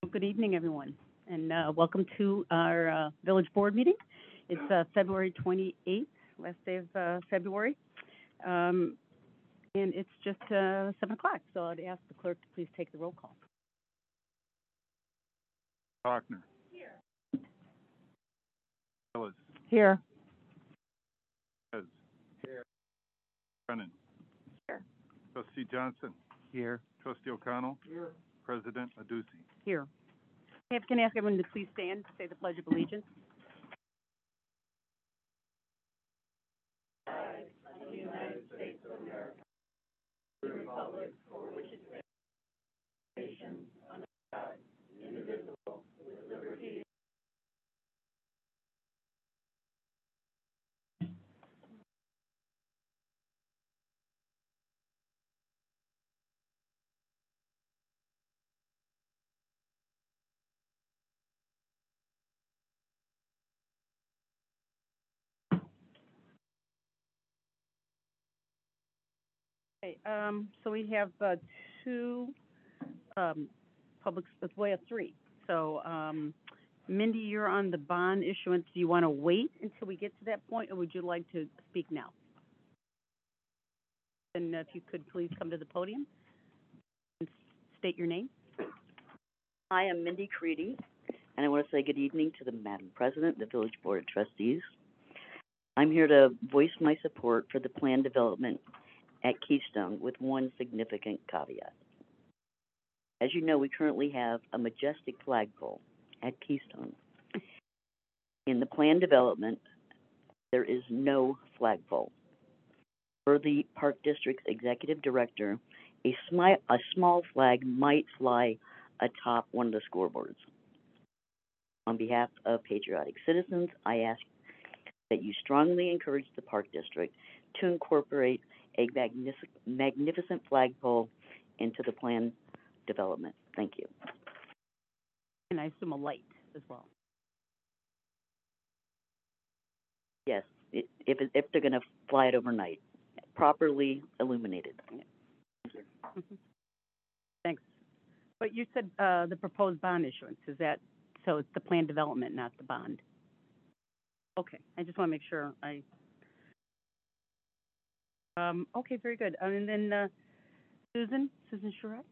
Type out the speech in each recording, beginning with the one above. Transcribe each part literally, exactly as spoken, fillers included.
good evening, everyone, and uh, welcome to our uh, village board meeting. It's uh, February twenty-eighth, last day of uh, February, um, and it's just uh, seven o'clock. So I'd ask the clerk to please take the roll call. Faulkner. Hillis. Here. Hez. Here. Brennan. Here. Trustee Johnson. Here. Trustee O'Connell. Here. President Adduci. Here. Okay, if I can ask everyone to please stand to say the Pledge of Allegiance. Okay, um, so we have uh, two um, public, we have three. So, um, Mindy, you're on the bond issuance. Do you want to wait until we get to that point, or would you like to speak now? And if you could please come to the podium and state your name. Hi, I'm Mindy Creedy, and I want to say good evening to the Madam President, the Village Board of Trustees. I'm here to voice my support for the plan development at Keystone with one significant caveat. As you know, we currently have a majestic flagpole at Keystone. In the plan development, there is no flagpole. Per the Park District's executive director, a, smi- a small flag might fly atop one of the scoreboards. On behalf of patriotic citizens, I ask that you strongly encourage the Park District to incorporate a magnific- magnificent flagpole into the plan development. Thank you. And I assume a light as well. Yes, it, if, it, if they're going to fly it overnight, properly illuminated. Yeah. Thank you. Mm-hmm. Thanks. But you said uh, the proposed bond issuance, is that, so it's the plan development, not the bond? Okay, I just want to make sure I, um, okay, very good. Uh, and then uh, Susan, Susan Charette?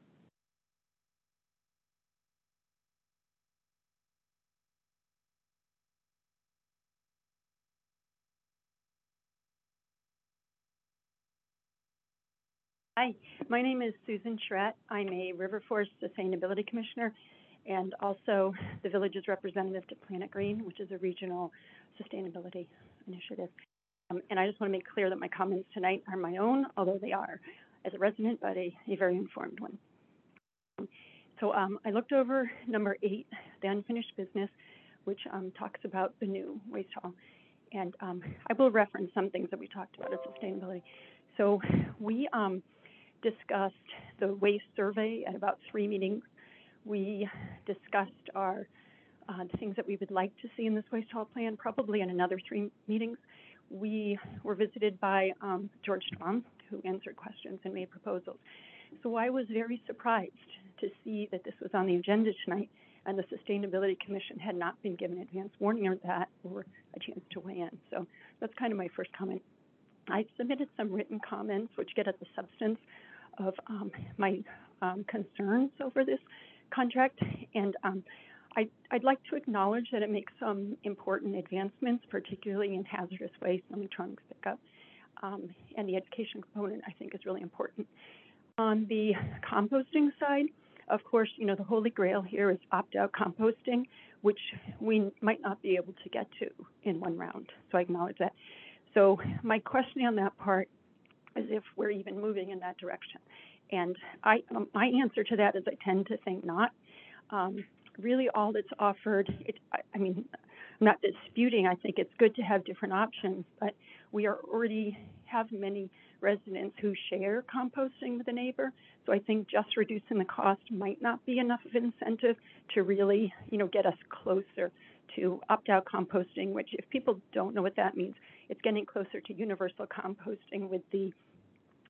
Hi, my name is Susan Charette. I'm a River Forest Sustainability Commissioner and also the village's representative to Planet Green, which is a regional sustainability initiative. Um, and I just want to make clear that my comments tonight are my own, although they are as a resident, but a, a very informed one. So um, I looked over number eight, the unfinished business, which um, talks about the new waste hall. And um, I will reference some things that we talked about at sustainability. So we um, discussed the waste survey at about three meetings. We discussed our uh, the things that we would like to see in this waste hall plan, probably in another three meetings. We were visited by um, George Strom, who answered questions and made proposals. So I was very surprised to see that this was on the agenda tonight, and the Sustainability Commission had not been given advance warning of that or a chance to weigh in. So that's kind of my first comment. I submitted some written comments which get at the substance of um, my um, concerns over this contract, and um, I, I'd like to acknowledge that it makes some important advancements, particularly in hazardous waste and electronics pickup, um, and the education component I think is really important. On the composting side, of course, you know, the holy grail here is opt-out composting, which we might not be able to get to in one round, so I acknowledge that. So my question on that part is if we're even moving in that direction. And I, um, my answer to that is I tend to think not. Um, really all that's offered, it, I, I mean, I'm not disputing, I think it's good to have different options, but we are already have many residents who share composting with a neighbor. So I think just reducing the cost might not be enough of an incentive to really, you know, get us closer to opt-out composting, which if people don't know what that means, it's getting closer to universal composting with the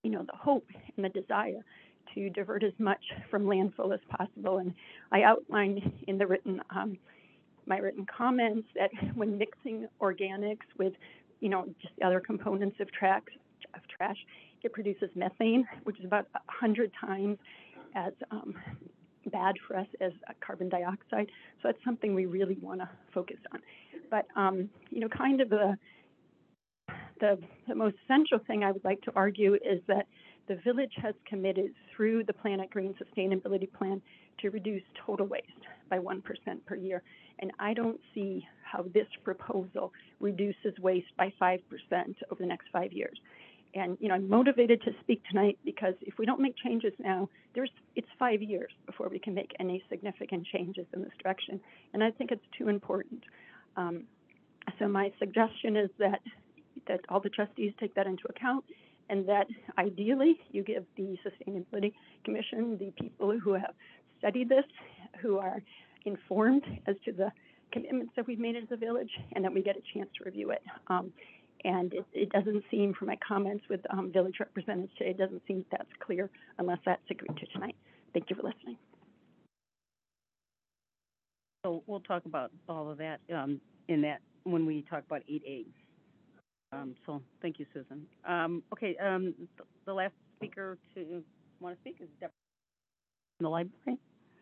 you know, the hope and the desire to divert as much from landfill as possible. And I outlined in the written, um, my written comments that when mixing organics with, you know, just the other components of trash, of trash, it produces methane, which is about a hundred times as um, bad for us as uh, carbon dioxide. So that's something we really want to focus on. But um, you know, kind of the, the the most essential thing I would like to argue is that the village has committed through the Planet Green Sustainability Plan to reduce total waste by one percent per year. And I don't see how this proposal reduces waste by five percent over the next five years. And, you know, I'm motivated to speak tonight because if we don't make changes now, there's it's five years before we can make any significant changes in this direction. And I think it's too important. Um, so my suggestion is that that all the trustees take that into account, and that ideally you give the Sustainability Commission the people who have studied this, who are informed as to the commitments that we've made as a village, and that we get a chance to review it. Um, and it, it doesn't seem, from my comments with um, village representatives today, it doesn't seem that's clear unless that's agreed to tonight. Thank you for listening. So we'll talk about all of that um, in that when we talk about eight A. Um, so thank you, Susan. Um, okay, um, th the last speaker to want to speak is Deborah in the library.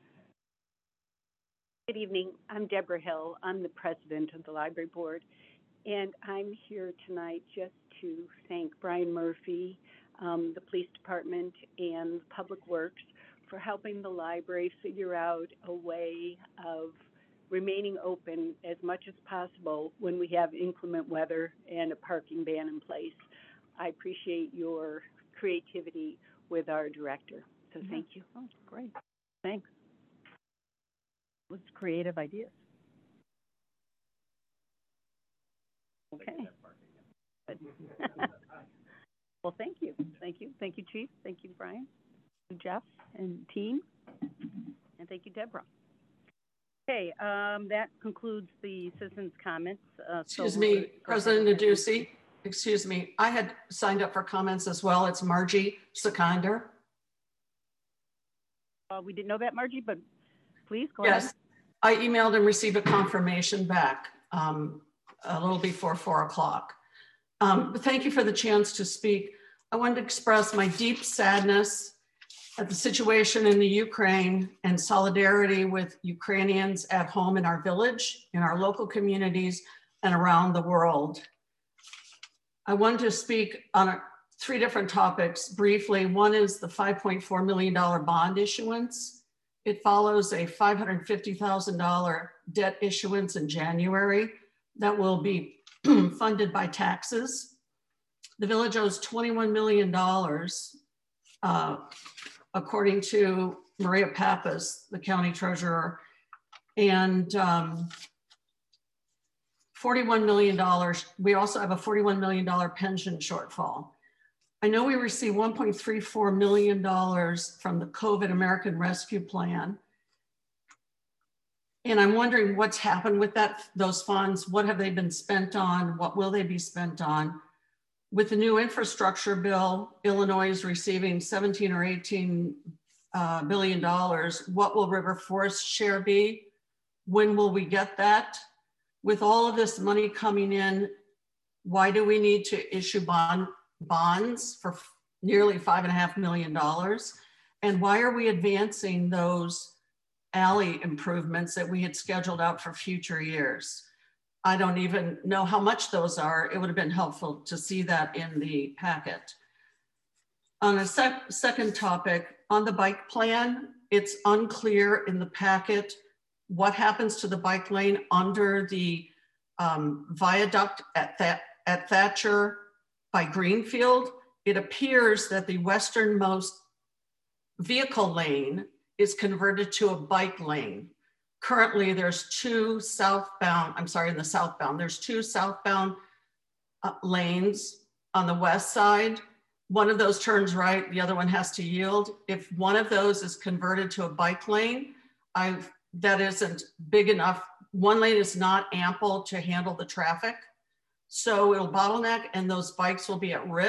Good evening. I'm Deborah Hill. I'm the president of the library board, and I'm here tonight just to thank Brian Murphy, um, the police department, and Public Works for helping the library figure out a way of remaining open as much as possible when we have inclement weather and a parking ban in place. I appreciate your creativity with our director, so Mm-hmm. thank you. Oh, great. Thanks. With creative ideas. Okay. Good. Well, thank you. Thank you. Thank you, Chief. Thank you, Brian, Jeff, and team. And thank you, Deborah. Okay, um, that concludes the citizens' comments. Uh, so Excuse we're me, gonna go President ahead and- Nadusi, excuse me. I had signed up for comments as well. It's Margie Sekander. Uh, we didn't know that, Margie, but please go ahead. Yes, I emailed and received a confirmation back um, a little before four o'clock. Um, but thank you for the chance to speak. I wanted to express my deep sadness at the situation in the Ukraine and solidarity with Ukrainians at home in our village, in our local communities, and around the world. I wanted to speak on a, three different topics briefly. One is the five point four million dollar bond issuance. It follows a five hundred fifty thousand dollar debt issuance in January that will be funded by taxes. The village owes twenty-one million dollars, uh, according to Maria Pappas, the county treasurer, and um, forty-one million dollars. We also have a forty-one million dollar pension shortfall. I know we received one point three four million dollars from the COVID American Rescue Plan. And I'm wondering what's happened with that, those funds. What have they been spent on? What will they be spent on? With the new infrastructure bill, Illinois is receiving seventeen or eighteen uh, billion dollars. What will River Forest share be? When will we get that? With all of this money coming in, why do we need to issue bond bonds for nearly five and a half million dollars? And why are we advancing those alley improvements that we had scheduled out for future years? I don't even know how much those are. It would have been helpful to see that in the packet. On a sec second topic, on the bike plan, it's unclear in the packet what happens to the bike lane under the um, viaduct at, that, at Thatcher by Greenfield. It appears that the westernmost vehicle lane is converted to a bike lane. Currently, there's two southbound, I'm sorry, in the southbound, there's two southbound uh, lanes on the west side. One of those turns right, the other one has to yield. If one of those is converted to a bike lane, I've, that isn't big enough. One lane is not ample to handle the traffic. So it'll bottleneck and those bikes will be at risk.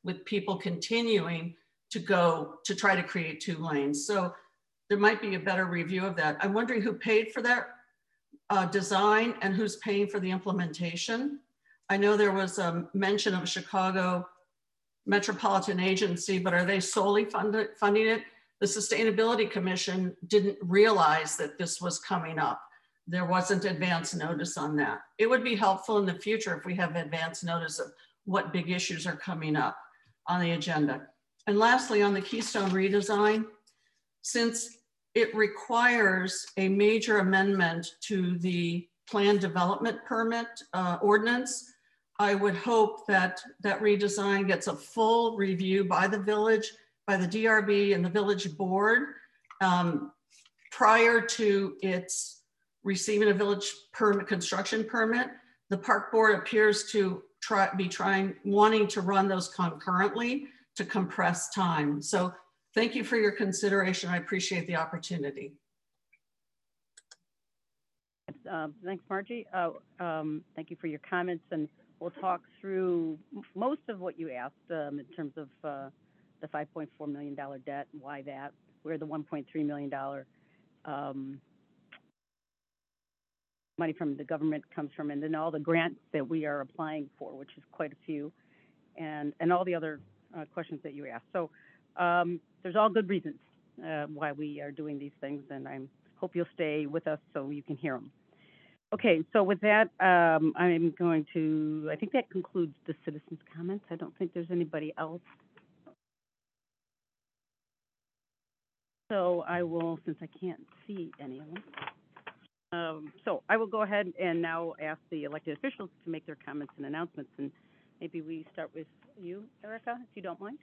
with people continuing to go to try to create two lanes. So there might be a better review of that. I'm wondering who paid for that uh, design and who's paying for the implementation. I know there was a mention of a Chicago Metropolitan Agency, but are they solely funded, funding it? The Sustainability Commission didn't realize that this was coming up. There wasn't advance notice on that. It would be helpful in the future if we have advance notice of what big issues are coming up on the agenda. And lastly, on the Keystone redesign, since it requires a major amendment to the plan development permit uh, ordinance, I would hope that that redesign gets a full review by the village, by the D R B and the village board um, prior to its receiving a village permit, construction permit. The park board appears to try, be trying, wanting to run those concurrently to compress time. So thank you for your consideration. I appreciate the opportunity. Uh, thanks, Margie. Uh, um, thank you for your comments, and we'll talk through most of what you asked um, in terms of uh, the five point four million dollar debt, why that, where the one point three million dollar um, money from the government comes from, and then all the grants that we are applying for, which is quite a few, and, and all the other uh, questions that you asked. So um, there's all good reasons uh, why we are doing these things, and I hope you'll stay with us so you can hear them. Okay, so with that, um, I'm going to, I think that concludes the citizens' comments. I don't think there's anybody else. So I will, since I can't see any of them, um, so I will go ahead and now ask the elected officials to make their comments and announcements, and maybe we start with you, Erica, if you don't mind.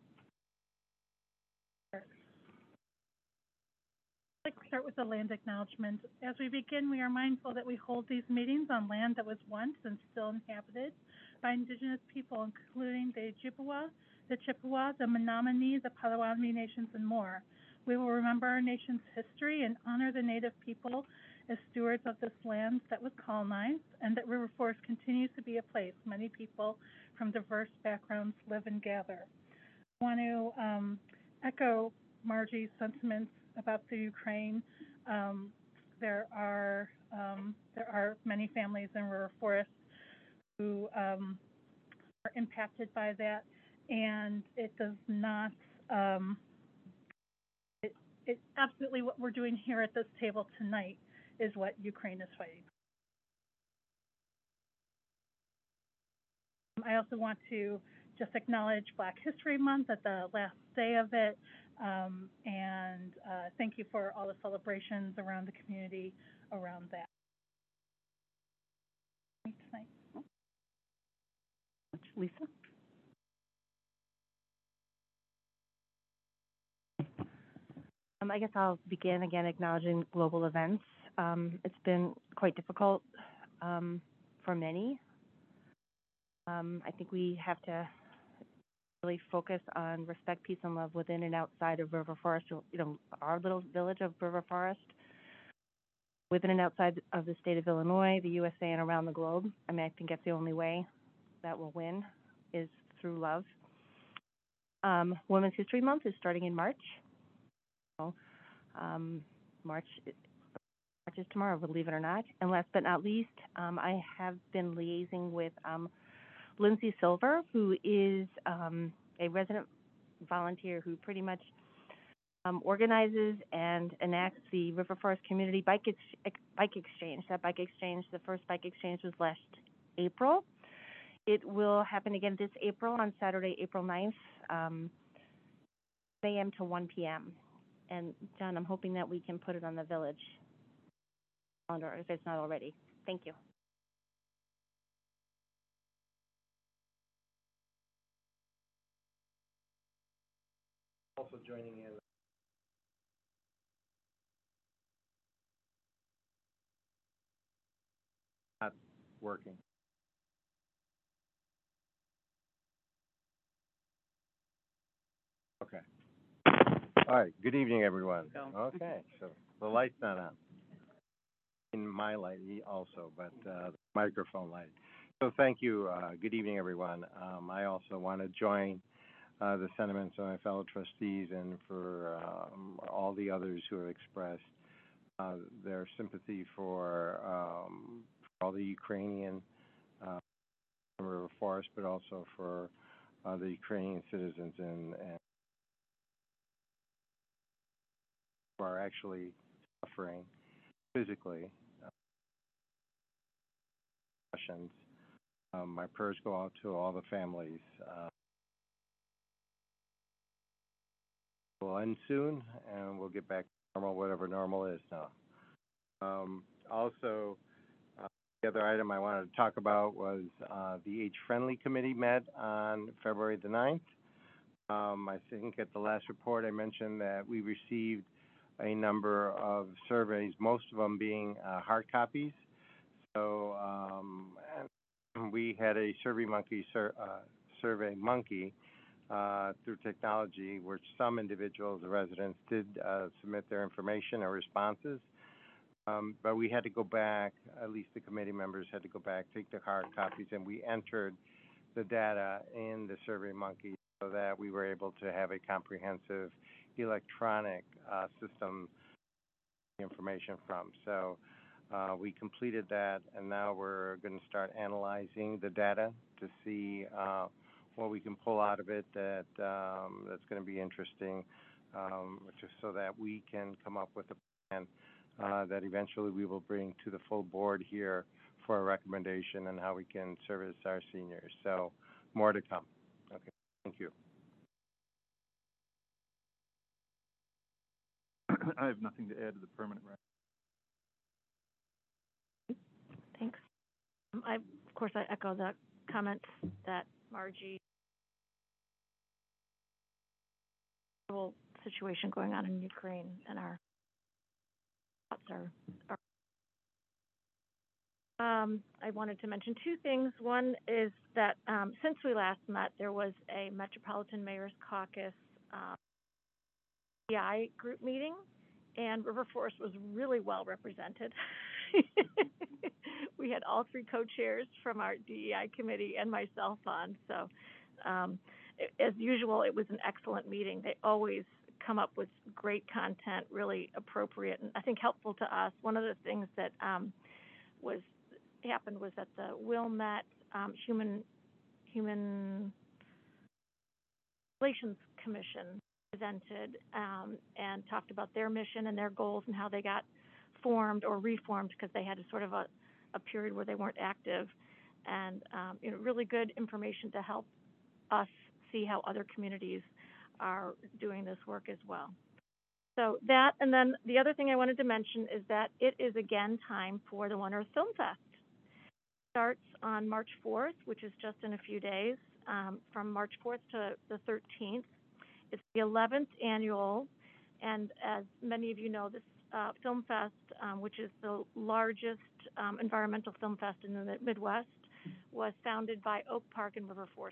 I'd like to start with the land acknowledgement. As we begin, we are mindful that we hold these meetings on land that was once and still inhabited by Indigenous people, including the Ojibwa, the Chippewa, the Menominee, the Potawatomi Nations, and more. We will remember our nation's history and honor the Native people as stewards of this land that was colonized, and that River Forest continues to be a place many people from diverse backgrounds live and gather. I want to um, echo Margie's sentiments about the Ukraine. Um, there are um, there are many families in River Forest who um, are impacted by that, and it does not. Um, it, it absolutely what we're doing here at this table tonight is what Ukraine is fighting. I also want to just acknowledge Black History Month at the last day of it. Um, and uh, thank you for all the celebrations around the community around that. Tonight. Lisa? Um, I guess I'll begin again acknowledging global events. Um, it's been quite difficult um, for many. Um, I think we have to really focus on respect, peace, and love within and outside of River Forest, you know, our little village of River Forest, within and outside of the state of Illinois, the U S A, and around the globe. I mean, I think that's the only way that will win is through love. Um, Women's History Month is starting in March. So, um, March, March is tomorrow, believe it or not. And last but not least, um, I have been liaising with um, Lindsay Silver, who is um, a resident volunteer who pretty much um, organizes and enacts the River Forest Community Bike, ex Bike Exchange. That bike exchange, the first bike exchange was last April. It will happen again this April on Saturday, April ninth, um, ten a m to one p m And John, I'm hoping that we can put it on the village calendar if it's not already. Thank you. Also joining in. Not working. Okay. All right. Good evening, everyone. Okay. So the light's not on. In my light also, but uh, the microphone light. So thank you. Uh, good evening, everyone. Um, I also want to join uh, the sentiments of my fellow trustees and for um, all the others who have expressed uh, their sympathy for, um, for all the Ukrainian uh, River Forest, but also for uh, the Ukrainian citizens and, and who are actually suffering physically. Uh, Russians. Um, my prayers go out to all the families. Uh, will end soon, and we'll get back to normal, whatever normal is now. Um, also, uh, the other item I wanted to talk about was uh, the Age Friendly Committee met on February the ninth. Um, I think at the last report I mentioned that we received a number of surveys, most of them being uh, hard copies. So um, and we had a Survey Monkey sur uh, Survey Monkey uh, through technology, where some individuals, the residents, did uh, submit their information or responses. Um, but we had to go back, at least the committee members had to go back, take the hard copies, and we entered the data in the Survey Monkey so that we were able to have a comprehensive electronic uh, system information from. So uh, we completed that, and now we're going to start analyzing the data to see uh, what we can pull out of it that um, that's going to be interesting, um, just so that we can come up with a plan uh, that eventually we will bring to the full board here for a recommendation on how we can service our seniors. So more to come. Okay, thank you. I have nothing to add to the permanent record. Thanks. Um, I, of course, I echo the comments that Margie, the whole situation going on in Ukraine, and our thoughts are, are um, I wanted to mention two things. One is that um, since we last met, there was a Metropolitan Mayor's Caucus um, D E I group meeting, and River Forest was really well represented. We had all three co-chairs from our D E I committee and myself on. So, um, it, as usual, it was an excellent meeting. They always come up with great content, really appropriate, and I think helpful to us. One of the things that um, was happened was that the Wilmette um, Human Human Relations Commission presented um, and talked about their mission and their goals and how they got formed or reformed because they had a sort of a, a period where they weren't active, and um, you know, really good information to help us see how other communities are doing this work as well. So that, and then the other thing I wanted to mention is that it is again time for the One Earth Film Fest. It starts on March fourth, which is just in a few days, um, from March fourth to the thirteenth. It's the eleventh annual, and as many of you know, this uh, Film Fest, um, which is the largest um, environmental film fest in the Midwest, was founded by Oak Park and River Forest.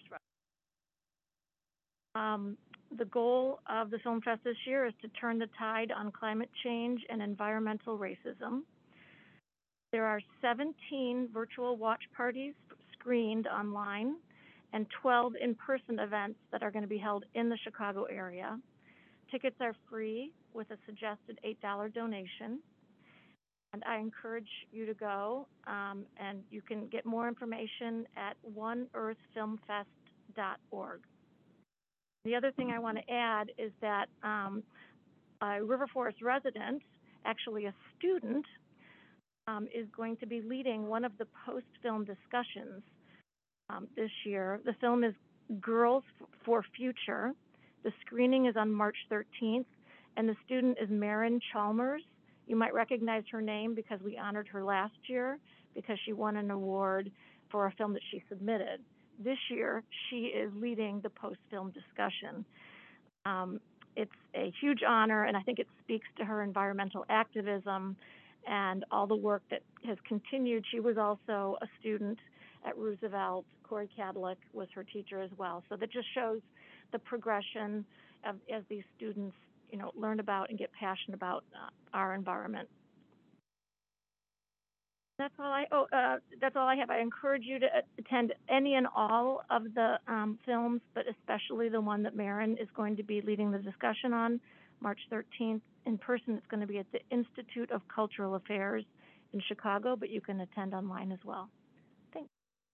Um, the goal of the Film Fest this year is to turn the tide on climate change and environmental racism. There are seventeen virtual watch parties screened online and twelve in-person events that are going to be held in the Chicago area. Tickets are free with a suggested eight dollar donation. And I encourage you to go, um, and you can get more information at one earth film fest dot org. The other thing I want to add is that um, a River Forest resident, actually a student, um, is going to be leading one of the post-film discussions um, this year. The film is Girls for Future. The screening is on March thirteenth, and the student is Marin Chalmers. You might recognize her name because we honored her last year because she won an award for a film that she submitted. This year, she is leading the post-film discussion. Um, it's a huge honor, and I think it speaks to her environmental activism and all the work that has continued. She was also a student at Roosevelt. Corey Cadillac was her teacher as well. So that just shows the progression of, as these students, you know, learn about and get passionate about uh, our environment. That's all I, oh, uh, that's all I have. I encourage you to a- attend any and all of the, um, films, but especially the one that Maren is going to be leading the discussion on, March thirteenth. In person, it's going to be at the Institute of Cultural Affairs in Chicago, but you can attend online as well. Thanks.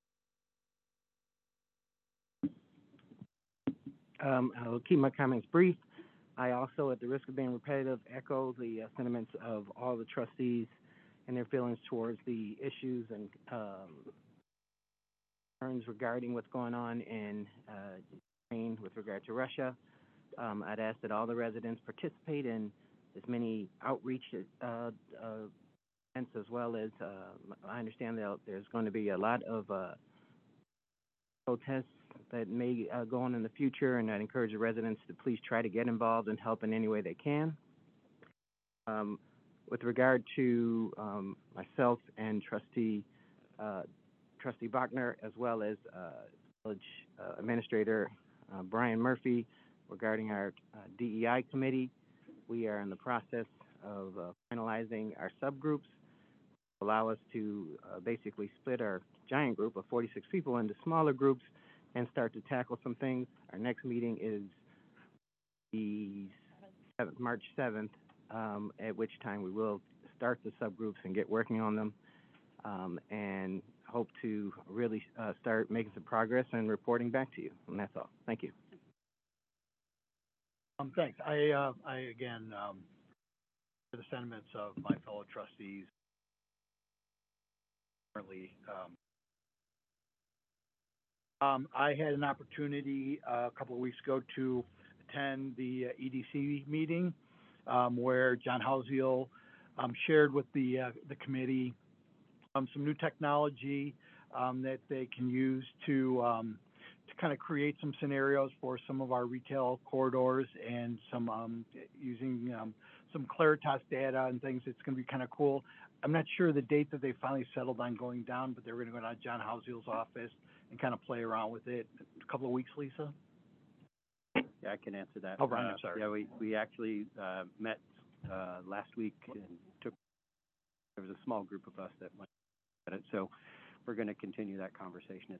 Um, I'll keep my comments brief. I also, at the risk of being repetitive, echo the uh, sentiments of all the trustees and their feelings towards the issues and um, concerns regarding what's going on in uh, Ukraine with regard to Russia. Um, I'd ask that all the residents participate in as many outreach uh, uh, events as well as, uh, I understand that there's going to be a lot of uh, protests that may uh, go on in the future, and I'd encourage the residents to please try to get involved and help in any way they can. Um, with regard to um, myself and Trustee uh, Trustee Bachner, as well as uh, Village uh, Administrator uh, Brian Murphy, regarding our uh, D E I committee, we are in the process of uh, finalizing our subgroups, allow us to uh, basically split our giant group of forty-six people into smaller groups and start to tackle some things. Our next meeting is the seventh, March seventh, um, at which time we will start the subgroups and get working on them, um, and hope to really uh, start making some progress and reporting back to you. And that's all. Thank you. Um, thanks. I, uh, I again, um, for the sentiments of my fellow trustees, currently, um, Um, I had an opportunity uh, a couple of weeks ago to attend the uh, E D C meeting, um, where John Housiel um, shared with the uh, the committee um, some new technology um, that they can use to um, to kind of create some scenarios for some of our retail corridors and some um, using um, some Claritas data and things. It's going to be kind of cool. I'm not sure the date that they finally settled on going down, but they're going to go down to John Housiel's office and kind of play around with it. A couple of weeks, Lisa? Yeah, I can answer that. Oh, Brian, Uh, I'm sorry. Yeah, we, we actually, uh, met, uh, last week and took, there was a small group of us that went at it, so we're gonna continue that conversation.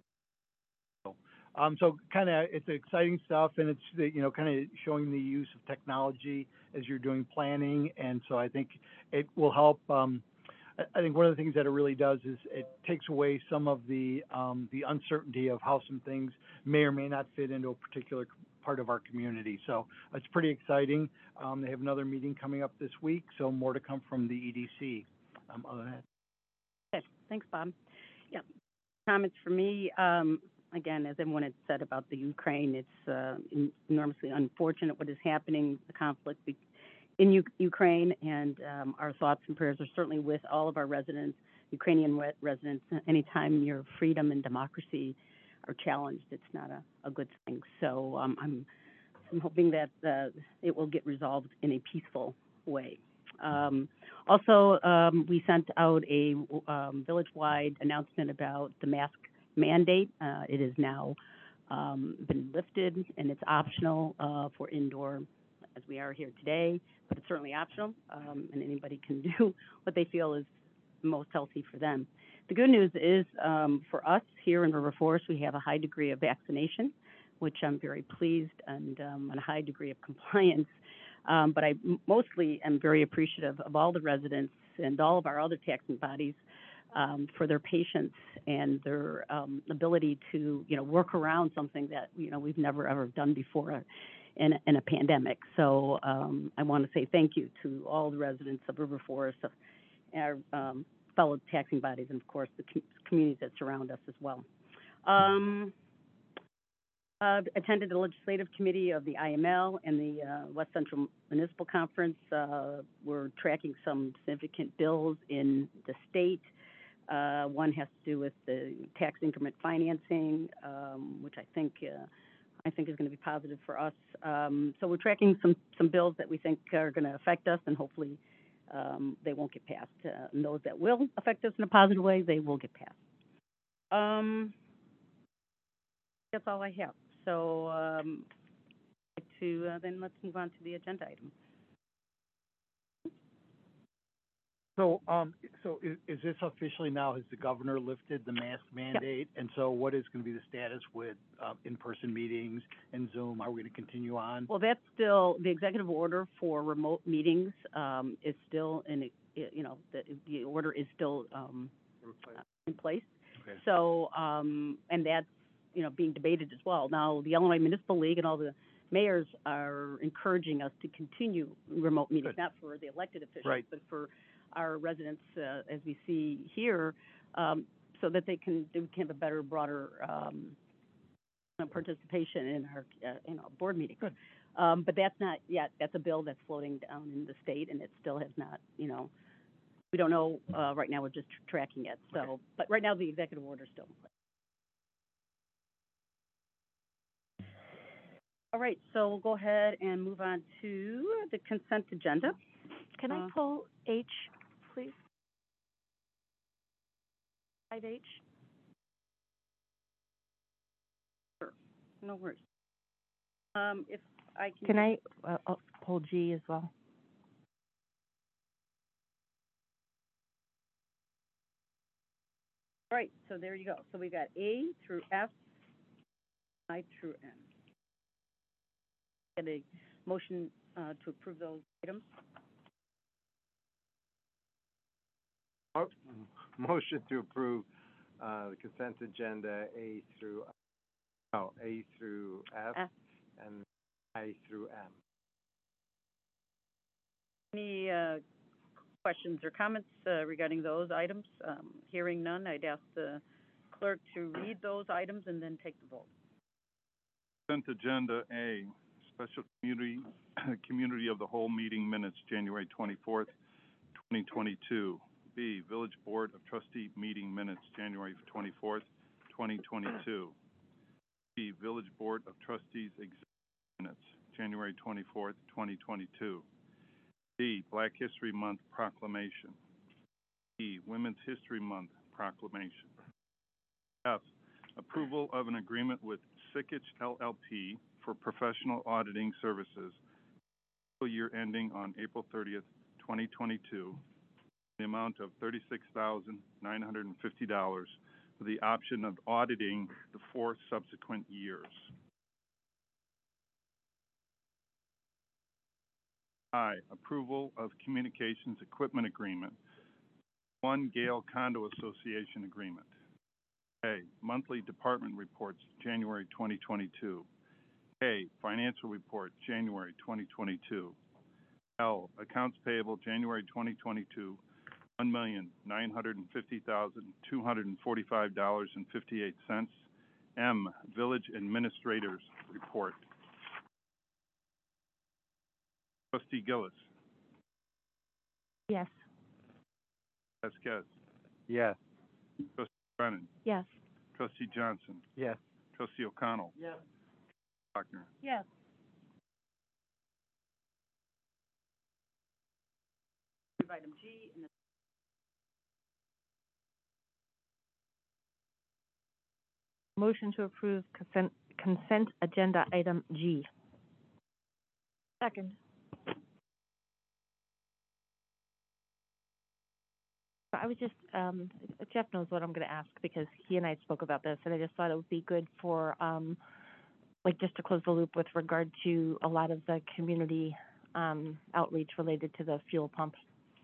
Um, so kind of, it's exciting stuff, and it's, the- you know, kind of showing the use of technology as you're doing planning, and so I think it will help. Um, I, I think one of the things that it really does is it takes away some of the, um, the uncertainty of how some things may or may not fit into a particular part of our community. So it's pretty exciting. Um, they have another meeting coming up this week, so more to come from the E D C. Um, other than that. Okay, thanks, Bob. Yeah, comments for me. Um, again, as everyone had said about the Ukraine, it's uh, enormously unfortunate what is happening, the conflict be- in U- Ukraine, and um, our thoughts and prayers are certainly with all of our residents, Ukrainian re- residents. Anytime your freedom and democracy are challenged, it's not a, a good thing. So um, I'm, I'm hoping that uh, it will get resolved in a peaceful way. Um, also, um, we sent out a um, village-wide announcement about the mask mandate. Uh, it has now um, been lifted, and it's optional uh, for indoor, as we are here today, but it's certainly optional, um, and anybody can do what they feel is most healthy for them. The good news is, um, for us here in River Forest, we have a high degree of vaccination, which I'm very pleased, and, um, and a high degree of compliance. Um, but I m- mostly am very appreciative of all the residents and all of our other taxing bodies um, for their patience and their um, ability to, you know, work around something that, you know, we've never ever done before in a, in a pandemic. So um, I want to say thank you to all the residents of River Forest, of our um, fellow taxing bodies, and of course the com- communities that surround us as well. Um, Uh, attended the legislative committee of the I M L and the uh, West Central Municipal Conference. Uh, we're tracking some significant bills in the state. Uh, one has to do with the tax increment financing, um, which I think uh, I think is going to be positive for us. Um, so we're tracking some some bills that we think are going to affect us, and hopefully um, they won't get passed. Uh, and those that will affect us in a positive way, they will get passed. Um, that's all I have. So, um, to, uh, then let's move on to the agenda item. So, um, so is, is this officially now, has the governor lifted the mask mandate? And so what is gonna be the status with, uh, in-person meetings and Zoom? Are we gonna continue on? Well, that's still, the executive order for remote meetings, um, is still in, you know, the, the order is still, um, in place. Okay. So, um, and that's, you know, being debated as well. Now, the Illinois Municipal League and all the mayors are encouraging us to continue remote meetings, Good. not for the elected officials, Right. but for our residents, uh, as we see here, um, so that they can, they can have a better, broader, um, participation in our, uh, in our board meetings. Good. Um, but that's not yet, that's a bill that's floating down in the state, and it still has not, you know, we don't know, uh, right now, we're just tr- tracking it, so, Okay. but right now, the executive order is still in place. All right, so we'll go ahead and move on to the consent agenda. Can I Uh, pull H, please? Five H? No worries. Um, if I can. Can I, uh, uh, pull G as well? All right, so there you go. So we've got A through F, I through N. Get a motion, uh, to approve those items. Mo- Motion to approve, uh, the consent agenda A through, no, A through F F. and I through M. Any, uh, questions or comments, uh, regarding those items? Um, hearing none, I'd ask the clerk to read those items and then take the vote. Consent agenda A, special community, community of the whole meeting minutes, January twenty-fourth, twenty twenty-two. B, Village Board of Trustee meeting minutes, January twenty-fourth, twenty twenty-two. C, Village Board of Trustees executive minutes, January twenty-fourth, twenty twenty-two. D, Black History Month proclamation. E, Women's History Month proclamation. F, approval of an agreement with Sikich L L P for professional auditing services, fiscal year ending on April thirtieth, twenty twenty-two, the amount of thirty-six thousand nine hundred fifty dollars with the option of auditing the four subsequent years. I, approval of communications equipment agreement. One Gale Condo Association agreement. A, monthly department reports, January twenty twenty-two. K, financial report, January twenty twenty-two. L, accounts payable, January twenty twenty-two, one million nine hundred fifty thousand two hundred forty-five dollars and fifty-eight cents. M, village administrators report. Trustee Gillis. Yes. Vasquez. Yes. Trustee Brennan. Yes. Trustee Johnson. Yes. Trustee O'Connell. Yes. Faulkner. Yes. Item G in the Motion to approve consent, consent agenda item G. Second. I was just, um, Jeff knows what I'm gonna ask because he and I spoke about this, and I just thought it would be good for, um, like, just to close the loop with regard to a lot of the community, um, outreach related to the fuel pump.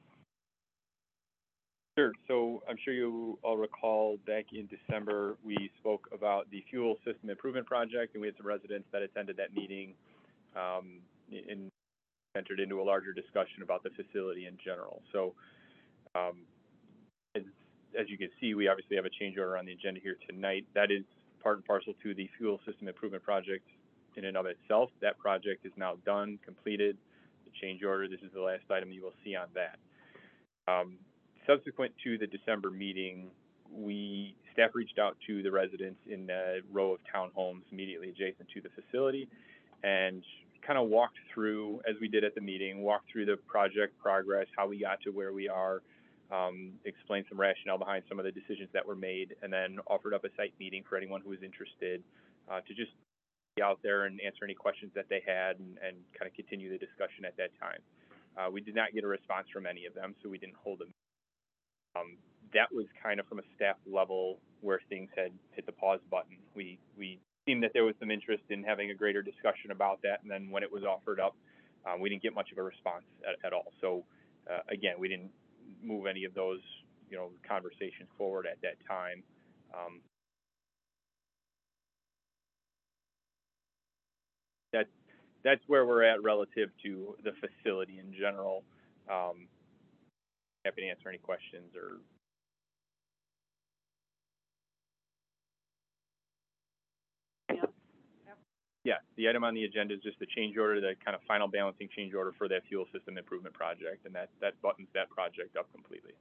Sure. So I'm sure you all recall back in December, we spoke about the fuel system improvement project, and we had some residents that attended that meeting, um, and entered into a larger discussion about the facility in general. So, um, as, as you can see, we obviously have a change order on the agenda here tonight. That is part and parcel to the fuel system improvement project in and of itself. That project is now done, completed. The change order, this is the last item you will see on that. Um, subsequent to the December meeting, we, staff reached out to the residents in the row of townhomes immediately adjacent to the facility and kind of walked through, as we did at the meeting, walked through the project progress, how we got to where we are, um, explained some rationale behind some of the decisions that were made, and then offered up a site meeting for anyone who was interested uh, to just be out there and answer any questions that they had and, and kind of continue the discussion at that time. Uh, we did not get a response from any of them, so we didn't hold them. Um, that was kind of from a staff level where things had hit the pause button. We, we seemed that there was some interest in having a greater discussion about that, and then when it was offered up, uh, we didn't get much of a response at, at all. So, uh, again, we didn't move any of those, you know, conversations forward at that time. Um, that, that's where we're at relative to the facility in general. Um, happy to answer any questions or. Yeah, the item on the agenda is just the change order, the kind of final balancing change order for that fuel system improvement project, and that, that buttons that project up completely.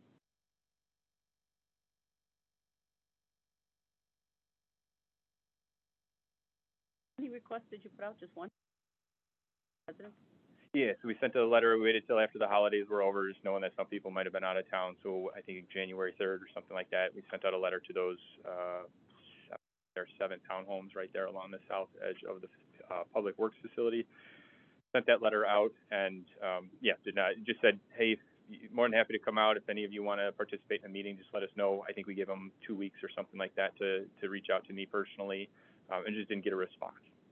How many requests did you put out? Just one? President? Yeah, so we sent a letter, we waited till after the holidays were over, just knowing that some people might have been out of town, so I think January third or something like that, we sent out a letter to those, uh, there are seven townhomes right there along the south edge of the uh, Public Works facility. Sent that letter out and, um, yeah, did not, just said, hey, more than happy to come out. If any of you want to participate in a meeting, just let us know. I think we gave them two weeks or something like that to, to reach out to me personally, um, and just didn't get a response.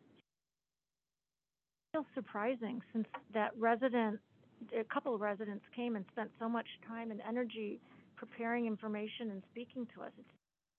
It's still surprising since that resident, a couple of residents came and spent so much time and energy preparing information and speaking to us. It's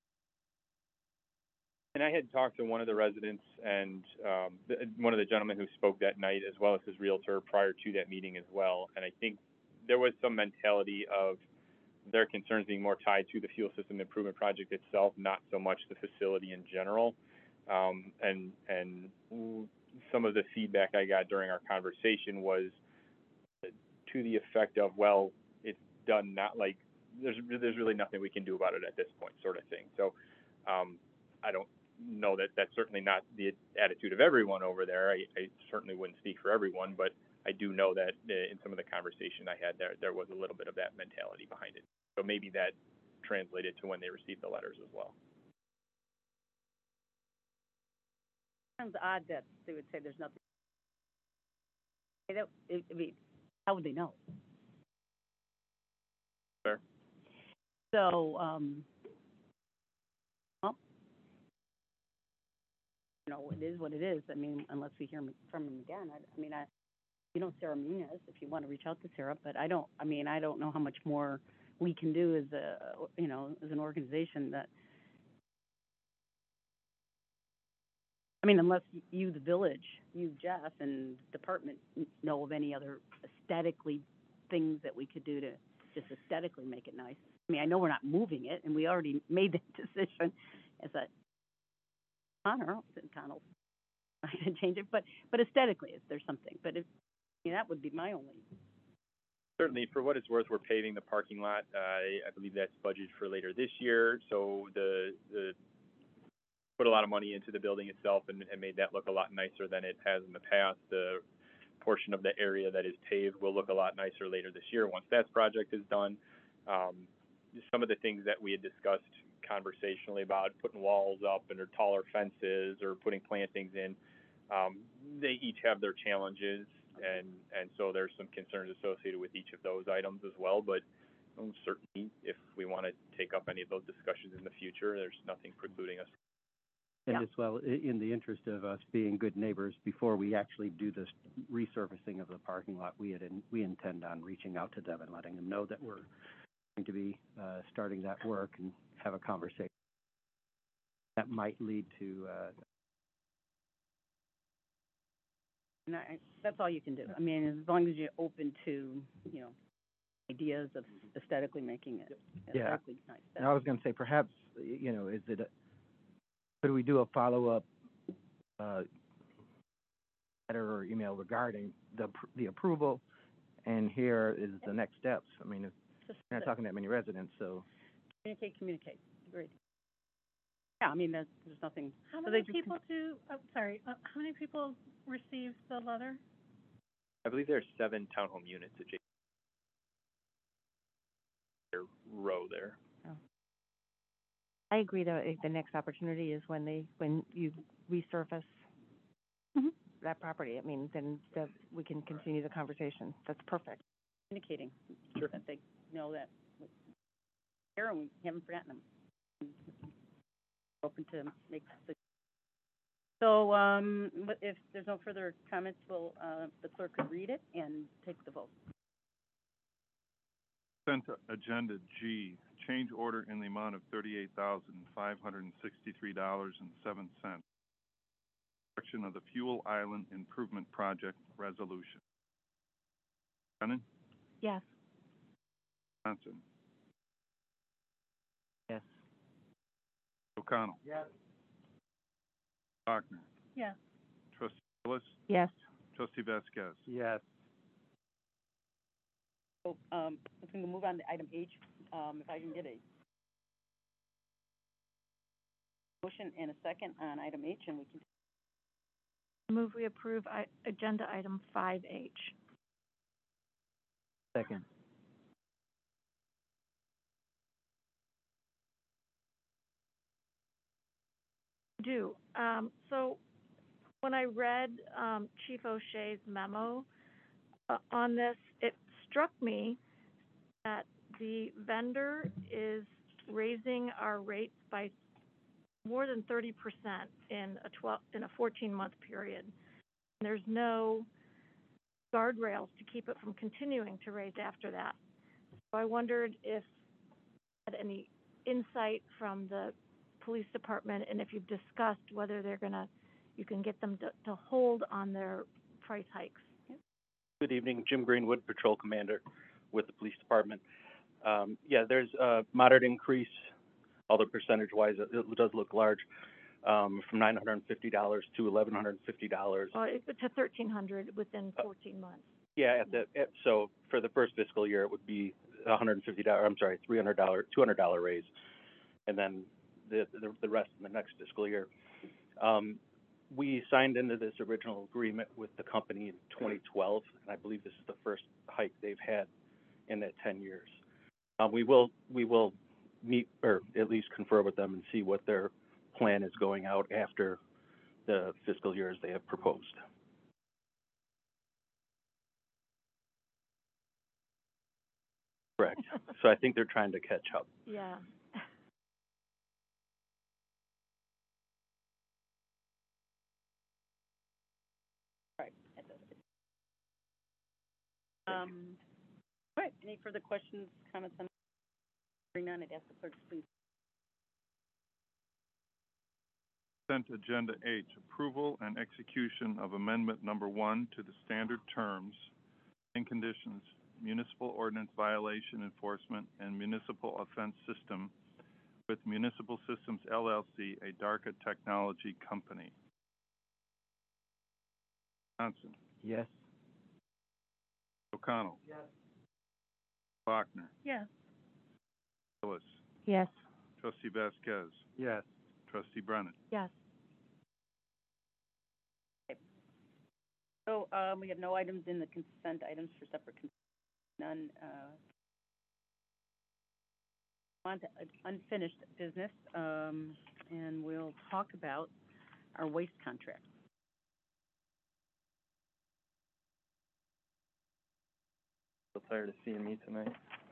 And I had talked to one of the residents and um, the, one of the gentlemen who spoke that night, as well as his realtor prior to that meeting as well. And I think there was some mentality of their concerns being more tied to the fuel system improvement project itself, not so much the facility in general. Um, and and some of the feedback I got during our conversation was to the effect of, well, it's done, not like there's there's really nothing we can do about it at this point, sort of thing. So um, I don't know that that's certainly not the attitude of everyone over there. I, I certainly wouldn't speak for everyone, but I do know that in some of the conversation I had there, there was a little bit of that mentality behind it. So maybe that translated to when they received the letters as well. Sounds odd that they would say there's nothing. I don't- I mean, how would they know? Fair. So, um, well, you know, it is what it is. I mean, unless we hear from them again. I, I mean, I, you know, Sarah Munoz, if you want to reach out to Sarah, but I don't, I mean, I don't know how much more we can do as a, you know, as an organization that, I mean, unless you, the village, you, Jeff, and department know of any other aesthetically things that we could do to just aesthetically make it nice. I mean, I know we're not moving it, and we already made that decision as a Connor, Connell, I can change it, but, but aesthetically, is there something? But if, I mean, that would be my only. Certainly, for what it's worth, we're paving the parking lot. Uh, I believe that's budgeted for later this year. So the the put a lot of money into the building itself and, and made that look a lot nicer than it has in the past. The portion of the area that is paved will look a lot nicer later this year once that project is done. Um, some of the things that we had discussed conversationally about putting walls up and or taller fences or putting plantings in, um, they each have their challenges. And, and so there's some concerns associated with each of those items as well. But um, certainly, if we want to take up any of those discussions in the future, there's nothing precluding us. And as well, i- in the interest of us being good neighbors, before we actually do this resurfacing of the parking lot, we had, in- we intend on reaching out to them and letting them know that we're going to be uh, starting that work and have a conversation. That might lead to uh, And I, that's all you can do. I mean, as long as you're open to, you know, ideas of aesthetically making it Yeah. aesthetically nice. And I was going to say, perhaps, y- you know, is it, a- could we do a follow-up uh, letter or email regarding the pr- the approval, and here is the next steps? I mean, if Just we're not talking that many residents, so. communicate, communicate. Great. Yeah, I mean, there's, there's nothing. How so many they just people do, oh, sorry, uh, how many people received the letter? I believe there are seven townhome units adjacent to their row there. Oh. I agree, though, if the next opportunity is when they, when you resurface. Mm-hmm. that property. I mean, then the, we can continue the conversation. That's perfect. Communicating. Sure. That they know that we're here and we haven't forgotten them. Open to make the. So, um, but if there's no further comments, will, uh, the clerk could read it and take the vote. Consent agenda G, change order in the amount of thirty-eight thousand, five hundred and sixty-three dollars and seven cents. Construction of the Fuel Island Improvement Project resolution. Brennan? Yes. Johnson? Yes. O'Connell? Yes. Bachner? Yes. Trustee Willis? Yes. Trustee Vasquez? Yes. So, um, if we can move on to item H, um, if I can get a motion and a second on item H, and we can. Move we approve I, agenda item five H. Second. Do. Um, so when I read um, Chief O'Shea's memo uh, on this, it struck me that the vendor is raising our rates by more than thirty percent in a twelve in a fourteen month period. And there's no guardrails to keep it from continuing to raise after that. So I wondered if you had any insight from the police department and if you've discussed whether they're gonna, you can get them to, to hold on their price hikes. Good evening, Jim Greenwood, Patrol Commander with the Police Department. Um, yeah, there's a moderate increase, although percentage-wise it, it does look large, um, from nine hundred fifty dollars to eleven hundred fifty dollars. Well, it, to thirteen hundred within fourteen months. Yeah, at the, at, so for the first fiscal year, it would be one hundred fifty dollars, I'm sorry, three hundred dollars, two hundred dollars raise, and then the, the, the rest in the next fiscal year. Um, we signed into this original agreement with the company in twenty twelve, and I believe this is the first hike they've had in that ten years. Um, we will, we will meet, or at least confer with them and see what their plan is going out after the fiscal years they have proposed. Correct. So I think they're trying to catch up. Yeah. Right. Um, all right, any further questions, comments on, hearing none, I'd ask the clerk to please. Consent agenda H, approval and execution of amendment number one to the standard terms and conditions, municipal ordinance violation enforcement and municipal offense system with Municipal Systems L L C, a DARCA technology company. Johnson? Yes. O'Connell? Yes. Bachner? Yes. Willis? Yes. Trustee Vasquez? Yes. Trustee Brennan? Yes. So, um, we have no items in the consent items for separate consent, none, uh, on to unfinished business, um, and we'll talk about our waste contract. So tired of seeing me tonight.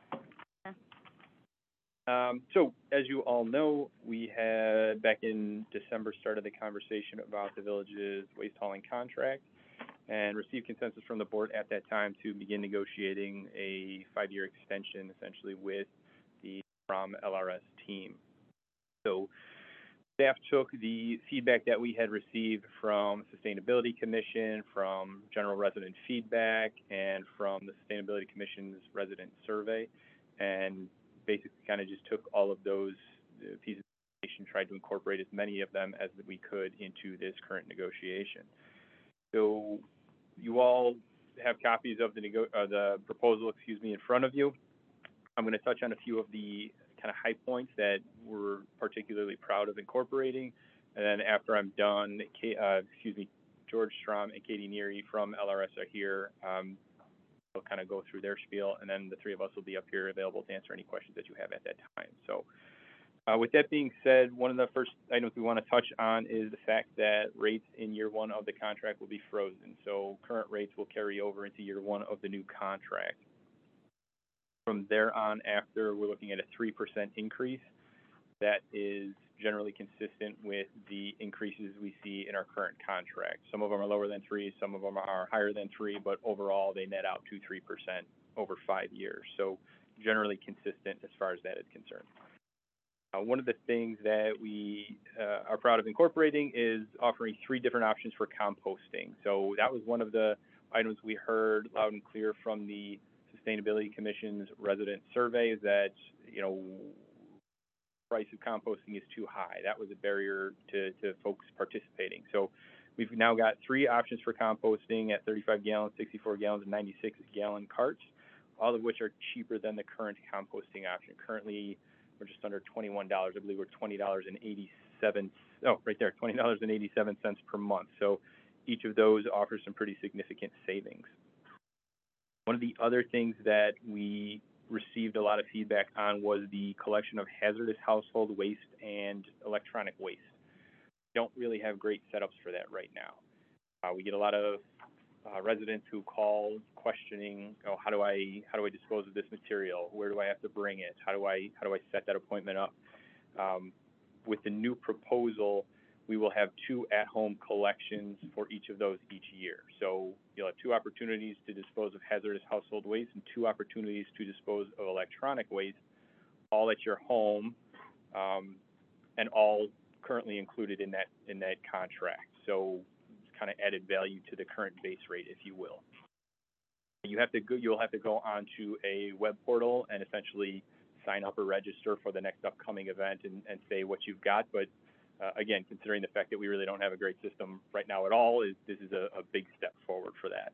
Um, so, as you all know, we had, back in December, started the conversation about the village's waste hauling contract and received consensus from the board at that time to begin negotiating a five-year extension, essentially, with the from L R S team. So, staff took the feedback that we had received from Sustainability Commission, from general resident feedback, and from the Sustainability Commission's resident survey, and basically kind of just took all of those uh, pieces of information, tried to incorporate as many of them as we could into this current negotiation. So you all have copies of the nego uh, the proposal, excuse me, in front of you. I'm going to touch on a few of the kind of high points that we're particularly proud of incorporating, and then after I'm done, Kay, uh, excuse me, George Strom and Katie Neary from L R S are here. Um, We'll kind of go through their spiel, and then the three of us will be up here available to answer any questions that you have at that time. So Uh, with that being said, one of the first items we want to touch on is the fact that rates in year one of the contract will be frozen. So current rates will carry over into year one of the new contract. From there on after, we're looking at a three percent increase. That is generally consistent with the increases we see in our current contract. Some of them are lower than three, some of them are higher than three, but overall they net out to three percent over five years. So generally consistent as far as that is concerned. Uh, one of the things that we uh, are proud of incorporating is offering three different options for composting. So that was one of the items we heard loud and clear from the Sustainability Commission's resident survey, is that, you know, price of composting is too high. That was a barrier to, to folks participating. So we've now got three options for composting at thirty-five gallons, sixty-four gallons, and ninety-six gallon carts, all of which are cheaper than the current composting option. Currently, we're just under twenty-one dollars. I believe we're twenty dollars and eighty-seven cents. Oh, right there, twenty dollars and eighty-seven cents per month. So each of those offers some pretty significant savings. One of the other things that we received a lot of feedback on was the collection of hazardous household waste and electronic waste. Don't really have great setups for that right now. Uh, we get a lot of uh, residents who call questioning, oh, how do I how do I dispose of this material? Where do I have to bring it? How do I how do I set that appointment up? Um, with the new proposal, we will have two at-home collections for each of those each year. So you'll have two opportunities to dispose of hazardous household waste and two opportunities to dispose of electronic waste, all at your home, um, and all currently included in that in that contract. So it's kind of added value to the current base rate, if you will. You have to go, you'll have to go onto a web portal and essentially sign up or register for the next upcoming event and, and say what you've got. But Uh, again, considering the fact that we really don't have a great system right now at all, is this is a, a big step forward for that.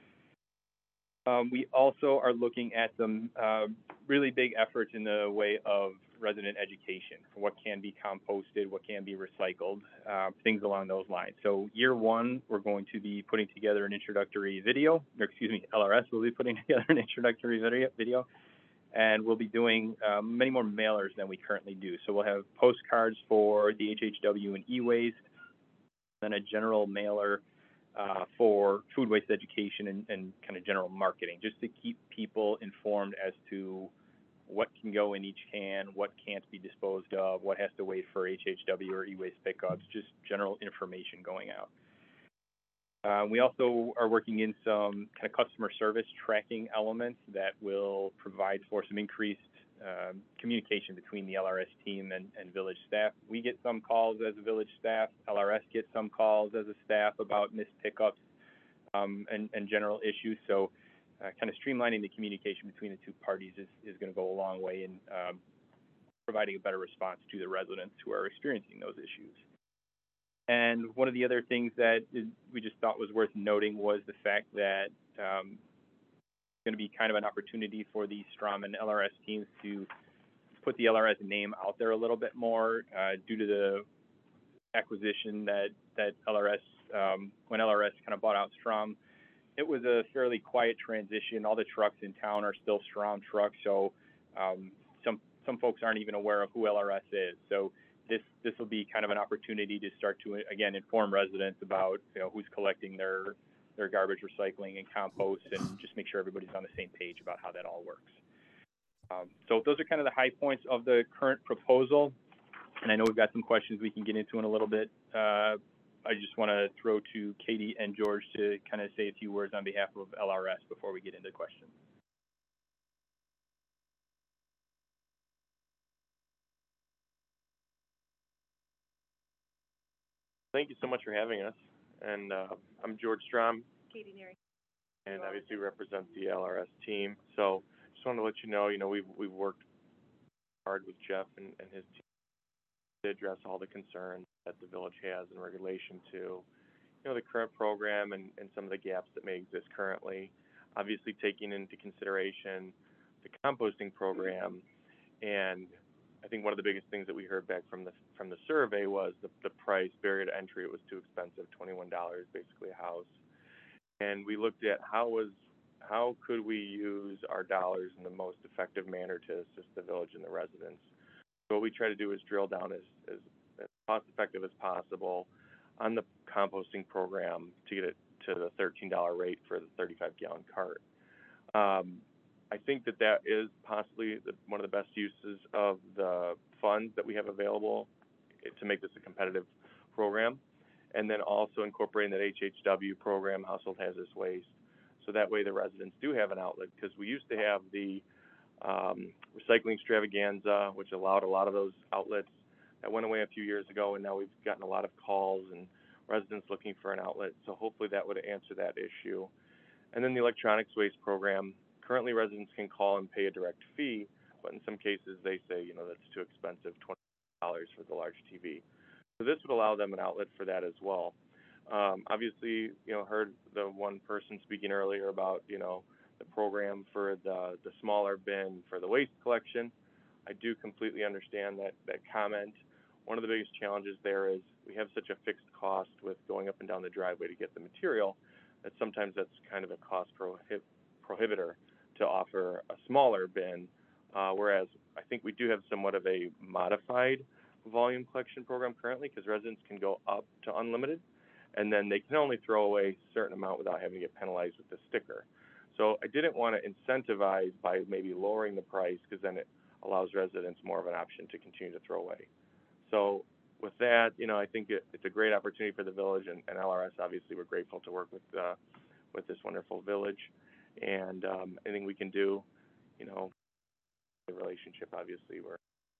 Um, we also are looking at some uh, really big efforts in the way of resident education, what can be composted, what can be recycled, uh, things along those lines. So year one, we're going to be putting together an introductory video, or excuse me, L R S will be putting together an introductory video, video and we'll be doing um, many more mailers than we currently do. So we'll have postcards for the H H W and e-waste, then a general mailer uh, for food waste education and, and kind of general marketing, just to keep people informed as to what can go in each can, what can't be disposed of, what has to wait for H H W or e-waste pickups, just general information going out. Uh, we also are working in some kind of customer service tracking elements that will provide for some increased um, communication between the L R S team and, and village staff. We get some calls as a village staff. L R S gets some calls as a staff about missed pickups um, and, and general issues. So uh, kind of streamlining the communication between the two parties is, is going to go a long way in um, providing a better response to the residents who are experiencing those issues. And one of the other things that we just thought was worth noting was the fact that um, it's going to be kind of an opportunity for the Strom and L R S teams to put the L R S name out there a little bit more uh, due to the acquisition that, that L R S, um, when L R S kind of bought out Strom, it was a fairly quiet transition. All the trucks in town are still Strom trucks, so um, some, some folks aren't even aware of who L R S is. So This this will be kind of an opportunity to start to, again, inform residents about, you know, who's collecting their their garbage, recycling, and compost, and just make sure everybody's on the same page about how that all works. Um, so those are kind of the high points of the current proposal, and I know we've got some questions we can get into in a little bit. Uh, I just want to throw to Katie and George to kind of say a few words on behalf of L R S before we get into questions. Thank you so much for having us. And uh, I'm George Strom. Katie Neary. And obviously represent the L R S team. So just wanted to let you know, you know, we've, we've worked hard with Jeff and, and his team to address all the concerns that the village has in relation to, you know, the current program and, and some of the gaps that may exist currently. Obviously taking into consideration the composting program, and I think one of the biggest things that we heard back from the from the survey was the, the price barrier to entry. It was too expensive, twenty-one dollars, basically a house. And we looked at how was how could we use our dollars in the most effective manner to assist the village and the residents. So what we try to do is drill down as, as, as cost effective as possible on the composting program to get it to the thirteen dollar rate for the thirty-five gallon cart. Um, I think that that is possibly the, one of the best uses of the funds that we have available to make this a competitive program, and then also incorporating that H H W program, household hazardous waste, so that way the residents do have an outlet, because we used to have the um, recycling extravaganza, which allowed a lot of those outlets. That went away a few years ago, and now we've gotten a lot of calls and residents looking for an outlet, so hopefully that would answer that issue. And then the electronics waste program, currently residents can call and pay a direct fee, but in some cases they say, you know, that's too expensive, twenty dollars for the large T V. So this would allow them an outlet for that as well. Um, obviously, you know, heard the one person speaking earlier about, you know, the program for the, the smaller bin for the waste collection. I do completely understand that, that comment. One of the biggest challenges there is we have such a fixed cost with going up and down the driveway to get the material that sometimes that's kind of a cost prohib prohibitor to offer a smaller bin, uh, whereas I think we do have somewhat of a modified volume collection program currently, because residents can go up to unlimited, and then they can only throw away a certain amount without having to get penalized with the sticker. So I didn't want to incentivize by maybe lowering the price, because then it allows residents more of an option to continue to throw away. So with that, you know, I think it, it's a great opportunity for the village, and, and L R S, obviously, we're grateful to work with uh, with this wonderful village, and um, anything we can do, you know, the relationship, obviously, we're.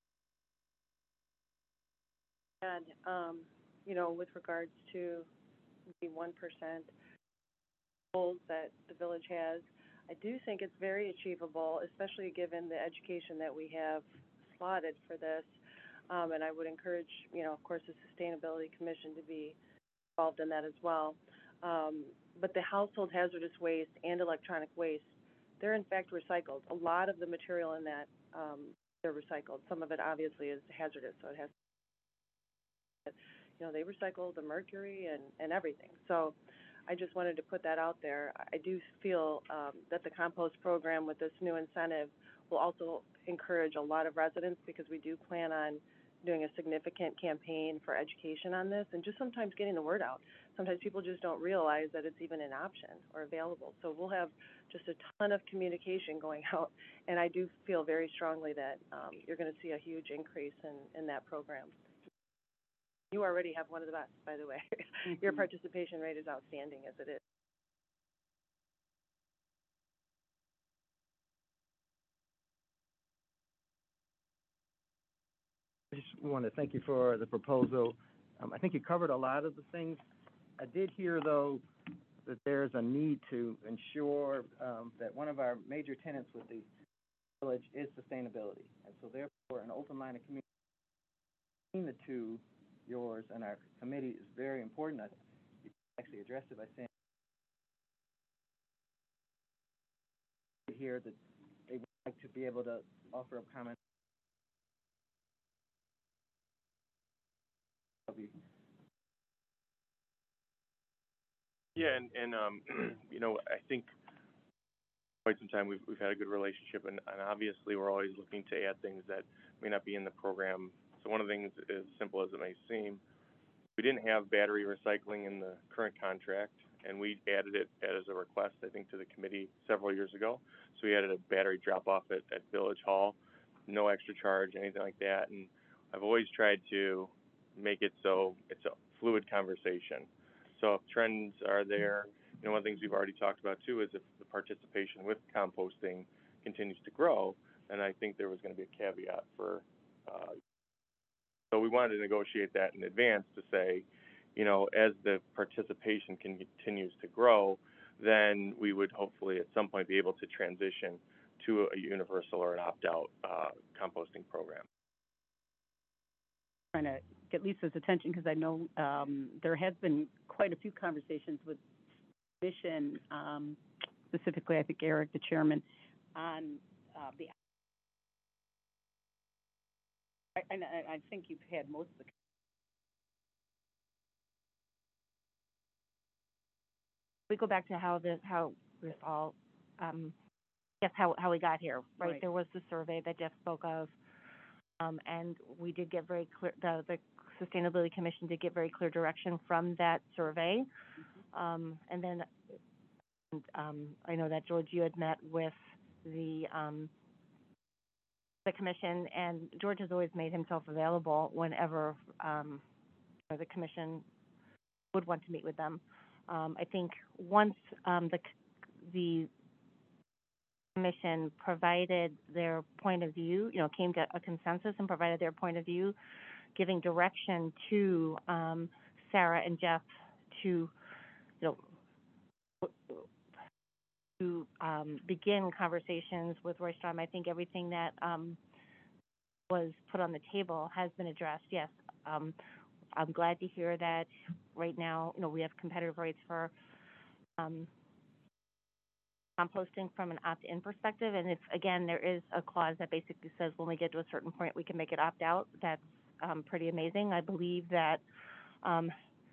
And, um, you know, with regards to the one percent goals that the village has, I do think it's very achievable, especially given the education that we have slotted for this. Um, and I would encourage, you know, of course, the Sustainability Commission to be involved in that as well. Um, but the household hazardous waste and electronic waste, they're in fact recycled. A lot of the material in that, um, they're recycled. Some of it obviously is hazardous, so it has, you know, they recycle the mercury and, and everything. So I just wanted to put that out there. I do feel um, that the compost program with this new incentive will also encourage a lot of residents, because we do plan on doing a significant campaign for education on this and just sometimes getting the word out. Sometimes people just don't realize that it's even an option or available. So we'll have just a ton of communication going out, and I do feel very strongly that um, you're going to see a huge increase in, in that program. You already have one of the best, by the way. Mm-hmm. Your participation rate is outstanding as it is. I just want to thank you for the proposal. Um, I think you covered a lot of the things. I did hear, though, that there's a need to ensure um, that one of our major tenets with the village is sustainability. And so therefore, an open line of communication between the two, yours and our committee, is very important. I you actually addressed it by saying here that they would like to be able to offer a comment. Yeah, and, and um, you know, I think quite some time we've we've had a good relationship, and, and obviously we're always looking to add things that may not be in the program. So one of the things, as simple as it may seem, we didn't have battery recycling in the current contract, and we added it as a request, I think, to the committee several years ago. So we added a battery drop-off at, at Village Hall, no extra charge, anything like that. And I've always tried to make it so it's a fluid conversation. So if trends are there, you know, one of the things we've already talked about too is if the participation with composting continues to grow, then I think there was going to be a caveat for, uh, so we wanted to negotiate that in advance to say, you know, as the participation continues to grow, then we would hopefully at some point be able to transition to a universal or an opt-out uh, composting program. Trying to get Lisa's attention, because I know um, there has been quite a few conversations with Mission, um, specifically I think Eric, the chairman, on uh, the. I, I, I think you've had most of the. We go back to how this, how this all, um, yes, how how we got here, right? Right. There was the survey that Jeff spoke of. Um, and we did get very clear, the, the Sustainability Commission did get very clear direction from that survey. Um, and then, um, I know that, George, you had met with the, um, the commission, and George has always made himself available whenever, um, the commission would want to meet with them. Um, I think once, um, the, the commission provided their point of view, you know, came to a consensus and provided their point of view, giving direction to um, Sarah and Jeff to, you know, to um, begin conversations with Roy Strom. I think everything that um, was put on the table has been addressed. Yes, um, I'm glad to hear that right now, you know, we have competitive rates for um, composting from an opt-in perspective, and if, again, there is a clause that basically says when we get to a certain point, we can make it opt-out, that's um, pretty amazing. I believe that um,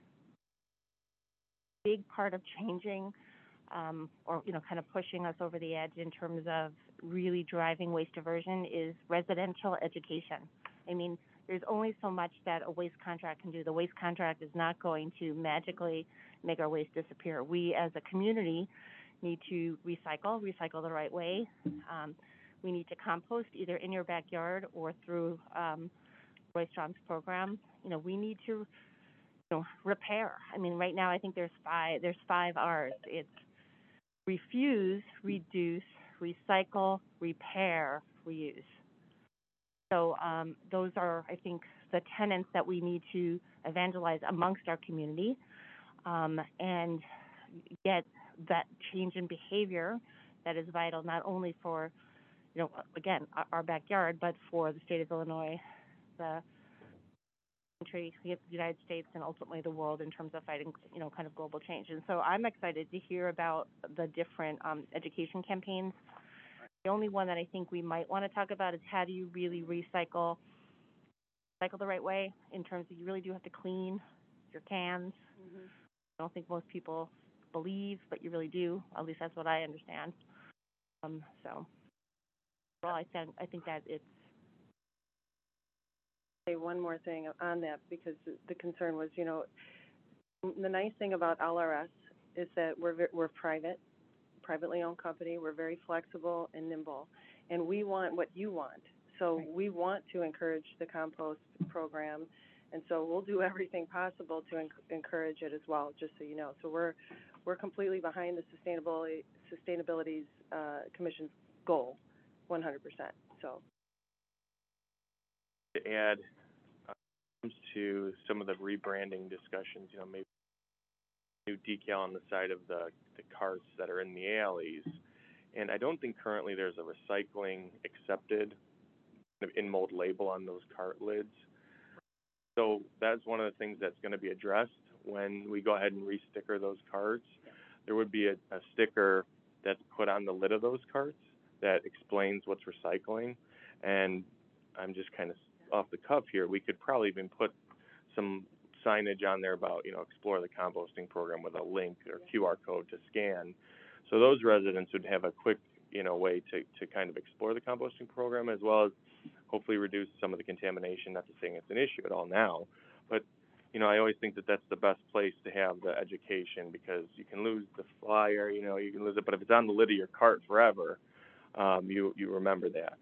a big part of changing um, or, you know, kind of pushing us over the edge in terms of really driving waste diversion is residential education. I mean, there's only so much that a waste contract can do. The waste contract is not going to magically make our waste disappear. We, as a community, need to recycle, recycle the right way. Um, we need to compost either in your backyard or through um, Roy Strom's program. You know, we need to, you know, repair. I mean, right now I think there's five. There's five R's. It's refuse, reduce, recycle, repair, reuse. So um, those are, I think, the tenets that we need to evangelize amongst our community um, and get that change in behavior that is vital not only for, you know, again, our, our backyard, but for the state of Illinois, the country, the United States, and ultimately the world in terms of fighting, you know, kind of global change. And so I'm excited to hear about the different um, education campaigns. The only one that I think we might want to talk about is how do you really recycle, recycle the right way in terms of you really do have to clean your cans. Mm-hmm. I don't think most people believe, but you really do. At least that's what I understand. Um, so, well, I think I think that it's. Say one more thing on that, because the, the concern was, you know, the nice thing about L R S is that we're we're private, privately owned company. We're very flexible and nimble, and we want what you want. So right. We want to encourage the compost program, and so we'll do everything possible to enc- encourage it as well. Just so you know, so we're we're completely behind the sustainability sustainability's uh, commission's goal, one hundred percent. So. To add uh, to some of the rebranding discussions, you know, maybe new decal on the side of the, the carts that are in the alleys. And I don't think currently there's a recycling accepted in mold label on those cart lids. So that's one of the things that's going to be addressed when we go ahead and re-sticker those carts. There would be a, a sticker that's put on the lid of those carts that explains what's recycling. And I'm just kind of off the cuff here, we could probably even put some signage on there about, you know, explore the composting program with a link or Q R code to scan. So those residents would have a quick, you know, way to, to kind of explore the composting program, as well as hopefully reduce some of the contamination. Not to saying it's an issue at all now, but, you know, I always think that that's the best place to have the education, because you can lose the flyer, you know, you can lose it, but if it's on the lid of your cart forever, um, you, you remember that.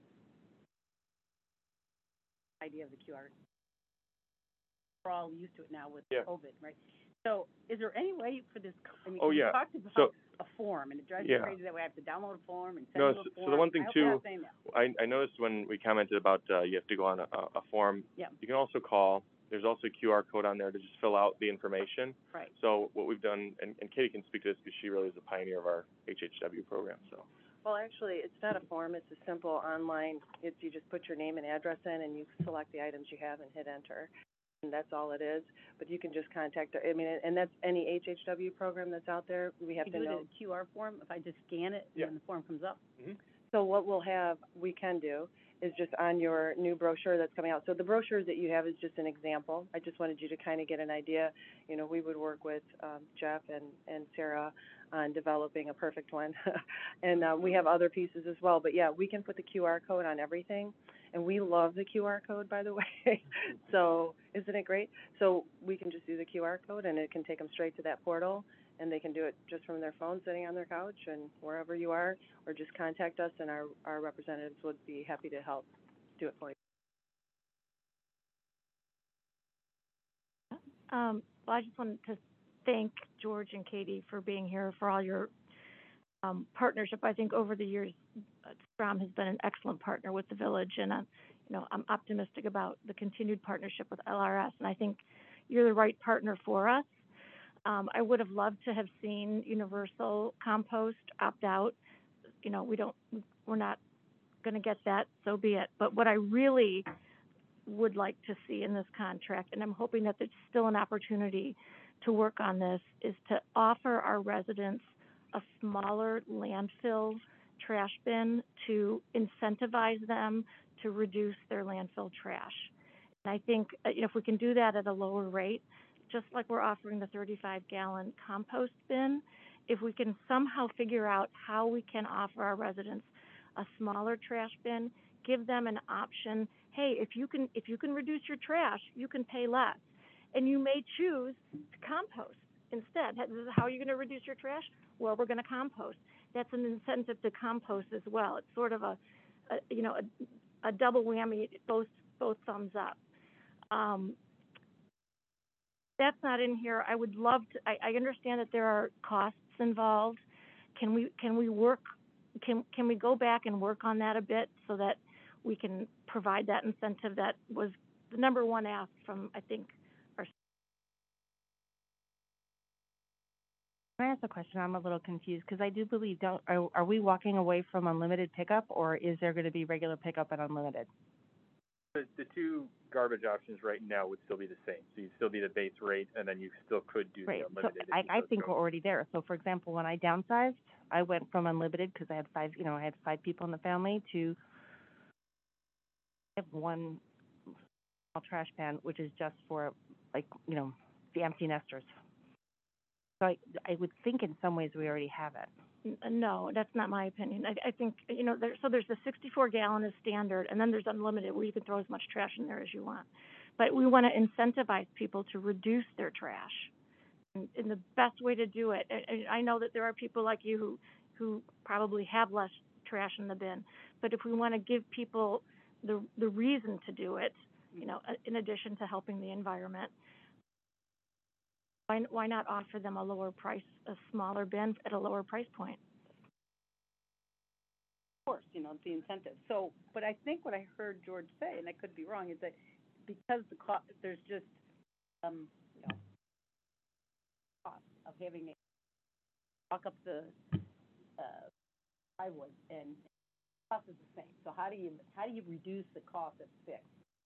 Idea of the Q R. We're all used to it now with yeah. COVID, right? So is there any way for this, I mean, oh, you yeah. talked about so, a form, and it drives yeah. me crazy that we have to download a form and send no, you a so, form. So the one thing, I too, I, I noticed when we commented about uh, you have to go on a, a form, yeah. you can also call. There's also a Q R code on there to just fill out the information. Right. So what we've done, and, and Katie can speak to this because she really is a pioneer of our H H W program, so. Well, actually, it's not a form. It's a simple online. It's you just put your name and address in, and you select the items you have and hit enter, and that's all it is. But you can just contact. I mean, and that's any H H W program that's out there. We have you to do know. it in a Q R form. If I just scan it, yeah. and the form comes up. Mm-hmm. So what we'll have, we can do, is just on your new brochure that's coming out. So the brochures that you have is just an example. I just wanted you to kind of get an idea. You know, we would work with um, Jeff and, and Sarah on developing a perfect one. and uh, we have other pieces as well. But yeah, we can put the Q R code on everything. And we love the Q R code, by the way. So isn't it great? So we can just do the Q R code and it can take them straight to that portal. And they can do it just from their phone, sitting on their couch and wherever you are, or just contact us and our, our representatives would be happy to help do it for you. Um, well, I just wanted to thank George and Katie for being here, for all your um, partnership. I think over the years, uh, Strom has been an excellent partner with the village, and uh, you know, I'm optimistic about the continued partnership with L R S, and I think you're the right partner for us. Um, I would have loved to have seen Universal Compost opt out. You know, we don't, we're not going to get that, so be it. But what I really would like to see in this contract, and I'm hoping that there's still an opportunity to work on this, is to offer our residents a smaller landfill trash bin to incentivize them to reduce their landfill trash. And I think, uh, you know, if we can do that at a lower rate, just like we're offering the thirty-five gallon compost bin, if we can somehow figure out how we can offer our residents a smaller trash bin, give them an option. Hey, if you can, if you can reduce your trash, you can pay less, and you may choose to compost instead. How are you going to reduce your trash? Well, we're going to compost. That's an incentive to compost as well. It's sort of a, a you know, a, a double whammy, both both thumbs up. Um, That's not in here. I would love to, I, I understand that there are costs involved. Can we, can we work, can, can we go back and work on that a bit so that we can provide that incentive that was the number one ask from, I think, our. Can I ask a question? I'm a little confused because I do believe, don't, are, are we walking away from unlimited pickup, or is there going to be regular pickup and unlimited? The, the two garbage options right now would still be the same. So you'd still be the base rate, and then you still could do Right. the unlimited. So I, I think we're already there. So for example, when I downsized, I went from unlimited because I had five, you know, I had five people in the family to I have one small trash pan, which is just for like, you know, the empty nesters. So I, I would think in some ways we already have it. No, that's not my opinion. I, I think, you know, there, so there's the sixty-four gallon is standard, and then there's unlimited where you can throw as much trash in there as you want. But we want to incentivize people to reduce their trash. And, and the best way to do it, and I know that there are people like you who, who probably have less trash in the bin, but if we want to give people the, the reason to do it, you know, in addition to helping the environment, Why, why not offer them a lower price, a smaller bin at a lower price point? Of course, you know, the incentive. So, but I think what I heard George say, and I could be wrong, is that because the cost, there's just, um, you know, cost of having a walk up the uh, driveway, and the cost is the same. So how do you how do you reduce the cost that's fixed?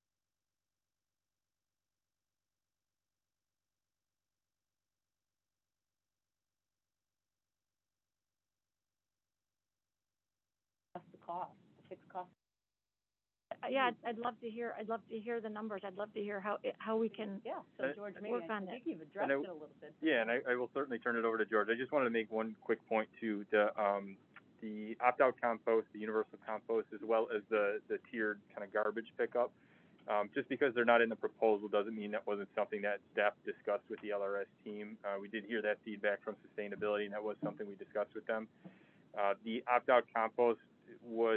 What's the cost? The fixed cost. Uh, Yeah, I'd, I'd love to hear, I'd love to hear the numbers. I'd love to hear how, it- how we can Yeah. So Uh, George, maybe work I on think it. you've addressed And I- it a little bit. Yeah, and I, I will certainly turn it over to George. I just wanted to make one quick point to the um, the opt-out compost, the universal compost, as well as the, the tiered kind of garbage pickup. Um, just because they're not in the proposal doesn't mean that wasn't something that staff discussed with the L R S team. Uh, we did hear that feedback from sustainability, and that was something we discussed with them. Uh, the opt-out compost was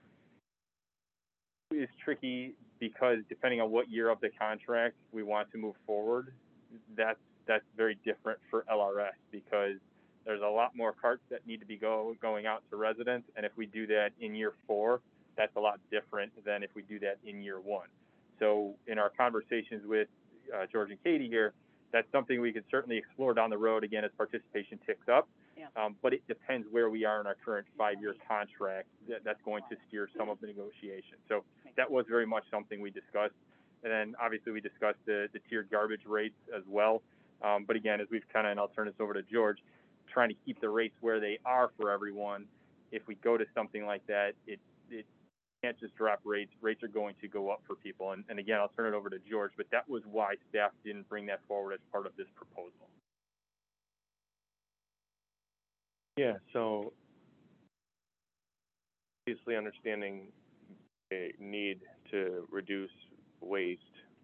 is tricky because depending on what year of the contract we want to move forward, that's that's very different for L R S because there's a lot more carts that need to be go, going out to residents, and if we do that in year four, that's a lot different than if we do that in year one. So in our conversations with uh, George and Katie here, that's something we could certainly explore down the road again as participation ticks up. Yeah. Um, but it depends where we are in our current five-year contract. That, that's going to steer some of the negotiation. So that was very much something we discussed. And then obviously we discussed the, the tiered garbage rates as well. Um, but again, as we've kind of, and I'll turn this over to George, trying to keep the rates where they are for everyone. If we go to something like that, it, it can't just drop rates. Rates are going to go up for people. And, and again, I'll turn it over to George, but that was why staff didn't bring that forward as part of this proposal. Yeah, so obviously understanding a need to reduce waste,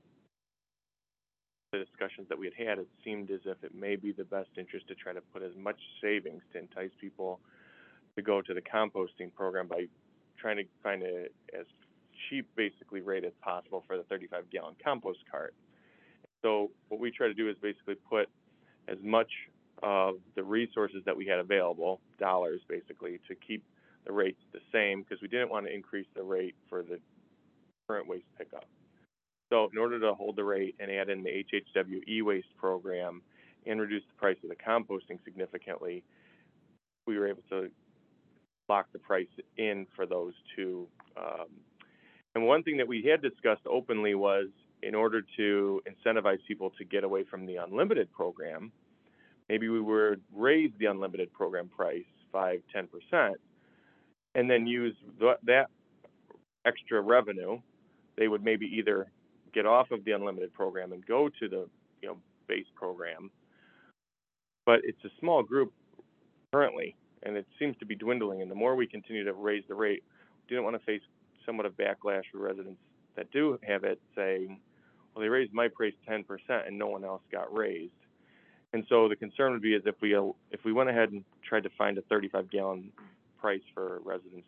the discussions that we had had, it seemed as if it may be the best interest to try to put as much savings to entice people to go to the composting program by trying to find a as cheap basically rate as possible for the thirty-five gallon compost cart. So what we try to do is basically put as much of the resources that we had available, dollars basically, to keep the rates the same, because we didn't want to increase the rate for the current waste pickup. So in order to hold the rate and add in the H H W e-waste program and reduce the price of the composting significantly, we were able to lock the price in for those two. Um, and one thing that we had discussed openly was, in order to incentivize people to get away from the unlimited program, maybe we would raise the unlimited program price five, ten percent, and then use th that extra revenue. They would maybe either get off of the unlimited program and go to the you know base program. But it's a small group currently, and it seems to be dwindling. And the more we continue to raise the rate, we didn't want to face somewhat of backlash for residents that do have it saying, well, they raised my price ten percent and no one else got raised. And so the concern would be is if we if we went ahead and tried to find a thirty-five gallon price for residents,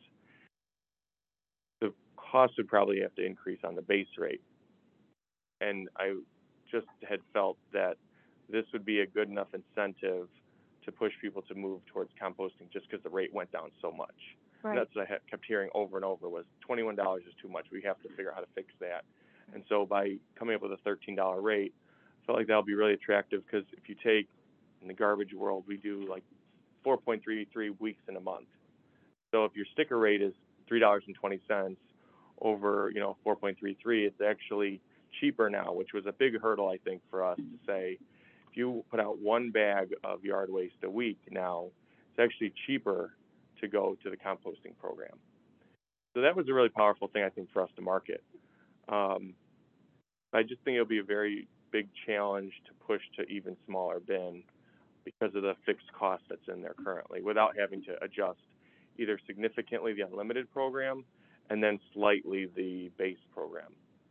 the cost would probably have to increase on the base rate. And I just had felt that this would be a good enough incentive to push people to move towards composting just because the rate went down so much. Right. And that's what I kept hearing over and over was twenty-one dollars is too much. We have to figure out how to fix that. And so by coming up with a thirteen dollar rate, I felt like that would be really attractive, because if you take, in the garbage world, we do like four point three three weeks in a month. So if your sticker rate is three dollars and twenty cents over, you know, four point three three, it's actually cheaper now, which was a big hurdle, I think, for us to say, if you put out one bag of yard waste a week now, it's actually cheaper to go to the composting program. So that was a really powerful thing, I think, for us to market. Um, I just think it'll be a very big challenge to push to even smaller bin because of the fixed cost that's in there currently, without having to adjust either significantly the unlimited program and then slightly the base program.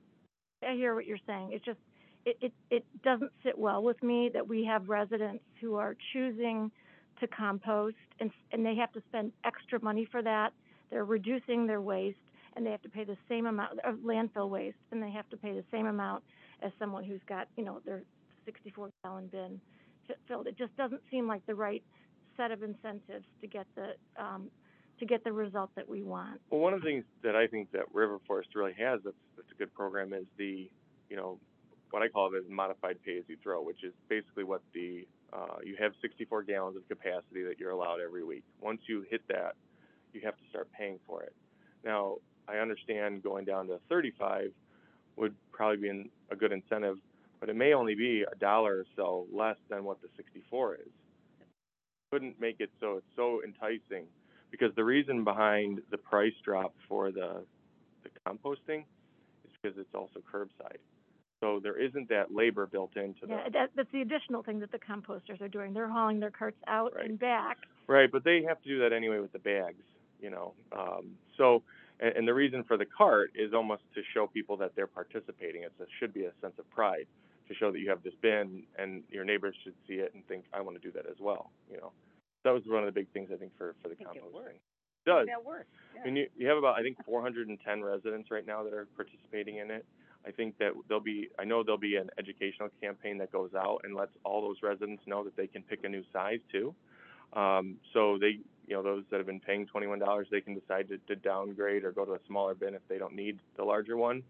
I hear what you're saying. It's just, it, it, it doesn't sit well with me that we have residents who are choosing to compost, and, and they have to spend extra money for that. They're reducing their waste, and they have to pay the same amount of landfill waste, and they have to pay the same amount as someone who's got, you know, their sixty-four gallon bin filled. It just doesn't seem like the right set of incentives to get the um, to get the result that we want. Well, one of the things that I think that River Forest really has that's, that's a good program is the, you know, what I call it is modified pay-as-you-throw, which is basically what the, uh, you have sixty-four gallons of capacity that you're allowed every week. Once you hit that, you have to start paying for it. Now, I understand going down to thirty-five would probably be in a good incentive, but it may only be a dollar or so less than what the sixty-four is. Couldn't make it so it's so enticing, because the reason behind the price drop for the, the composting is because it's also curbside. So there isn't that labor built into Yeah, the... that, that's the additional thing that the composters are doing. They're hauling their carts out Right. and back. Right, but they have to do that anyway with the bags, you know. Um, so, and, and the reason for the cart is almost to show people that they're participating. It's a, should be a sense of pride to show that you have this bin, and your neighbors should see it and think, I want to do that as well, you know. That was one of the big things, I think, for, for the I think it composting. works. It does. That works, yeah. I mean, you, you have about, I think, four hundred ten residents right now that are participating in it. I think that there'll be, I know there'll be an educational campaign that goes out and lets all those residents know that they can pick a new size too. Um, so they, you know, those that have been paying twenty-one dollars, they can decide to, to downgrade or go to a smaller bin if they don't need the larger one.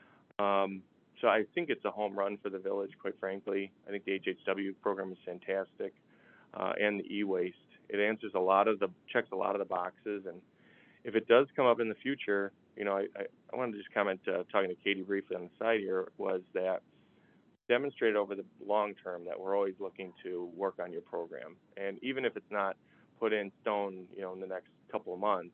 Um, so I think it's a home run for the village, quite frankly. I think the H H W program is fantastic, uh, and the e-waste. It answers a lot of the, checks a lot of the boxes, and if it does come up in the future, you know, I, I, I wanted to just comment, uh, talking to Katie briefly on the side here, was that demonstrated over the long term that we're always looking to work on your program. And even if it's not put in stone, you know, in the next couple of months,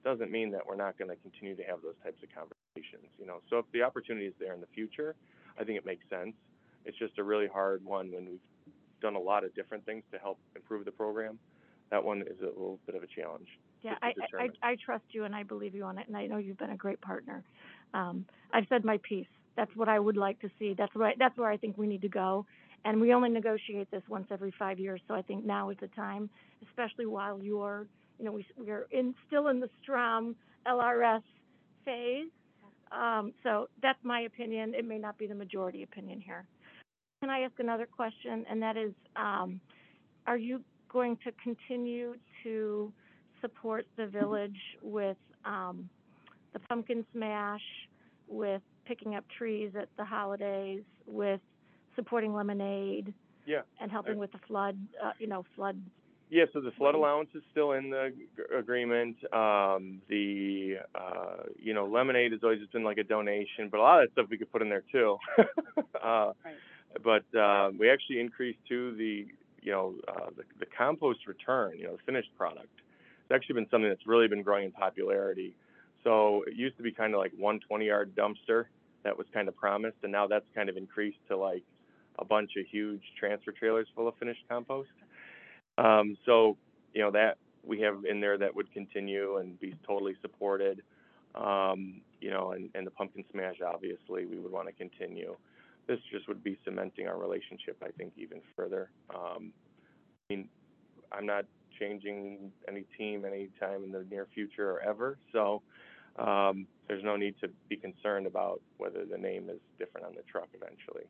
doesn't mean that we're not going to continue to have those types of conversations, you know. So if the opportunity is there in the future, I think it makes sense. It's just a really hard one when we've done a lot of different things to help improve the program. That one is a little bit of a challenge. Yeah, I, I, I trust you and I believe you on it, and I know you've been a great partner. Um, I've said my piece. That's what I would like to see. That's where I, that's where I think we need to go. And we only negotiate this once every five years, so I think now is the time, especially while you're, you know, we we're in still in the Strom L R S phase. Um, so that's my opinion. It may not be the majority opinion here. Can I ask another question? And that is, um, are you going to continue to support the village with um, the pumpkin smash, with picking up trees at the holidays, with supporting lemonade, yeah, and helping I, with the flood, uh, you know, flood? Yeah, so the flood allowance is still in the g- agreement. Um, the, uh, you know, lemonade has always just been like a donation, but a lot of that stuff we could put in there too. uh, Right. But uh, we actually increased to the, you know, uh, the, the compost return, you know, the finished product. It's actually been something that's really been growing in popularity. So it used to be kind of like one twenty-yard dumpster that was kind of promised, and now that's kind of increased to like a bunch of huge transfer trailers full of finished compost. Um, so, you know, that we have in there that would continue and be totally supported. Um, you know, and, and the pumpkin smash, obviously, we would want to continue. This just would be cementing our relationship, I think, even further. Um, I mean, I'm not changing any team anytime in the near future or ever, so um, there's no need to be concerned about whether the name is different on the truck eventually.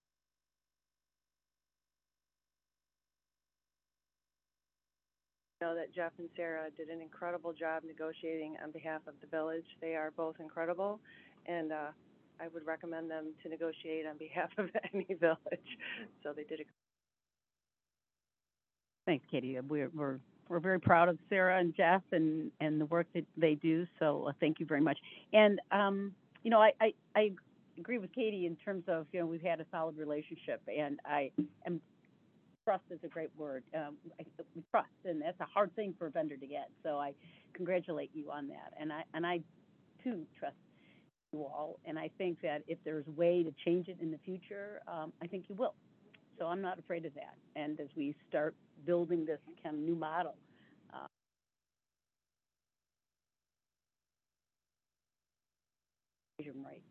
I know that Jeff and Sarah did an incredible job negotiating on behalf of the village. They are both incredible, and uh, I would recommend them to negotiate on behalf of any village. So they did a Thanks, Katie. We're, we're, we're very proud of Sarah and Jeff and, and the work that they do, so uh, thank you very much. And, um, you know, I, I, I agree with Katie in terms of, you know, we've had a solid relationship, and I am, trust is a great word. Um, I, we trust, and that's a hard thing for a vendor to get, so I congratulate you on that. And I, and I, too, trust you all, and I think that if there's a way to change it in the future, um, I think you will. So I'm not afraid of that. And as we start building this kind of new model, uh, right,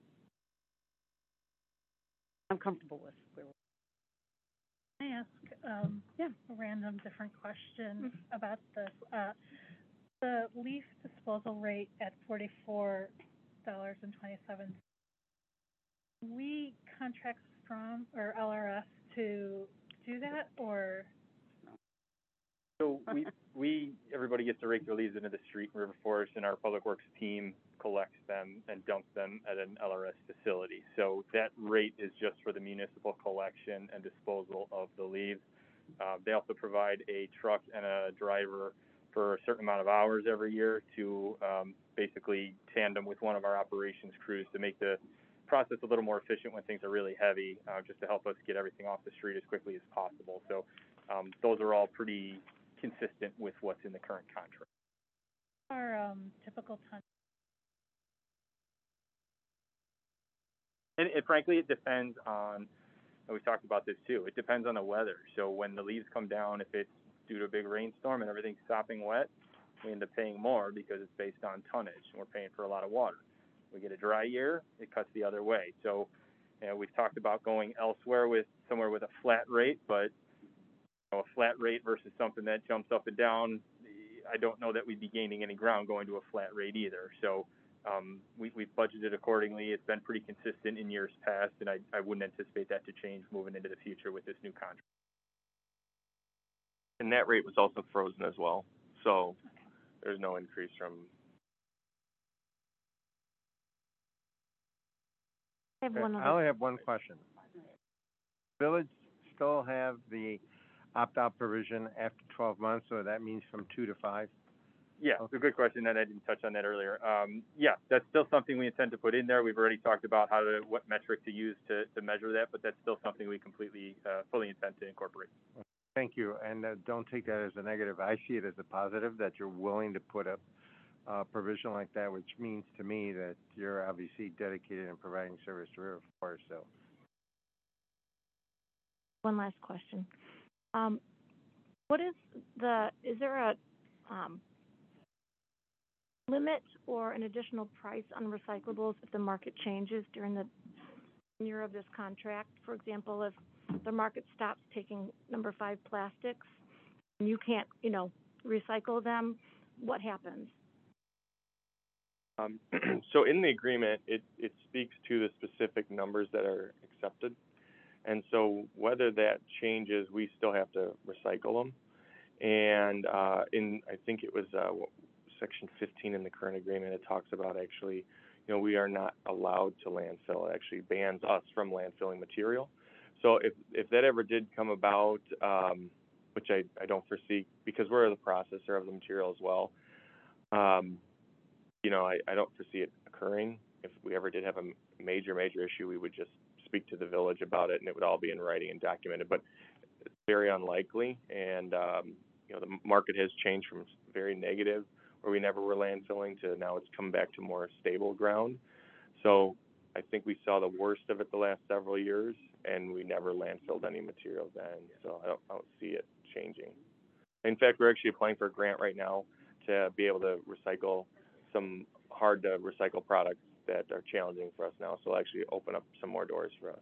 I'm comfortable with where we're. Can I ask um, yeah. a random different question Mm-hmm. about this? Uh, the leaf disposal rate at forty-four dollars and twenty-seven cents. We contract Strom or L R S to do that, or? So we, we, everybody gets to rake their leaves into the street in River Forest, and our Public Works team collects them and dumps them at an L R S facility. So that rate is just for the municipal collection and disposal of the leaves. Uh, they also provide a truck and a driver for a certain amount of hours every year to um, basically tandem with one of our operations crews to make the process a little more efficient when things are really heavy, uh, just to help us get everything off the street as quickly as possible. So um, those are all pretty consistent with what's in the current contract. Our um, typical ton. And it, frankly, it depends on, and we talked about this too, it depends on the weather. So when the leaves come down, if it's due to a big rainstorm and everything's sopping wet, we end up paying more because it's based on tonnage, and we're paying for a lot of water. We get a dry year, it cuts the other way. So, you know, we've talked about going elsewhere with somewhere with a flat rate, but you know, a flat rate versus something that jumps up and down, I don't know that we'd be gaining any ground going to a flat rate either. So um, we, we've budgeted accordingly. It's been pretty consistent in years past, and I, I wouldn't anticipate that to change moving into the future with this new contract. And that rate was also frozen as well, so there's no increase from. I have one I other. only have one question. Village still have the opt-out provision after twelve months, so that means from two to five? Yeah, it's a good question, and I didn't touch on that earlier. Um, yeah, that's still something we intend to put in there. We've already talked about how to, what metric to use to, to measure that, but that's still something we completely, uh, fully intend to incorporate. Thank you, and uh, don't take that as a negative. I see it as a positive that you're willing to put up uh, provision like that, which means to me that you're obviously dedicated in providing service to River Forest, so. One last question. Um, what is the, is there a, um, limit or an additional price on recyclables if the market changes during the year of this contract? For example, if the market stops taking number five plastics and you can't, you know, recycle them, what happens? Um, so in the agreement, it, it speaks to the specific numbers that are accepted. And so whether that changes, we still have to recycle them. And uh, in, I think it was uh, section fifteen in the current agreement, it talks about actually, you know, we are not allowed to landfill. It actually bans us from landfilling material. So if, if that ever did come about, um, which I, I don't foresee, because we're the processor of the material as well, um, you know, I, I don't foresee it occurring. If we ever did have a major, major issue, we would just speak to the village about it, and it would all be in writing and documented. But it's very unlikely, and um, you know, the market has changed from very negative, where we never were landfilling, to now it's come back to more stable ground. So I think we saw the worst of it the last several years, and we never landfilled any material then. So I don't, I don't see it changing. In fact, we're actually applying for a grant right now to be able to recycle some hard to recycle products that are challenging for us now. So it'll actually open up some more doors for us.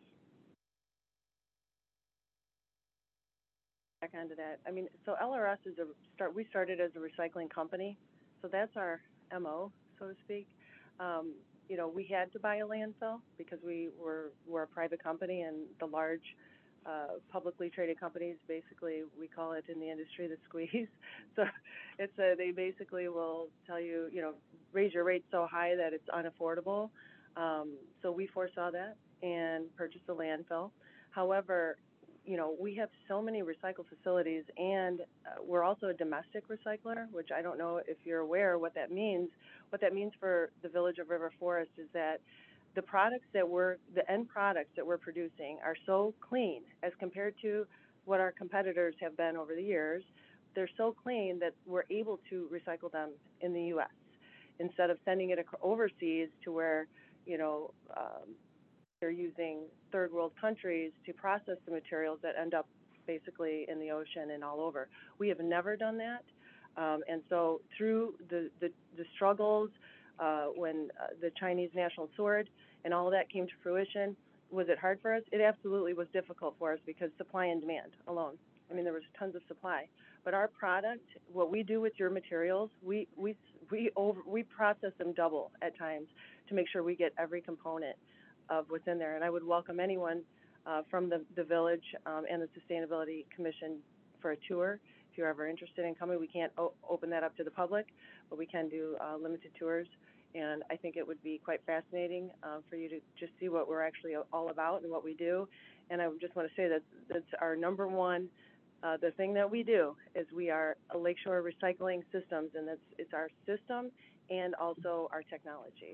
Back onto that. I mean, so L R S is a start. We started as a recycling company, so that's our M O, so to speak. Um, you know, we had to buy a landfill because we were were a private company, and the large uh, publicly traded companies, basically, we call it in the industry the squeeze. So it's a, they basically will tell you, you know, raise your rates so high that it's unaffordable. Um, so we foresaw that and purchased a landfill. However, you know, we have so many recycle facilities, and uh, we're also a domestic recycler, which I don't know if you're aware what that means. What that means for the Village of River Forest is that the products that we're, the end products that we're producing are so clean as compared to what our competitors have been over the years. They're so clean that we're able to recycle them in the U S instead of sending it overseas to where, you know, um, they're using third world countries to process the materials that end up basically in the ocean and all over. We have never done that. Um, and so through the, the, the struggles, uh, when uh, the Chinese national sword and all of that came to fruition, was it hard for us? It absolutely was difficult for us because supply and demand alone. I mean, there was tons of supply. But our product, what we do with your materials, we, we, we, over, we process them double at times to make sure we get every component of what's in there. And I would welcome anyone uh, from the, the village um, and the Sustainability Commission for a tour. If you're ever interested in coming, we can't o open that up to the public, but we can do uh, limited tours. And I think it would be quite fascinating uh, for you to just see what we're actually all about and what we do. And I just want to say that that's our number one, uh, the thing that we do is we are a Lakeshore Recycling Systems, and that's it's our system and also our technology.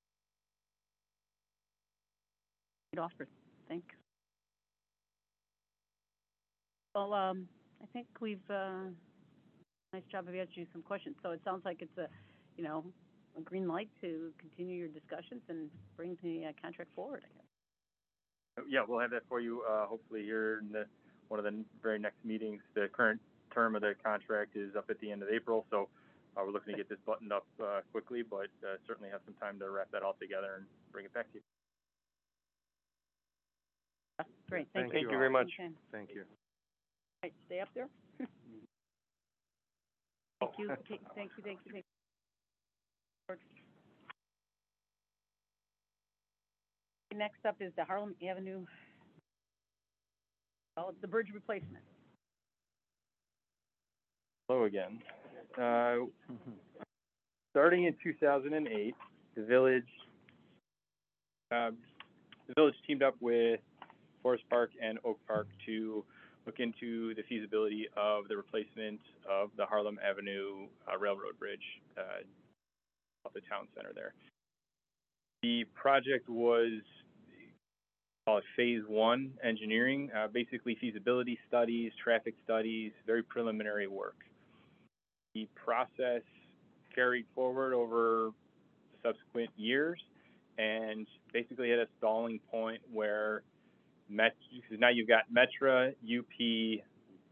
Good offer. Thanks. Well, um, I think we've, uh, nice job of answering some questions. So it sounds like it's a, you know, a green light to continue your discussions and bring the uh, contract forward, I guess. Yeah, we'll have that for you, uh, hopefully here in the, one of the very next meetings. The current term of the contract is up at the end of April, so uh, we're looking to get this buttoned up uh, quickly, but uh, certainly have some time to wrap that all together and bring it back to you. Great, thank, thank you. you very much. Okay. Thank you. All right, stay up there. Thank you, thank you, thank you, thank you. Next up is the Harlem Avenue, oh, the bridge replacement. Hello again. Uh, starting in two thousand eight, the village, uh, the village teamed up with Forest Park and Oak Park to look into the feasibility of the replacement of the Harlem Avenue uh, Railroad Bridge uh, off the town center there. The project was called phase one engineering, uh, basically feasibility studies, traffic studies, very preliminary work. The process carried forward over subsequent years, and basically hit a stalling point where Met, because now you've got Metra, U P,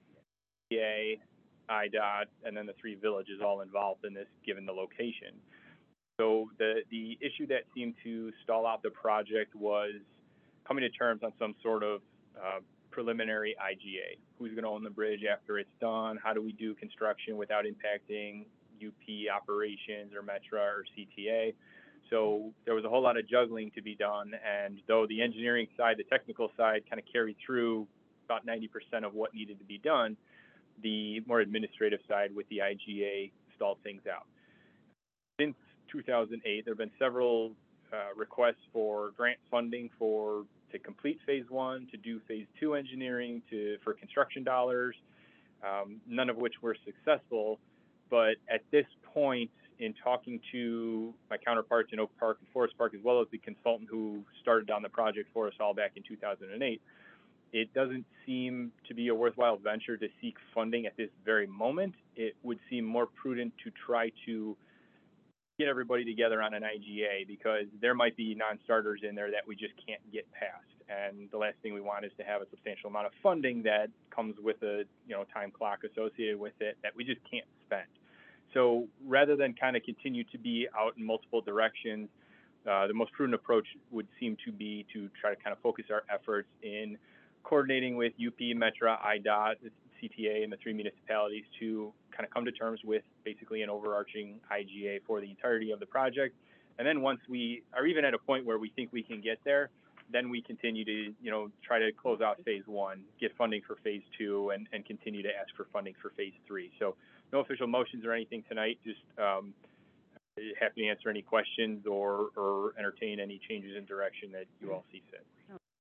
P A, I D O T, and then the three villages all involved in this, given the location. So the the issue that seemed to stall out the project was coming to terms on some sort of uh, preliminary I G A. Who's going to own the bridge after it's done? How do we do construction without impacting U P operations or Metra or C T A? So there was a whole lot of juggling to be done, and though the engineering side, the technical side kind of carried through about ninety percent of what needed to be done, the more administrative side with the I G A stalled things out. Since two thousand eight, there have been several uh, requests for grant funding for to complete phase one, to do phase two engineering, to for construction dollars, um, none of which were successful. But at this point, in talking to my counterparts in Oak Park and Forest Park, as well as the consultant who started on the project for us all back in two thousand eight, it doesn't seem to be a worthwhile venture to seek funding at this very moment. It would seem more prudent to try to get everybody together on an I G A, because there might be non-starters in there that we just can't get past. And the last thing we want is to have a substantial amount of funding that comes with a you know time clock associated with it that we just can't spend. So rather than kind of continue to be out in multiple directions, uh, the most prudent approach would seem to be to try to kind of focus our efforts in coordinating with U P, Metra, I D O T, C T A, and the three municipalities to kind of come to terms with basically an overarching I G A for the entirety of the project. And then once we are even at a point where we think we can get there, then we continue to, you know, try to close out phase one, get funding for phase two, and, and continue to ask for funding for phase three. So no official motions or anything tonight, just um, happy to answer any questions or, or entertain any changes in direction that you all see fit.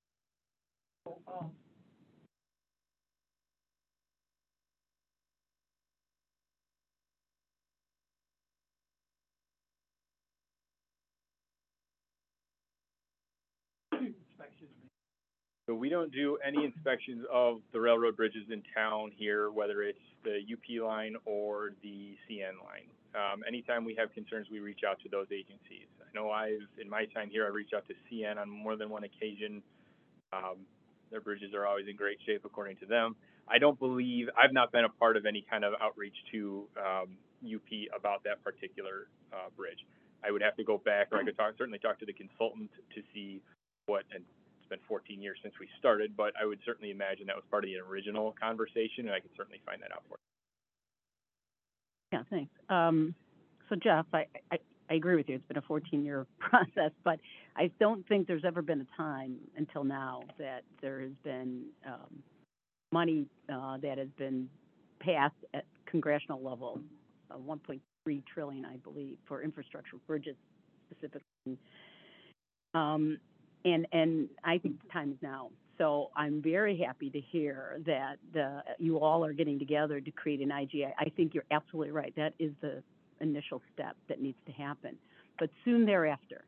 So we don't do any inspections of the railroad bridges in town here, whether it's the U P line or the C N line. Um, anytime we have concerns, we reach out to those agencies. I know I've, in my time here, I reached out to C N on more than one occasion. Um, their bridges are always in great shape, according to them. I don't believe, I've not been a part of any kind of outreach to um, U P about that particular uh, bridge. I would have to go back, or I could talk, certainly talk to the consultant to see what, and it's been fourteen years since we started, but I would certainly imagine that was part of the original conversation, and I could certainly find that out for you. Yeah, thanks. Um, so Jeff, I, I, I agree with you. It's been a fourteen-year process, but I don't think there's ever been a time until now that there has been um, money uh, that has been passed at congressional level, uh, one point three trillion, I believe, for infrastructure, bridges specifically. Um, and and I think the time is now. So I'm very happy to hear that the, you all are getting together to create an I G A. I think you're absolutely right. That is the initial step that needs to happen. But soon thereafter,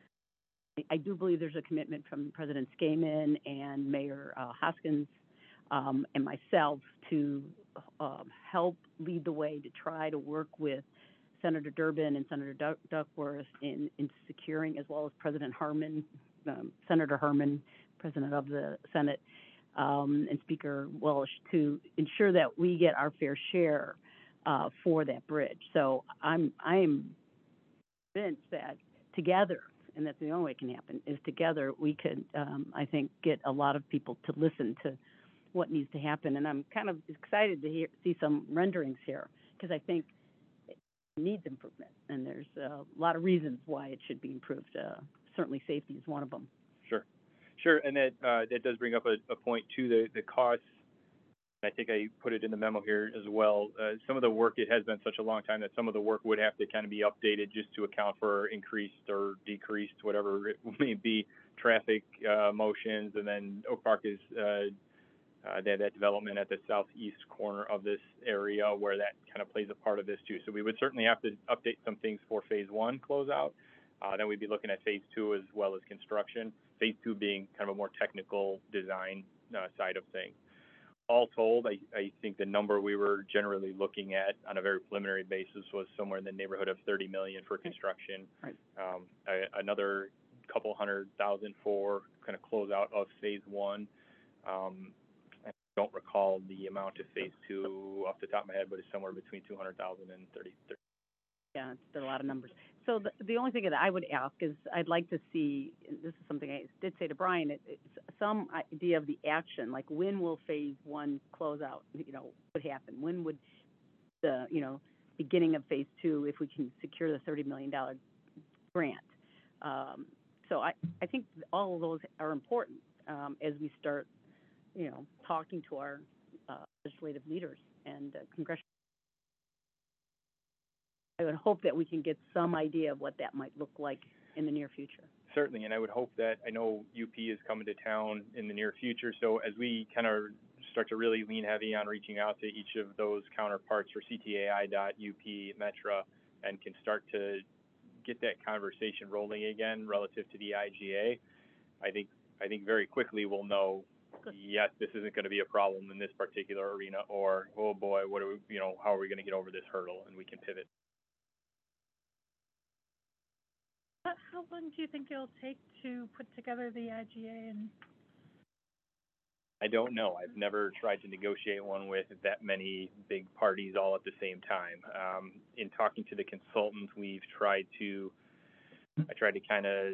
I do believe there's a commitment from President Skaman and Mayor uh, Hoskins um, and myself to um, help lead the way to try to work with Senator Durbin and Senator Duck- Duckworth in, in securing, as well as President Harmon, um, Senator Herman, President of the Senate, um, and Speaker Welsh, to ensure that we get our fair share uh, for that bridge. So I'm I'm convinced that together, and that's the only way it can happen, is together we could, um, I think, get a lot of people to listen to what needs to happen. And I'm kind of excited to hear, see some renderings here, because I think it needs improvement, and there's a lot of reasons why it should be improved. Uh, certainly safety is one of them. Sure. Sure, and that uh, that does bring up a, a point too, the, the costs. I think I put it in the memo here as well. Uh, some of the work, it has been such a long time that some of the work would have to kind of be updated just to account for increased or decreased, whatever it may be, traffic uh, motions. And then Oak Park is, uh, uh, they have that development at the southeast corner of this area where that kind of plays a part of this too. So we would certainly have to update some things for phase one closeout. Uh, then we'd be looking at phase two as well as construction. Phase two being kind of a more technical design uh, side of things. all told, I, I think the number we were generally looking at on a very preliminary basis was somewhere in the neighborhood of thirty million for construction. Right. Um, a, another couple hundred thousand for kind of closeout of phase one. Um, I don't recall the amount of phase two off the top of my head, but it's somewhere between two hundred thousand and thirty. Yeah, it's a lot of numbers. So the, the only thing that I would ask is, I'd like to see, and this is something I did say to Brian, it, it's some idea of the action, like when will phase one close out, you know, what happen? When would the, you know, beginning of phase two, if we can secure the thirty million dollar grant? Um, so I, I think all of those are important, um, as we start, you know, talking to our, uh, legislative leaders and uh, congressional. I would hope that we can get some idea of what that might look like in the near future. Certainly, and I would hope that, I know U P is coming to town in the near future, so as we kind of start to really lean heavy on reaching out to each of those counterparts for C T A, I D O T, U P, Metra, and can start to get that conversation rolling again relative to the I G A, I think, I think very quickly we'll know, yes, this isn't going to be a problem in this particular arena, or, oh boy, what are we, you know, how are we going to get over this hurdle, and we can pivot. How long do you think it'll take to put together the I G A? And I don't know. I've never tried to negotiate one with that many big parties all at the same time. Um, in talking to the consultants, we've tried to, I tried to kind of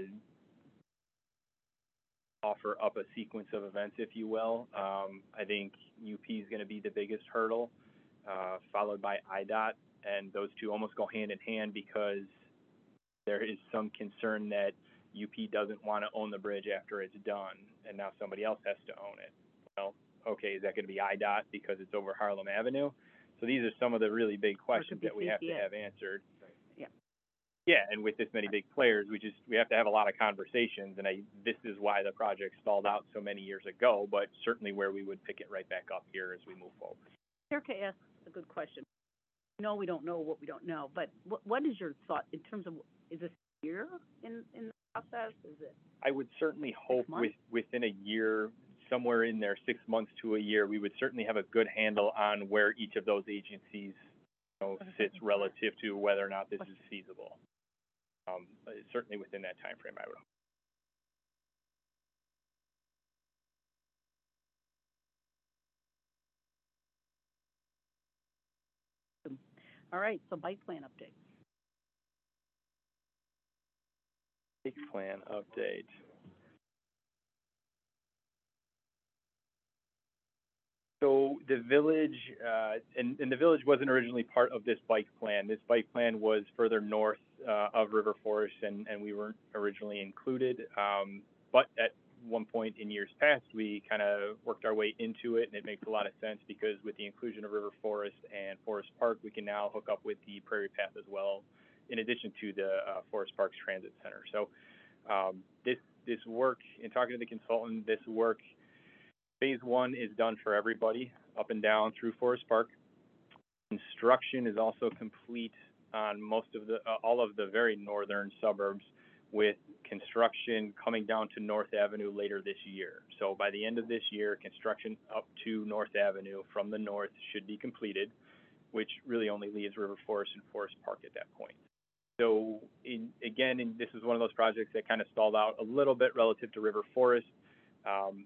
offer up a sequence of events, if you will. Um, I think U P is going to be the biggest hurdle, uh, followed by I D O T, and those two almost go hand in hand because there is some concern that U P doesn't want to own the bridge after it's done, and now somebody else has to own it. Well, okay, is that going to be I D O T because it's over Harlem Avenue? So these are some of the really big questions that we have to have answered. Yeah. Yeah, and with this many big players, we just, we have to have a lot of conversations, and I, this is why the project stalled out so many years ago, but certainly where we would pick it right back up here as we move forward. Erica asked a good question. No, we don't know what we don't know, but what, what is your thought in terms of, is this a year in, in the process? Is it? I would certainly hope with, within a year, somewhere in there, six months to a year, we would certainly have a good handle on where each of those agencies, you know, sits relative to whether or not this is feasible. Um, certainly within that time frame, I would hope. All right, so bike plan update. Bike plan update. So the village, uh, and, and the village wasn't originally part of this bike plan. This bike plan was further north uh, of River Forest, and, and we weren't originally included. Um, but at one point in years past, we kind of worked our way into it, and it makes a lot of sense because with the inclusion of River Forest and Forest Park, we can now hook up with the Prairie Path as well, in addition to the uh, Forest Parks Transit Center. So um, this this work, in talking to the consultant, this work, phase one is done for everybody, up and down through Forest Park. Construction is also complete on most of the, uh, all of the very northern suburbs, with construction coming down to North Avenue later this year. So by the end of this year, construction up to North Avenue from the north should be completed, which really only leaves River Forest and Forest Park at that point. So in, again, in, this is one of those projects that kind of stalled out a little bit relative to River Forest. Um,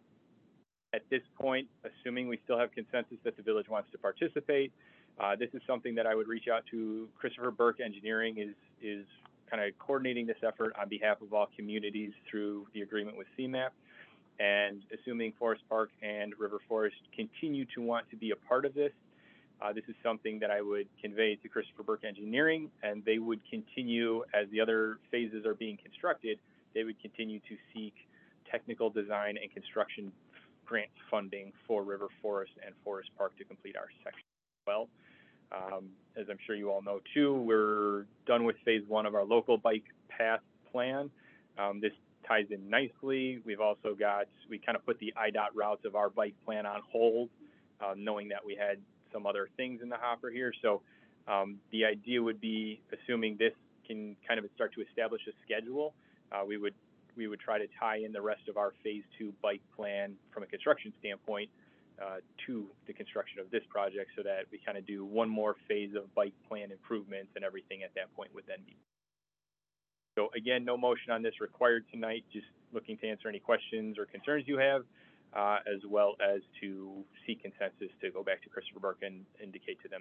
At this point, assuming we still have consensus that the village wants to participate, uh, this is something that I would reach out to Christopher Burke Engineering is is kind of coordinating this effort on behalf of all communities through the agreement with C MAP. And assuming Forest Park and River Forest continue to want to be a part of this, uh, this is something that I would convey to Christopher Burke Engineering, and they would continue, as the other phases are being constructed, they would continue to seek technical design and construction grant funding for River Forest and Forest Park to complete our section as well. Um, as I'm sure you all know too, we're done with phase one of our local bike path plan. Um, this ties in nicely. We've also got, we kind of put the I D O T routes of our bike plan on hold, uh, knowing that we had some other things in the hopper here. So um, the idea would be, assuming this can kind of start to establish a schedule, uh, we would we would try to tie in the rest of our phase two bike plan from a construction standpoint uh, to the construction of this project, so that we kind of do one more phase of bike plan improvements, and everything at that point would then be. So again, no motion on this required tonight, just looking to answer any questions or concerns you have, uh, as well as to seek consensus to go back to Christopher Burke and indicate to them.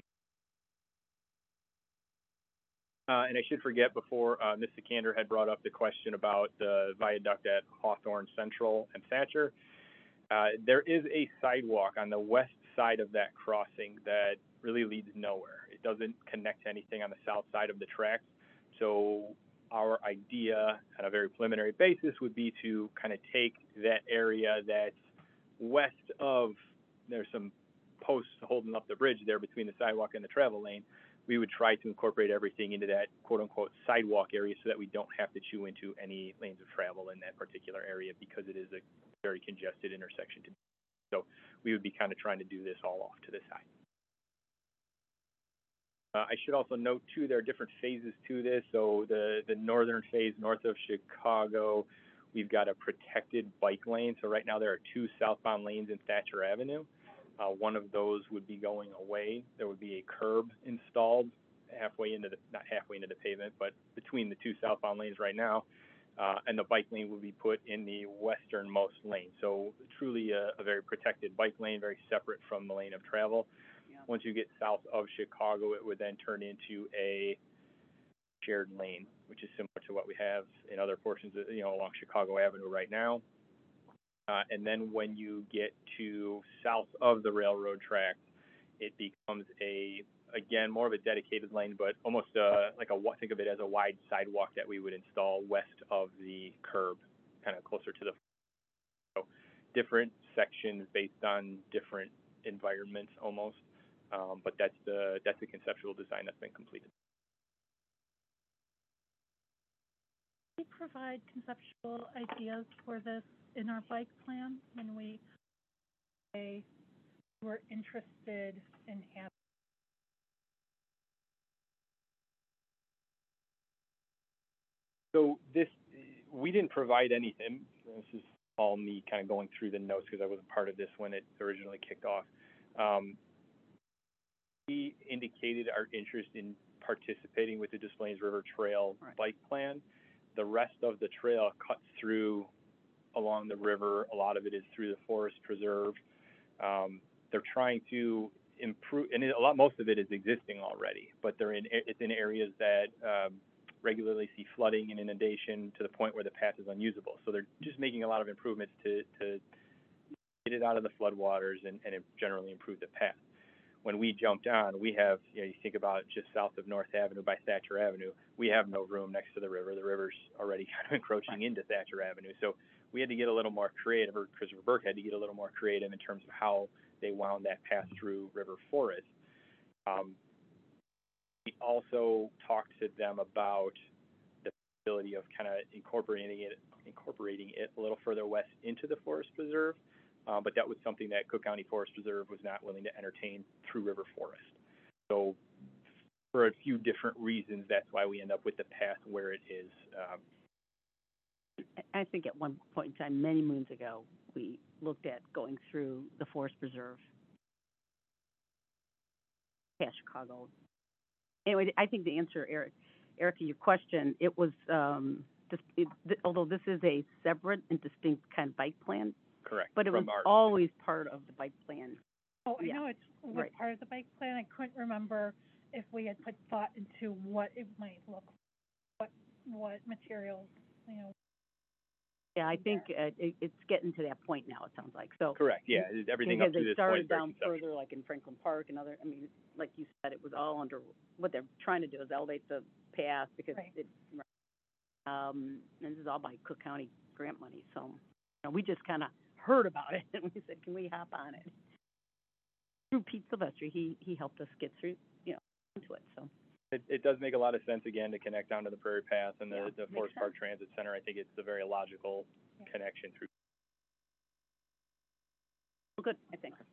Uh, and I should forget before, uh, Miz Sikander had brought up the question about the viaduct at Hawthorne Central and Thatcher. Uh, there is a sidewalk on the west side of that crossing that really leads nowhere. It doesn't connect to anything on the south side of the tracks. So our idea on a very preliminary basis would be to kind of take that area that's west of, there's some posts holding up the bridge there between the sidewalk and the travel lane. We would try to incorporate everything into that quote-unquote sidewalk area so that we don't have to chew into any lanes of travel in that particular area, because it is a very congested intersection. So we would be kind of trying to do this all off to the side. Uh, I should also note, too, there are different phases to this. So the, the northern phase north of Chicago, we've got a protected bike lane. So right now there are two southbound lanes in Thatcher Avenue. Uh, one of those would be going away. There would be a curb installed halfway into the, not halfway into the pavement, but between the two southbound lanes right now. Uh, and the bike lane would be put in the westernmost lane. So truly a, a very protected bike lane, very separate from the lane of travel. Yeah. Once you get south of Chicago, it would then turn into a shared lane, which is similar to what we have in other portions of, you know, along Chicago Avenue right now. Uh, and then when you get to south of the railroad tracks, it becomes a, again, more of a dedicated lane, but almost uh, like a, think of it as a wide sidewalk that we would install west of the curb, kind of closer to the, so different sections based on different environments almost, um, but that's the, that's the conceptual design that's been completed. We provide conceptual ideas for this in our bike plan when we say we're interested in having. So this, we didn't provide anything. This is all me kind of going through the notes because I wasn't part of this when it originally kicked off. Um, we indicated our interest in participating with the Des Plaines River Trail right. bike plan. The rest of the trail cuts through along the river. A lot of it is through the forest preserve. Um, they're trying to improve, and a lot, most of it is existing already, but they're in, it's in areas that um, regularly see flooding and inundation to the point where the path is unusable. So they're just making a lot of improvements to, to get it out of the floodwaters and, and generally improve the path. When we jumped on, we have, you know, you think about just south of North Avenue by Thatcher Avenue, we have no room next to the river. The river's already kind of encroaching right. into Thatcher Avenue. So we had to get a little more creative, or Christopher Burke had to get a little more creative in terms of how they wound that path through River Forest. Um, we also talked to them about the possibility of kind of incorporating it, incorporating it a little further west into the Forest Preserve. Uh, but that was something that Cook County Forest Preserve was not willing to entertain through River Forest. So for a few different reasons, that's why we end up with the path where it is. Um, I think at one point in time, many moons ago, we looked at going through the Forest Preserve past Chicago. Anyway, I think the answer, Eric, Erica, your question, it was, um, this, it, th although this is a separate and distinct kind of bike plan, correct. But it was our, always part of the bike plan. Oh, I yeah. know it's was right. part of the bike plan. I couldn't remember if we had put thought into what it might look like, what, what materials, you know. Yeah, I think uh, it, it's getting to that point now, it sounds like. So correct, yeah, everything up to this point. Because they started down further, like in Franklin Park and other, I mean, like you said, it was all under, what they're trying to do is elevate the path because right. it, um, and this is all by Cook County grant money. So, you know, we just kind of heard about it and we said, can we hop on it? Through Pete Silvestri, he, he helped us get through, you know, into it, so. It, it does make a lot of sense, again, to connect onto the Prairie Path and the, Yeah, the Forest Park Transit Center. I think it's a very logical yeah. connection through. Well, good, I think.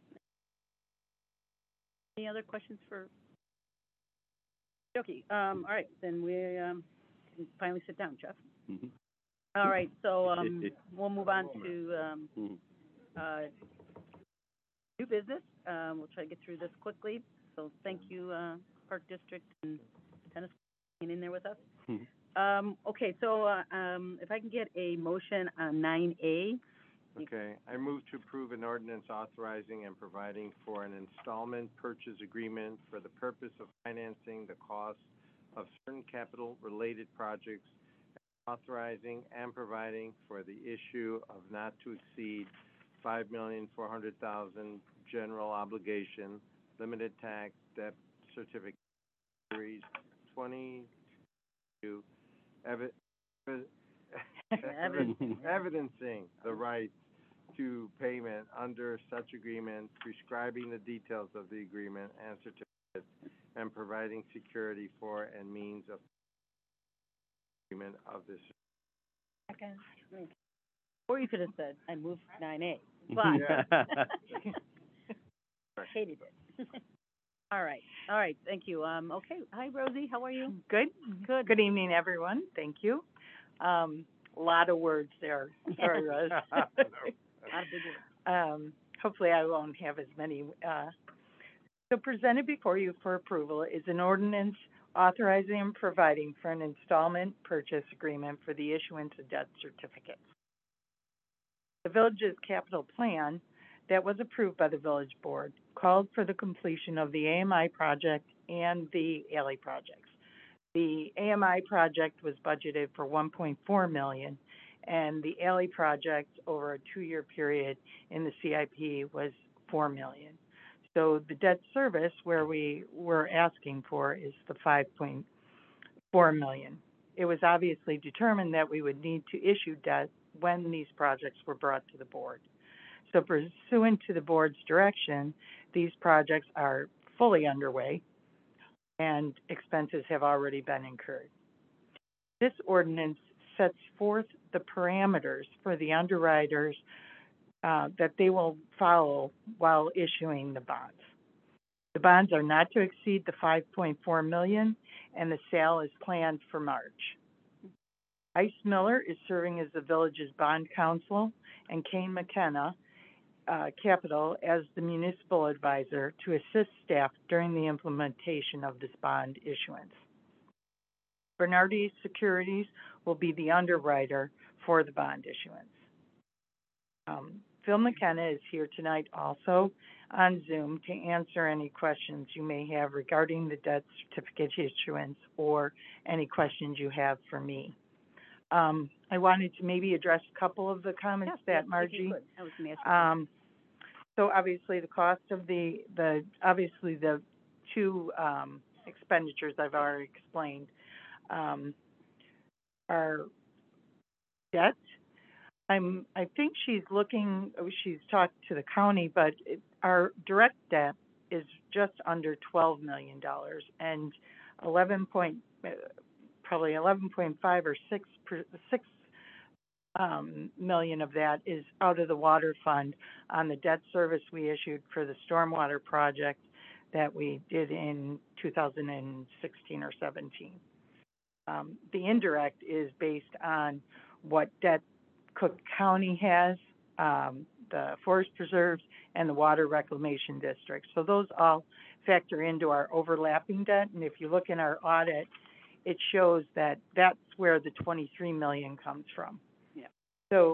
Any other questions for? Okay, um, all right, then we um, can finally sit down, Jeff. Mm-hmm. All right, so um, we'll move on to um, uh, new business. Um, we'll try to get through this quickly. So thank you, uh, Park District and Tennis for being in there with us. Um, okay, so, uh, um, if I can get a motion on nine A. Okay, I move to approve an ordinance authorizing and providing for an installment purchase agreement for the purpose of financing the cost of certain capital-related projects, authorizing and providing for the issue of not to exceed five million four hundred thousand general obligation, limited tax debt certificate, series twenty-two, evi- evi- evidencing the right to payment under such agreement, prescribing the details of the agreement and certificates, and providing security for and means of agreement of this. Second. Or you could have said, I moved nine A, but hated it. All right, all right, thank you. Um, okay, hi Rosie, how are you? Good. Good. Good evening, everyone. Thank you. Um, a lot of words there. Sorry, Rose. A lot of big words. Um, hopefully I won't have as many. Uh, so presented before you for approval is an ordinance authorizing and providing for an installment purchase agreement for the issuance of debt certificates. The village's capital plan that was approved by the village board called for the completion of the A M I project and the alley projects. The A M I project was budgeted for one point four million, and the alley project over a two-year period in the C I P was four million. So the debt service where we were asking for is the five point four million. It was obviously determined that we would need to issue debt when these projects were brought to the board. So pursuant to the board's direction, these projects are fully underway and expenses have already been incurred. This ordinance sets forth the parameters for the underwriters uh, that they will follow while issuing the bonds. The bonds are not to exceed the five point four million, and the sale is planned for March. Ice Miller is serving as the village's bond counsel, and Kane McKenna uh, Capital as the municipal advisor to assist staff during the implementation of this bond issuance. Bernardi Securities will be the underwriter for the bond issuance. Um, Phil McKenna is here tonight also on Zoom to answer any questions you may have regarding the debt certificate issuance or any questions you have for me. Um, I wanted to maybe address a couple of the comments Yeah, that Margie. I was gonna ask you. Um, so obviously the cost of the, the, obviously the two, um, expenditures I've already explained, um, are debt. I'm, I think she's looking, she's talked to the county, but it, our direct debt is just under twelve million dollars, and eleven point, probably eleven point five or six, per, six um, million of that is out of the water fund on the debt service we issued for the stormwater project that we did in two thousand sixteen or seventeen. Um, the indirect is based on what debt Cook County has, um, the forest preserves, and the water reclamation district. So those all factor into our overlapping debt, and if you look in our audit, it shows that that's where the twenty-three million comes from. Yeah. So,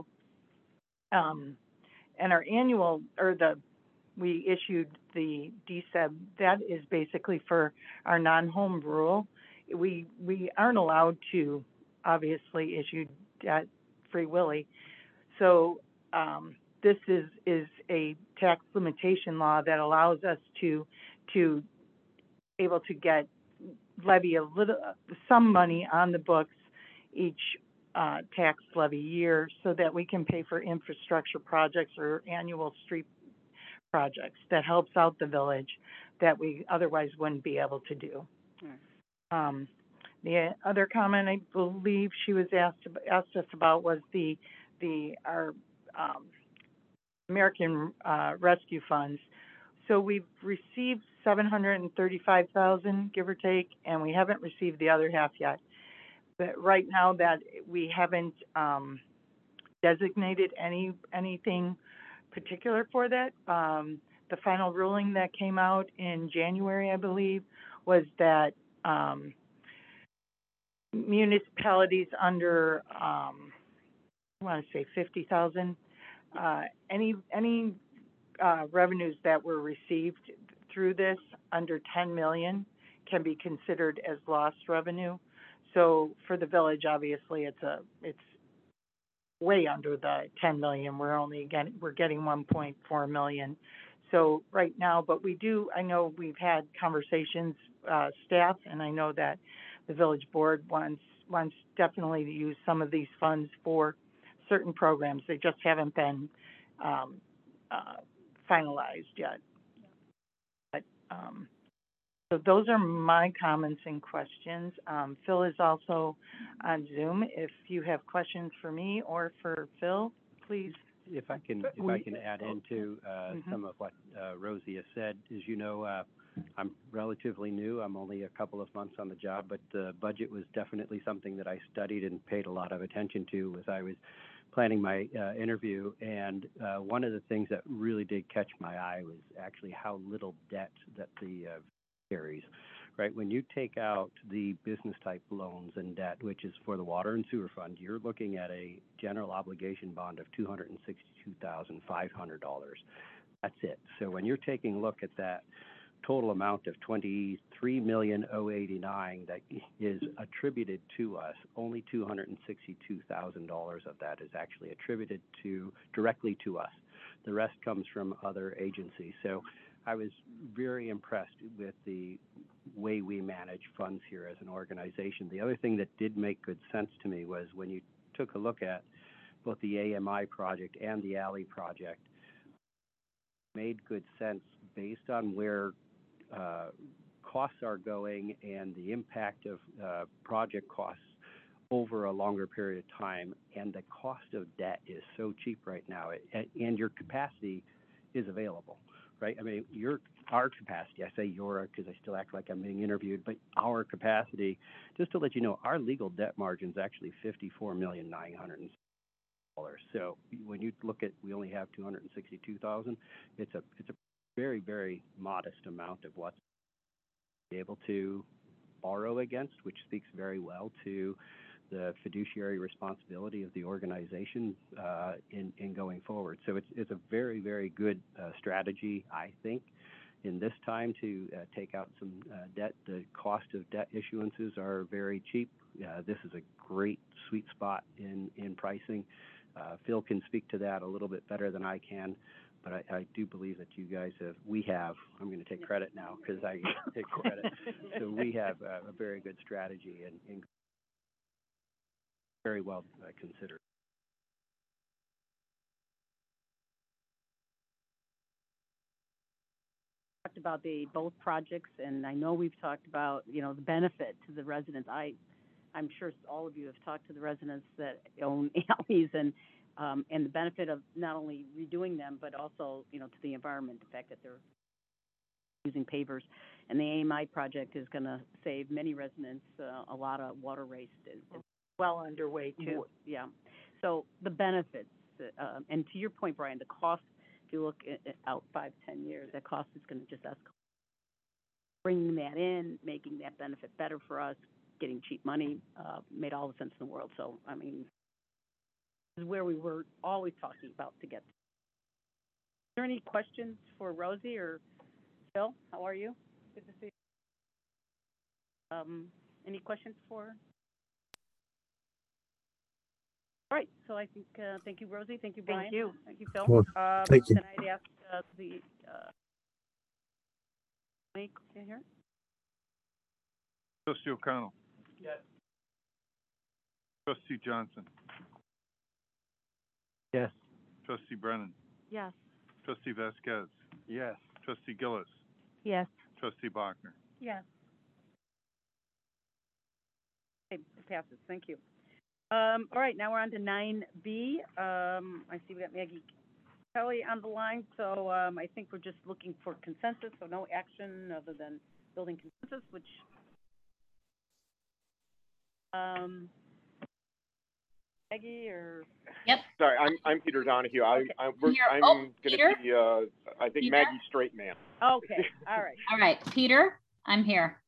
um, and our annual, or the, we issued the D S E B, that is basically for our non-home rule. We, we aren't allowed to obviously issue debt free willy. So, um, this is, is a tax limitation law that allows us to, to able to get, levy a little, some money on the books each, uh, tax levy year so that we can pay for infrastructure projects or annual street projects that helps out the village that we otherwise wouldn't be able to do. Mm. Um, the other comment I believe she was asked, asked us about was the, the, our, um, American, uh, Rescue Funds. So we've received seven hundred thirty-five thousand, give or take, and we haven't received the other half yet. But right now that we haven't, um, designated any, anything particular for that, um, the final ruling that came out in January, I believe, was that, um, municipalities under, um, I want to say fifty thousand, uh, any, any, uh, revenues that were received through this under ten million can be considered as lost revenue. So for the village, obviously, it's a, it's way under the ten million. We're only getting, we're getting one point four million. So right now, but we do, I know we've had conversations, uh, staff, and I know that the village board wants, wants definitely to use some of these funds for certain programs. They just haven't been, um, uh, finalized yet. But, um, so those are my comments and questions. Um, Phil is also on Zoom. If you have questions for me or for Phil, please. If I can, if I can add into uh, mm-hmm. some of what uh, Rosie has said, as you know, uh, I'm relatively new. I'm only a couple of months on the job, but the budget was definitely something that I studied and paid a lot of attention to as I was planning my uh, interview. And uh, one of the things that really did catch my eye was actually how little debt that the uh, carries. Right, when you take out the business type loans and debt, which is for the water and sewer fund, you're looking at a general obligation bond of two hundred sixty-two thousand five hundred dollars. That's it. So when you're taking a look at that total amount of twenty-three million eighty-nine that is attributed to us, only two hundred sixty-two thousand dollars of that is actually attributed to directly to us. The rest comes from other agencies. So I was very impressed with the way we manage funds here as an organization. The other thing that did make good sense to me was when you took a look at both the A M I project and the alley project, made good sense based on where uh, costs are going and the impact of uh, project costs over a longer period of time. And the cost of debt is so cheap right now, it, and your capacity is available. Right? I mean, your our capacity, I say your because I still act like I'm being interviewed, but our capacity, just to let you know, our legal debt margin is actually fifty-four million nine hundred dollars. So when you look at, we only have two hundred sixty-two thousand. It's a it's a very very modest amount of what's able to borrow against, which speaks very well to the fiduciary responsibility of the organization uh, in, in going forward. So it's, it's a very, very good uh, strategy, I think, in this time to uh, take out some uh, debt. The cost of debt issuances are very cheap. Uh, this is a great sweet spot in, in pricing. Uh, Phil can speak to that a little bit better than I can, but I, I do believe that you guys have, we have, I'm going to take credit now because I take credit. So we have uh, a very good strategy and, and very well uh, considered. Talked about the both projects, and I know we've talked about, you know, the benefit to the residents. I, I'm sure all of you have talked to the residents that own alleys, and um, and the benefit of not only redoing them, but also, you know, to the environment, the fact that they're using pavers. And the A M I project is going to save many residents uh, a lot of water waste. It, it, well underway too. Yeah. So the benefits, uh, and to your point, Brian, the cost, if you look at, at out five, ten years, that cost is going to just escalate. Bringing that in, making that benefit better for us, getting cheap money, uh, made all the sense in the world. So, I mean, this is where we were always talking about to get. Is there any questions for Rosie or Phil? How are you? Good to see you. Um, any questions for? All right, so I think, uh, thank you, Rosie. Thank you, Brian. Thank you. Thank you, Phil. Well, um, thank you. Then I'd ask uh, the, uh, Mike here. Trustee O'Connell. Yes. Trustee Johnson. Yes. Trustee Brennan. Yes. Trustee Vasquez. Yes. Trustee Gillis. Yes. Trustee Bachner. Yes. Okay, it passes. Thank you. Um, all right, now we're on to nine B. Um, I see we got Maggie Kelly on the line, so um, I think we're just looking for consensus, so no action other than building consensus, which um, Maggie or? Yep. Sorry, I'm, I'm Peter Donahue. I, Okay. I'm, we're, Here. I'm Oh, gonna Peter? be, uh, I think Peter? Maggie Straight Man. Okay, all right, All right, Peter, I'm here.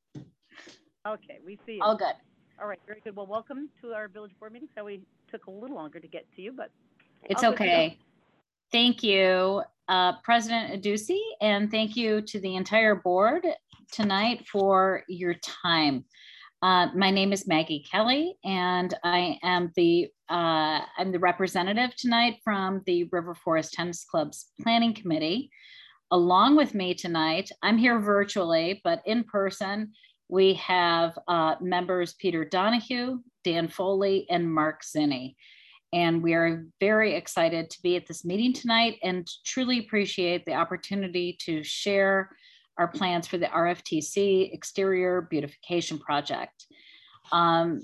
Okay, we see you. All good. All right, very good. Well, welcome to our village board meeting. So we took a little longer to get to you, but It's all good to go. okay. Thank you, uh, President Aducey, and thank you to the entire board tonight for your time. Uh, my name is Maggie Kelly, and I am the uh, I'm the representative tonight from the River Forest Tennis Club's Planning Committee. Along with me tonight, I'm here virtually, but in person, we have uh, members Peter Donahue, Dan Foley, and Mark Zinni. And we are very excited to be at this meeting tonight and truly appreciate the opportunity to share our plans for the R F T C Exterior Beautification Project. Um,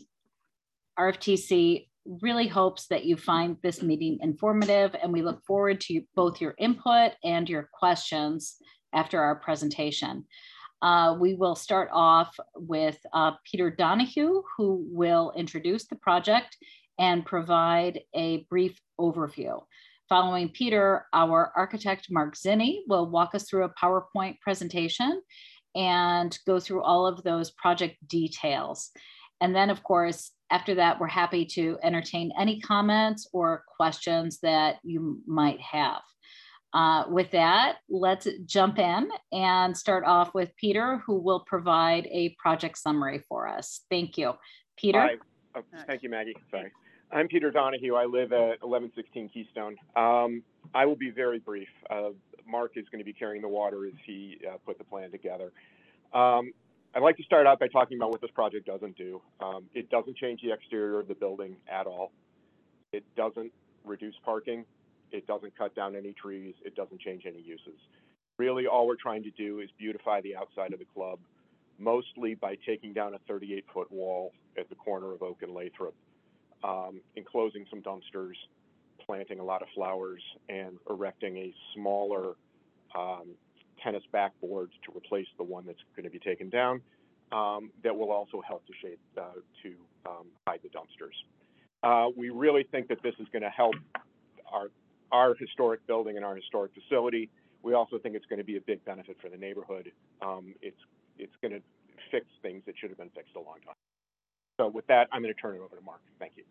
R F T C really hopes that you find this meeting informative, and we look forward to both your input and your questions after our presentation. Uh, we will start off with uh, Peter Donahue, who will introduce the project and provide a brief overview. Following Peter, our architect, Mark Zinni, will walk us through a PowerPoint presentation and go through all of those project details. And then, of course, after that, we're happy to entertain any comments or questions that you might have. Uh, with that, let's jump in and start off with Peter, who will provide a project summary for us. Thank you. Peter? Hi. Oh, thank you, Maggie. Sorry. I'm Peter Donahue. I live at eleven sixteen Keystone. Um, I will be very brief. Uh, Mark is going to be carrying the water as he uh, put the plan together. Um, I'd like to start out by talking about what this project doesn't do. Um, it doesn't change the exterior of the building at all. It doesn't reduce parking. It doesn't cut down any trees. It doesn't change any uses. Really, all we're trying to do is beautify the outside of the club, mostly by taking down a thirty-eight foot wall at the corner of Oak and Lathrop, um, enclosing some dumpsters, planting a lot of flowers, and erecting a smaller um, tennis backboard to replace the one that's going to be taken down. Um, that will also help to shade uh, to um, hide the dumpsters. Uh, we really think that this is going to help our our historic building and our historic facility. We also think it's going to be a big benefit for the neighborhood. Um, it's it's going to fix things that should have been fixed a long time. So with that, I'm going to turn it over to Mark. Thank you.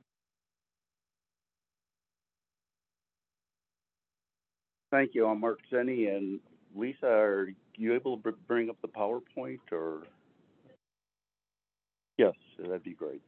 Thank you. I'm Mark Zinni, and Lisa, are you able to bring up the PowerPoint, or? Yes, that'd be great.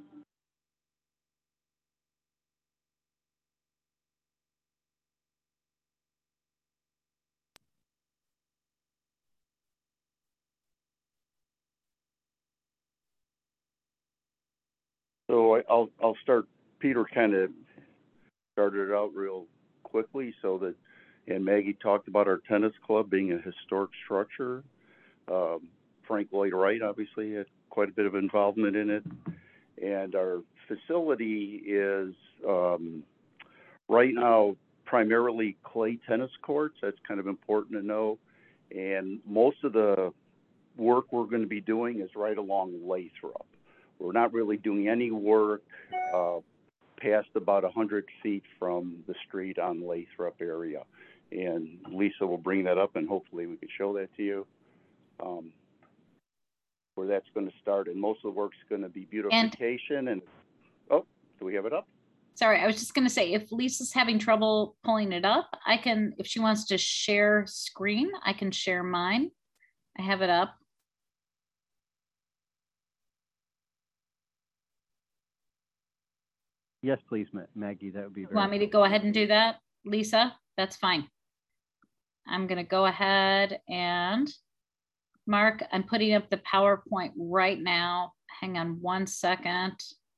So I, I'll I'll start. Peter kind of started it out real quickly, so that, and Maggie talked about our tennis club being a historic structure. Um, Frank Lloyd Wright obviously had quite a bit of involvement in it, and our facility is um, right now primarily clay tennis courts. That's kind of important to know, and most of the work we're going to be doing is right along Lathrop. We're not really doing any work uh, past about one hundred feet from the street on Lathrop area. And Lisa will bring that up, and hopefully we can show that to you, um, where that's going to start. And most of the work's going to be beautification. And, and oh, do we have it up? Sorry, I was just going to say, if Lisa's having trouble pulling it up, I can, if she wants to share screen, I can share mine. I have it up. Yes, please, Maggie, that would be very. You want me to go ahead and do that, Lisa? That's fine. I'm going to go ahead and Mark, I'm putting up the PowerPoint right now. Hang on one second.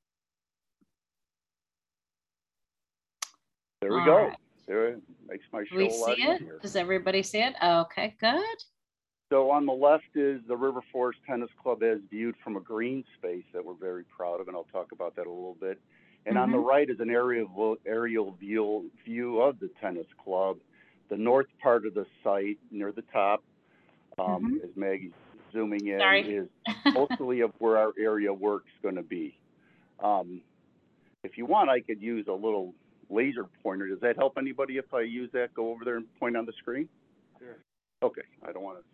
There we All go. right. There it makes my show Do we a lot see it? easier. Does everybody see it? Okay, good. So on the left is the River Forest Tennis Club as viewed from a green space that we're very proud of, and I'll talk about that a little bit. And mm-hmm. on the right is an aerial, aerial view, view of the tennis club. The north part of the site, near the top, um, mm-hmm. as Maggie's zooming in, Sorry. is mostly of where our area work's going to be. Um, If you want, I could use a little laser pointer. Does that help anybody if I use that, go over there and point on the screen? Sure. Okay, I don't want to.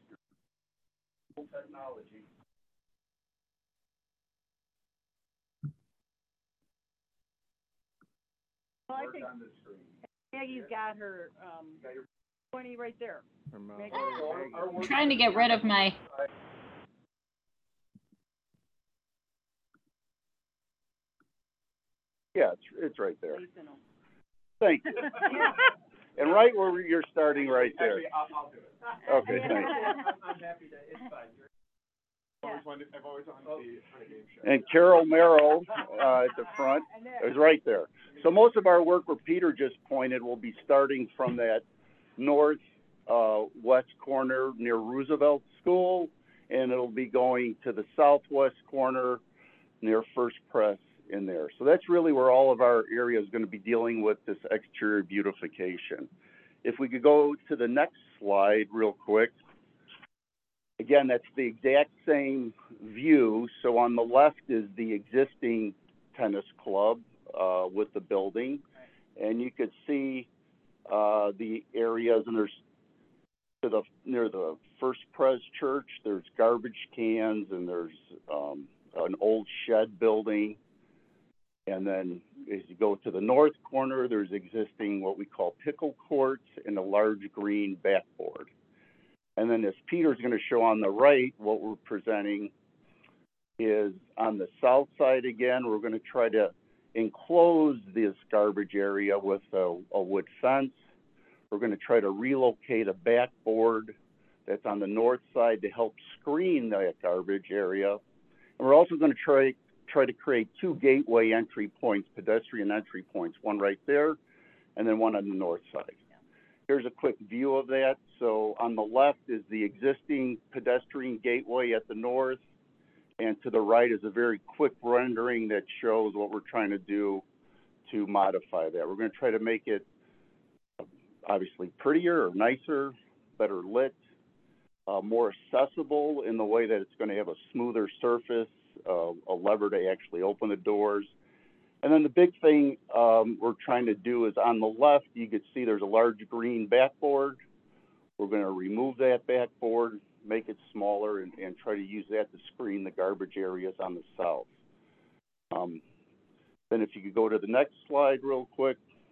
Technology. Well, I think Maggie's got her, um, pointy right there. Maggie. I'm trying to get rid of my, Yeah, it's, it's right there. Thank you. And right where you're starting right there. Actually, I'll, I'll do it. Okay, thanks. I'm happy to, it's fine. I've always wanted, I've always wanted to be on a game show. And Carol Merrill, uh, at the front, is right there. So most of our work where Peter just pointed will be starting from that north, uh, west corner near Roosevelt School, and it'll be going to the southwest corner near First Press in there. So that's really where all of our area is going to be dealing with this exterior beautification. If we could go to the next slide real quick. Again, that's the exact same view. So on the left is the existing tennis club uh, with the building. And you could see uh, the areas, and there's to the near the First Pres Church, there's garbage cans, and there's um, an old shed building. And then as you go to the north corner, there's existing what we call pickle courts and a large green backboard. And then as Peter's going to show on the right, what we're presenting is on the south side again, we're going to try to enclose this garbage area with a, a wood fence. We're going to try to relocate a backboard that's on the north side to help screen that garbage area. And we're also going to try try to create two gateway entry points, pedestrian entry points, one right there and then one on the north side. Here's a quick view of that. So on the left is the existing pedestrian gateway at the north, and to the right is a very quick rendering that shows what we're trying to do to modify that. We're going to try to make it obviously prettier or nicer, better lit, uh, more accessible in the way that it's going to have a smoother surface, uh, a lever to actually open the doors. And then the big thing um, we're trying to do is on the left, you can see there's a large green backboard. We're going to remove that backboard, make it smaller, and, and try to use that to screen the garbage areas on the south. Um, then if you could go to the next slide real quick.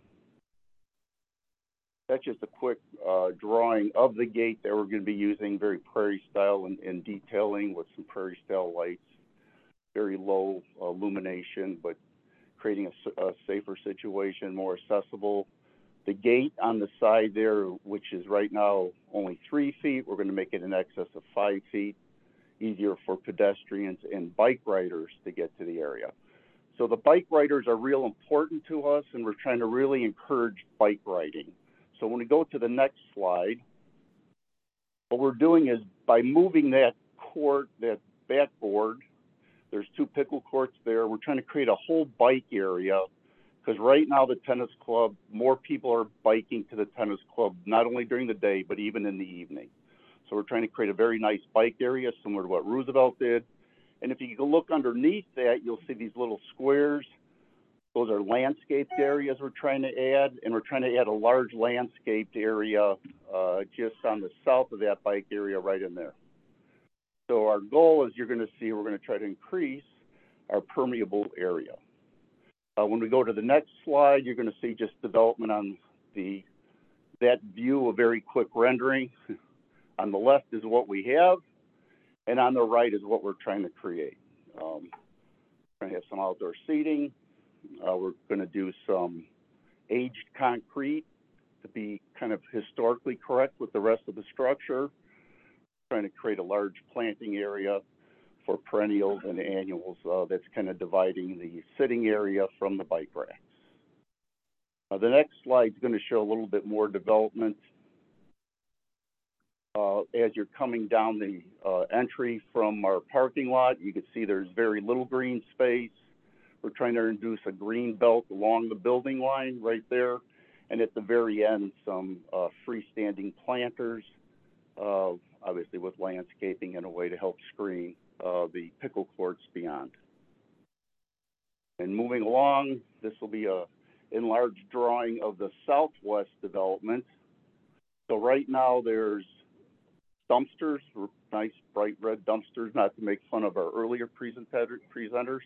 That's just a quick uh, drawing of the gate that we're going to be using, very prairie style and, and detailing with some prairie style lights, very low uh, illumination, but creating a, a safer situation, more accessible. The gate on the side there, which is right now only three feet, we're going to make it in excess of five feet, easier for pedestrians and bike riders to get to the area. So the bike riders are real important to us, and we're trying to really encourage bike riding. So when we go to the next slide, what we're doing is by moving that court, that backboard, there's two pickle courts there. We're trying to create a whole bike area because right now the tennis club, more people are biking to the tennis club, not only during the day, but even in the evening. So we're trying to create a very nice bike area similar to what Roosevelt did. And if you can look underneath that, you'll see these little squares. Those are landscaped areas we're trying to add, and we're trying to add a large landscaped area uh, just on the south of that bike area right in there. So our goal is you're going to see we're going to try to increase our permeable area. Uh, when we go to the next slide, you're going to see just development on the that view, a very quick rendering. On the left is what we have, and on the right is what we're trying to create. Um, we're going to have some outdoor seating. Uh, we're going to do some aged concrete to be kind of historically correct with the rest of the structure. Trying to create a large planting area for perennials and annuals uh, that's kind of dividing the sitting area from the bike racks. Uh, the next slide is going to show a little bit more development. Uh, as you're coming down the uh, entry from our parking lot, you can see there's very little green space. We're trying to introduce a green belt along the building line right there. And at the very end, some uh, freestanding planters, uh, obviously with landscaping in a way to help screen uh, the pickle courts beyond. And moving along, this will be a enlarged drawing of the southwest development. So right now there's dumpsters, nice bright red dumpsters, not to make fun of our earlier presenter, presenters.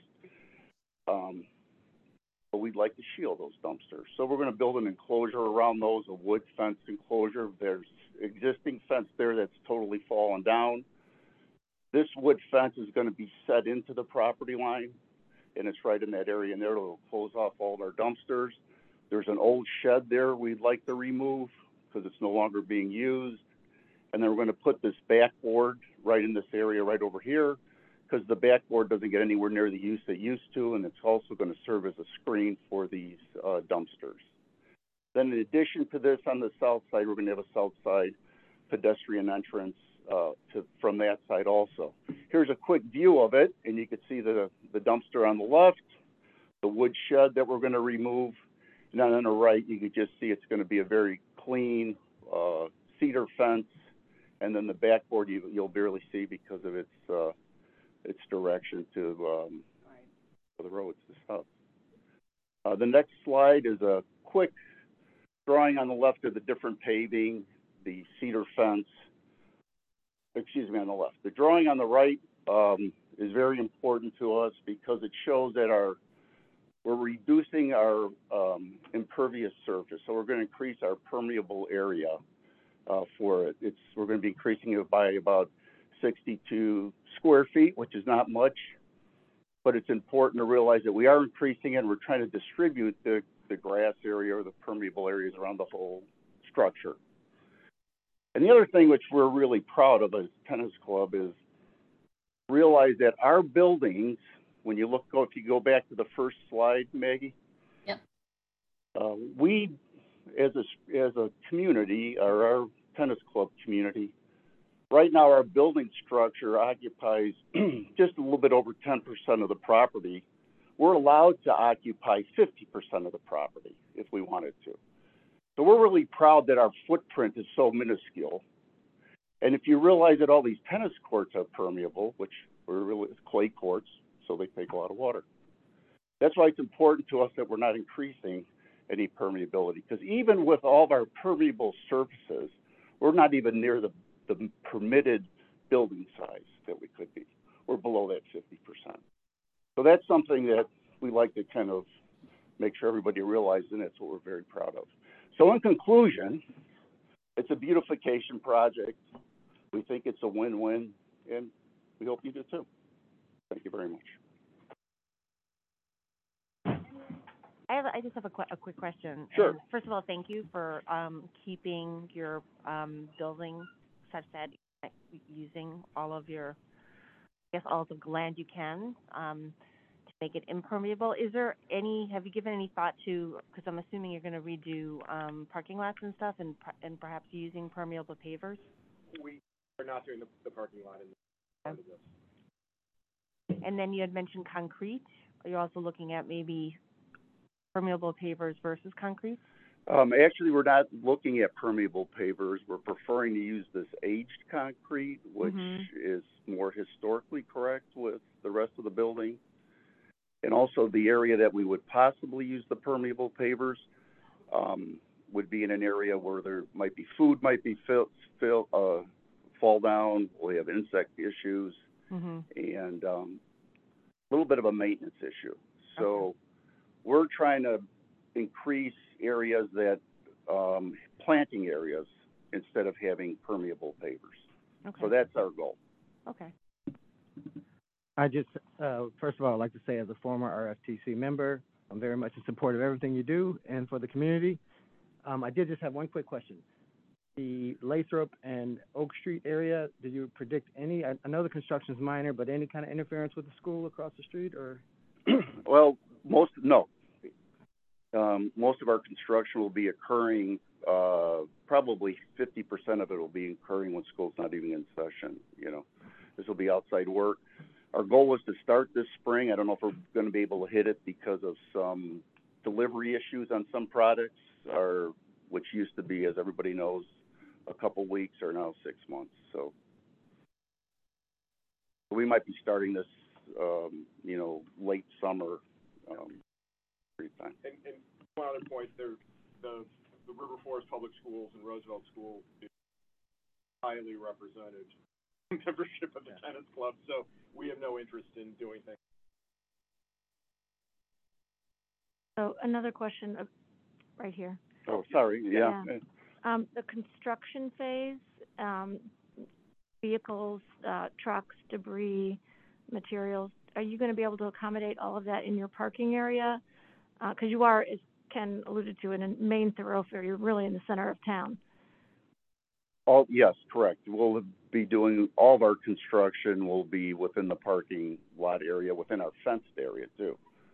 Um, but we'd like to shield those dumpsters. So we're gonna build an enclosure around those, a wood fence enclosure. There's existing fence there that's totally fallen down. This wood fence is gonna be set into the property line, and it's right in that area, and there it'll close off all of our dumpsters. There's an old shed there we'd like to remove because it's no longer being used. And then we're gonna put this backboard right in this area right over here, because the backboard doesn't get anywhere near the use it used to, and it's also gonna serve as a screen for these uh, dumpsters. Then in addition to this, on the south side, we're gonna have a south side pedestrian entrance uh, to, from that side also. Here's a quick view of it, and you can see the, the dumpster on the left, the wood shed that we're gonna remove, and then on the right, you can just see it's gonna be a very clean uh, cedar fence, and then the backboard you, you'll barely see because of its uh, its direction to um, the roads to the south. Uh, the next slide is a quick drawing on the left of the different paving, the cedar fence. Excuse me, on the left. The drawing on the right um, is very important to us because it shows that our we're reducing our um, impervious surface, so we're going to increase our permeable area uh, for it. It's we're going to be increasing it by about sixty-two square feet, which is not much, but it's important to realize that we are increasing it, and we're trying to distribute the, the grass area or the permeable areas around the whole structure. And the other thing which we're really proud of as Tennis Club is realize that our buildings, when you look, go if you go back to the first slide, Maggie. Yep. Uh, we, as a as a community, or our tennis club community, right now our building structure occupies just a little bit over ten percent of the property. We're allowed to occupy fifty percent of the property if we wanted to. So we're really proud that our footprint is so minuscule. And if you realize that all these tennis courts are permeable, which we're really clay courts, so they take a lot of water. That's why it's important to us that we're not increasing any permeability, because even with all of our permeable surfaces, we're not even near the, the permitted building size that we could be. We're below that fifty percent. So that's something that we like to kind of make sure everybody realizes, and that's what we're very proud of. So in conclusion, it's a beautification project. We think it's a win-win, and we hope you do too. Thank you very much. I have, I just have a, qu- a quick question. Sure. And first of all, thank you for um, keeping your um, building such that you're using all of your, I guess, all of the land you can um, to make it impermeable. Is there any, have you given any thought to, because I'm assuming you're going to redo um, parking lots and stuff, and and perhaps using permeable pavers? We are not doing the, the parking lot in the part of this. And then you had mentioned concrete. Are you also looking at maybe permeable pavers versus concrete? Um, actually, we're not looking at permeable pavers. We're preferring to use this aged concrete, which Mhm. is more historically correct with the rest of the building. And also the area that we would possibly use the permeable pavers um, would be in an area where there might be food might be fill, fill, uh, fall down. We have insect issues Mhm. and um, a little bit of a maintenance issue. So we're trying to increase areas that, um, planting areas instead of having permeable pavers. Okay. So that's our goal. Okay. I just, uh, first of all, I'd like to say as a former R F T C member, I'm very much in support of everything you do and for the community. Um, I did just have one quick question. The Lathrop and Oak Street area, did you predict any, I, I know the construction's minor, but any kind of interference with the school across the street, or? Well, most, no. Um, most of our construction will be occurring, uh, probably fifty percent of it will be occurring when school's not even in session, you know. This will be outside work. Our goal was to start this spring. I don't know if we're going to be able to hit it because of some delivery issues on some products, or which used to be, as everybody knows, a couple weeks or now six months. So we might be starting this, um, you know, late summer um, free time. And, and one other point, there, the, the River Forest Public Schools and Roosevelt School is highly represented membership of the tennis club, so we have no interest in doing things. So another question, uh, right here. Oh, sorry, yeah. Yeah. Um, the construction phase, um, vehicles, uh, trucks, debris, materials, are you gonna be able to accommodate all of that in your parking area? Uh, cause you are, as Ken alluded to, in a main thoroughfare, you're really in the center of town. All, yes, correct. We'll be doing, all of our construction will be within the parking lot area, within our fenced area too.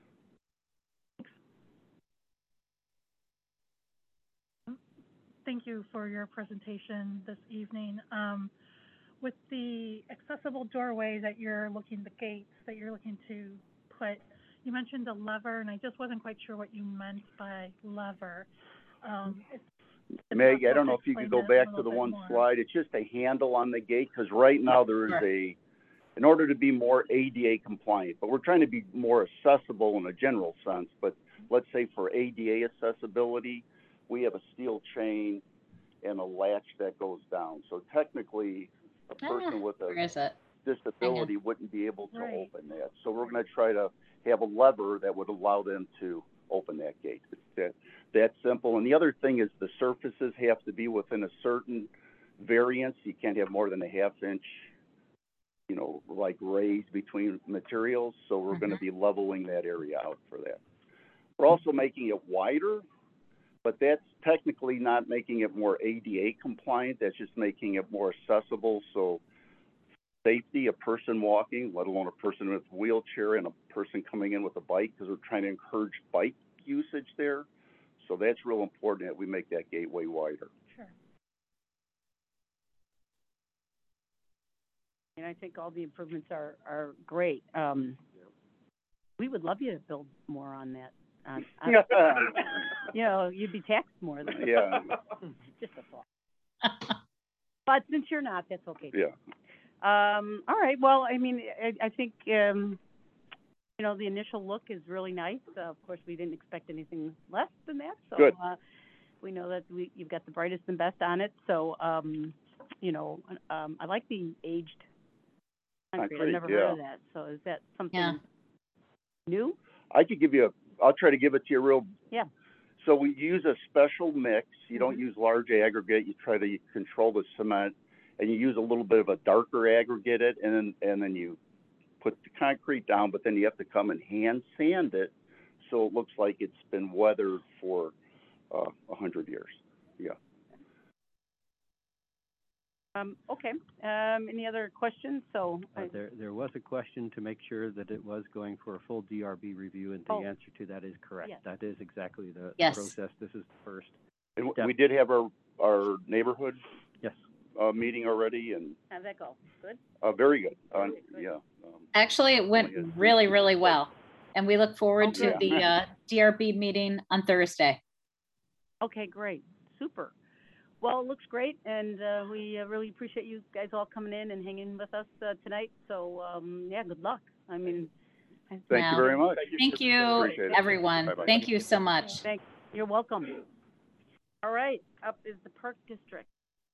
Thank you for your presentation this evening. Um, with the accessible doorway that you're looking, the gates that you're looking to put, you mentioned a lever, and I just wasn't quite sure what you meant by lever. Um, it's Meg, I don't know if you could go back to the one slide. It's just a handle on the gate, because right now there is a, in order to be more A D A compliant, but we're trying to be more accessible in a general sense, but let's say for A D A accessibility, we have a steel chain and a latch that goes down. So technically, a person Ah, with where is a it? disability wouldn't be able to Right. open that. So we're gonna try to have a lever that would allow them to open that gate. It's that, that simple. And the other thing is the surfaces have to be within a certain variance. You can't have more than a half inch, you know, like raised between materials. So we're gonna be leveling that area out for that. We're also making it wider, but that's technically not making it more A D A compliant. That's just making it more accessible. So safety, a person walking, let alone a person with a wheelchair and a person coming in with a bike, because we're trying to encourage bike usage there. So that's real important that we make that gateway wider. Sure. And I think all the improvements are, are great. Um, we would love you to build more on that. On, on, you know, you'd be taxed more than Yeah. Just a thought. But since you're not, that's okay. Yeah. Um, all right. Well, I mean, I, I think um, you know, the initial look is really nice. Uh, of course, we didn't expect anything less than that. So Good. Uh, we know that we, you've got the brightest and best on it. So um, you know, um, I like the aged concrete. I've Concrete, never yeah. heard of that. So is that something Yeah. new? I could give you a, I'll try to give it to you real. Yeah. So we use a special mix. You don't Mhm. use large aggregate. You try to control the cement, and you use a little bit of a darker aggregate it, and then, and then you put the concrete down, but then you have to come and hand sand it so it looks like it's been weathered for uh, a hundred years. Yeah. Um, okay. Um, any other questions? So Uh, I, there, there was a question to make sure that it was going for a full D R B review, and the Oh. answer to that is correct. Yes. That is exactly the Yes. process. This is the first. And step. we did have our, our neighborhood Yes. uh, meeting already, and how'd that go? Good? uh, very good. Uh, Good, good. yeah. Um, Actually, it went Oh, yeah. really, really well. And we look forward Oh, to good. the uh, D R B meeting on Thursday. Okay, great. Super. Well, it looks great, and uh, we uh, really appreciate you guys all coming in and hanging with us uh, tonight. So, um, yeah, good luck. I mean, I- Thank Wow. you very much. Thank you, Appreciate it. everyone. Bye-bye. Thank you so much. thank, you're welcome. All right, up is the Park District.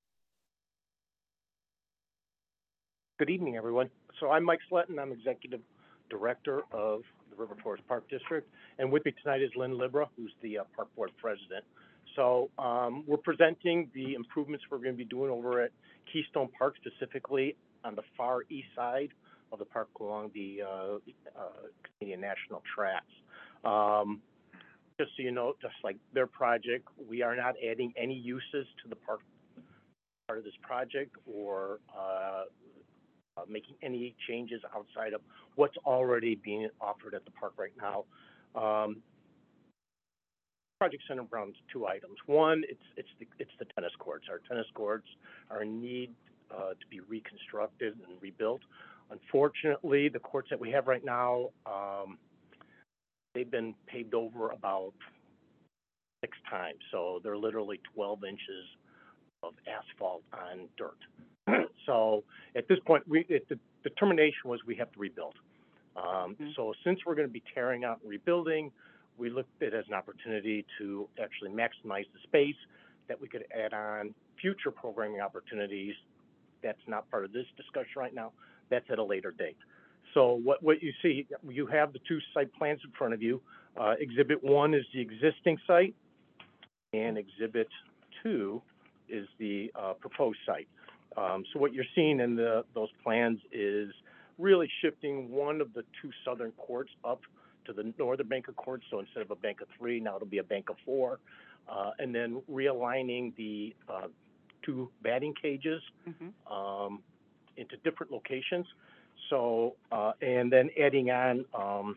Good evening, everyone. So I'm Mike Sletton. I'm Executive Director of the River Forest Park District. And with me tonight is Lynn Libra, who's the uh, Park Board President. So um, we're presenting the improvements we're going to be doing over at Keystone Park, specifically on the far east side of the park along the uh, uh, Canadian National Tracks. Um, just so you know, just like their project, we are not adding any uses to the park part of this project or uh, Uh, making any changes outside of what's already being offered at the park right now. Um, project centered around two items. One, it's it's the it's the tennis courts. Our tennis courts are in need uh, to be reconstructed and rebuilt. Unfortunately, the courts that we have right now, um, they've been paved over about six times. So they're literally twelve inches of asphalt on dirt. So at this point, we, it, the determination was we have to rebuild. Um, so since we're gonna be tearing out and rebuilding, we looked at it as an opportunity to actually maximize the space, that we could add on future programming opportunities. That's not part of this discussion right now. That's at a later date. So what, what you see, you have the two site plans in front of you. Uh, exhibit one is the existing site, and exhibit two is the uh, proposed site. Um, so what you're seeing in the, those plans is really shifting one of the two southern courts up to the northern bank of courts. So instead of a bank of three, now it'll be a bank of four. Uh, and then realigning the uh, two batting cages Mm-hmm. um, into different locations. So, uh, and then adding on um,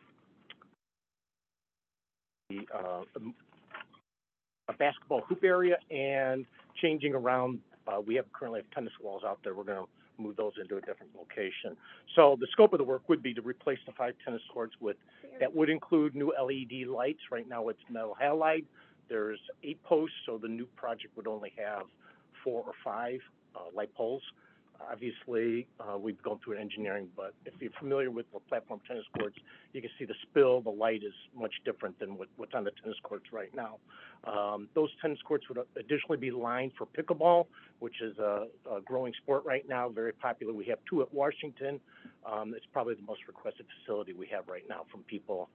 the, uh, a basketball hoop area and changing around. Uh, we have currently have tennis walls out there. We're going to move those into a different location. So the scope of the work would be to replace the five tennis courts with, that would include new L E D lights. Right now it's metal halide. There's eight posts, so the new project would only have four or five uh, light poles. Obviously, uh, we've gone through engineering, but if you're familiar with the platform tennis courts, you can see the spill. The light is much different than what, what's on the tennis courts right now. Um, those tennis courts would additionally be lined for pickleball, which is a, a growing sport right now, very popular. We have two at Washington. Um, it's probably the most requested facility we have right now from people.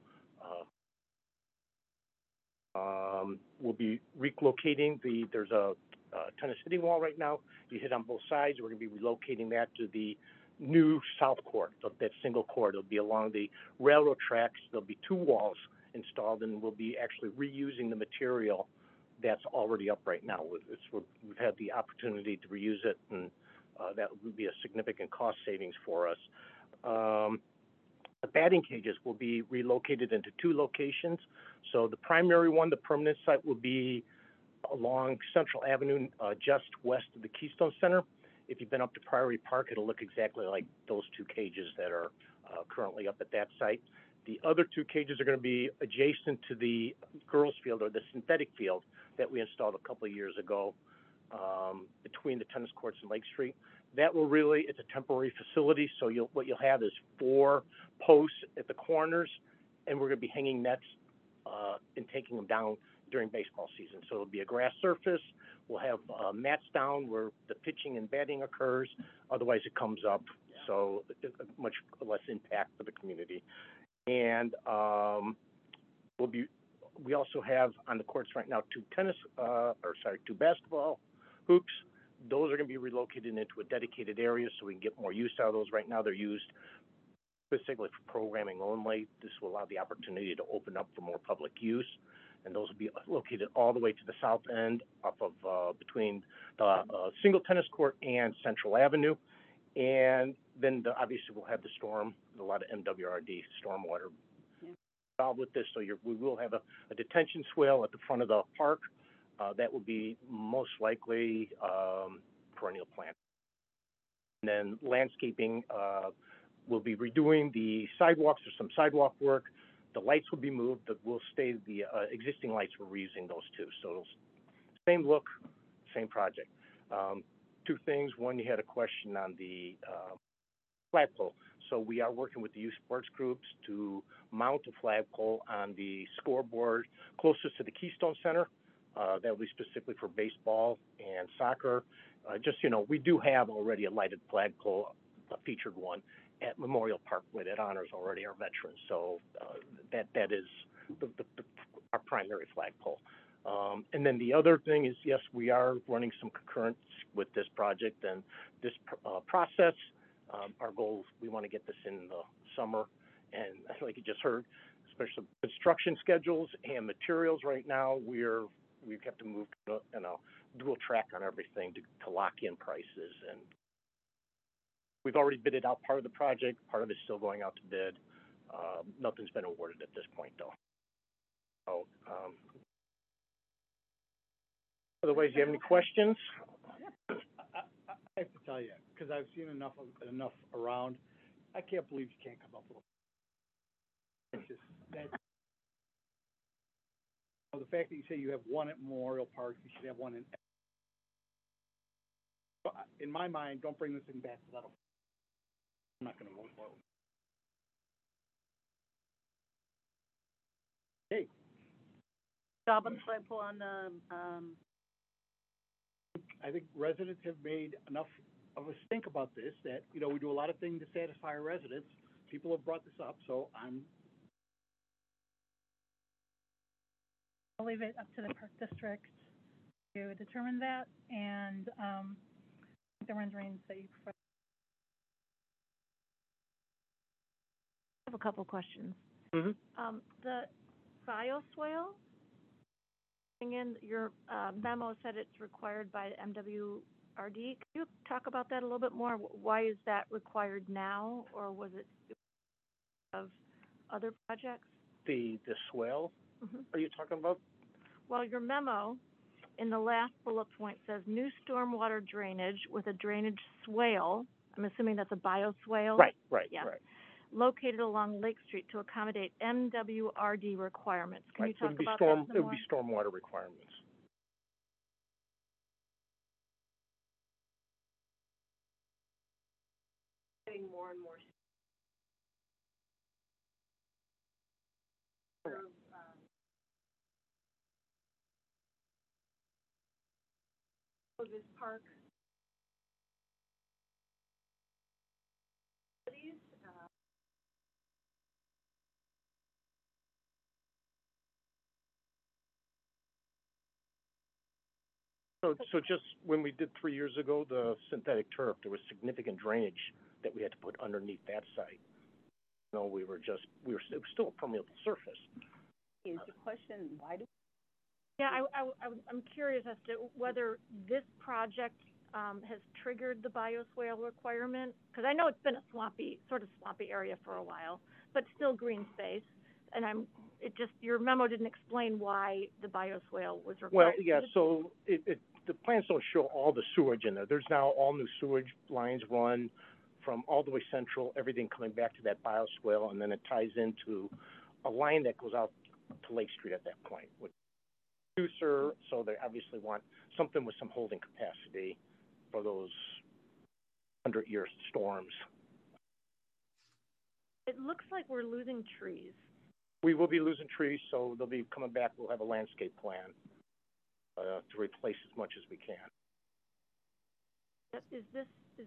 Uh, um, we'll be relocating the, there's a Uh, tennis hitting wall right now. You hit on both sides. We're going to be relocating that to the new south court, so that single court. It'll be along the railroad tracks. There'll be two walls installed, and we'll be actually reusing the material that's already up right now. It's, we've had the opportunity to reuse it, and uh, that would be a significant cost savings for us. Um, the batting cages will be relocated into two locations. So the primary one, the permanent site, will be along Central Avenue, uh, just west of the Keystone Center. If you've been up to Priory Park, it'll look exactly like those two cages that are uh, currently up at that site. The other two cages are going to be adjacent to the girls' field, or the synthetic field that we installed a couple of years ago um, between the tennis courts and Lake Street. That will really, it's a temporary facility, so you'll, what you'll have is four posts at the corners, and we're going to be hanging nets uh, and taking them down during baseball season. So it'll be a grass surface. We'll have uh, mats down where the pitching and batting occurs. Otherwise, it comes up, so it's much less impact for the community. And um, we'll be. We also have on the courts right now two tennis, uh, or sorry, two basketball hoops. Those are going to be relocated into a dedicated area so we can get more use out of those. Right now, they're used specifically for programming only. This will allow the opportunity to open up for more public use. And those will be located all the way to the south end, up of uh, between the uh, single tennis court and Central Avenue. And then the, obviously we'll have the storm, a lot of M W R D stormwater Yeah. involved with this. So you're, we will have a, a detention swale at the front of the park. Uh, that will be most likely um, perennial plant. And then landscaping, uh, we'll be redoing the sidewalks. There's some sidewalk work. The lights will be moved, but we'll stay, the uh, existing lights, we're reusing those two. So same look, same project. Um, two things. One, you had a question on the uh, flagpole. So we are working with the youth sports groups to mount a flagpole on the scoreboard closest to the Keystone Center. Uh, that will be specifically for baseball and soccer. Uh, just, you know, we do have already a lighted flagpole, a featured one, at Memorial Parkway that honors already our veterans. So uh, that that is the, the, the, our primary flagpole. Um, and then the other thing is, yes, we are running some concurrent with this project and this uh, process. Um, our goal, we want to get this in the summer. And like you just heard, especially construction schedules and materials right now, we're, we've got to move, you know, dual track on everything to, to lock in prices. And we've already bidded out part of the project. Part of it's still going out to bid. Uh, nothing's been awarded at this point, though. So, um, otherwise, do you have any questions? I, I, I have to tell you, because I've seen enough of, enough around, I can't believe you can't come up with a. It's just that. Well, the fact that you say you have one at Memorial Park, you should have one in. In my mind, don't bring this thing back to that. I'm not going to vote for it. job on the flag pole on the, um, I think residents have made enough of us think about this, that, you know, we do a lot of things to satisfy our residents. People have brought this up, so I'm, I'll leave it up to the park district to determine that, and, um, the renderings that you provide. I have a couple questions. Mm-hmm. Um, the bioswale, in your uh, memo said it's required by M W R D. Can you talk about that a little bit more? Why is that required now, or was it of other projects? The, the swale, Mm-hmm. are you talking about? Well, your memo in the last bullet point says new stormwater drainage with a drainage swale. I'm assuming that's a bioswale? Right, right, Yeah. right. Located along Lake Street to accommodate M W R D requirements. Can Right. you talk Would be about storm, that some it would more? be stormwater requirements. Getting more and more. For this park. Uh, So, so just when we did three years ago, the synthetic turf, there was significant drainage that we had to put underneath that site. You know, we were just, we were, it was still a permeable surface. Is the question, why do? Yeah, I, I, I'm curious as to whether this project, um, has triggered the bioswale requirement? Because I know it's been a swampy, sort of swampy area for a while, but still green space. And I'm, it just, your memo didn't explain why the bioswale was required. Well, yeah, so it, it, the plans don't show all the sewage in there. There's now all new sewage lines run from all the way central, everything coming back to that bioswale, and then it ties into a line that goes out to Lake Street at that point. With producer, so they obviously want something with some holding capacity for those hundred-year storms. It looks like we're losing trees. We will be losing trees, so they'll be coming back. We'll have a landscape plan uh, to replace as much as we can. Is this, is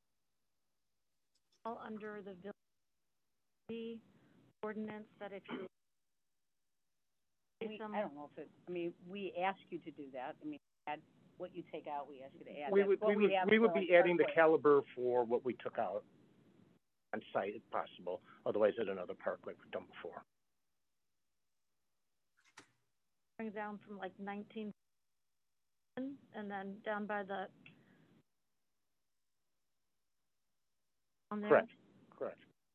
all under the village ordinance that if you we, I don't know if it, I mean, we ask you to do that. I mean, add what you take out, we ask you to add. We That's would, what we would, have we for, would like, be adding the parkway. caliber for what we took out on site if possible, otherwise at another park like we've done before. Bring down from like nineteen and then down by the on there. Correct, correct.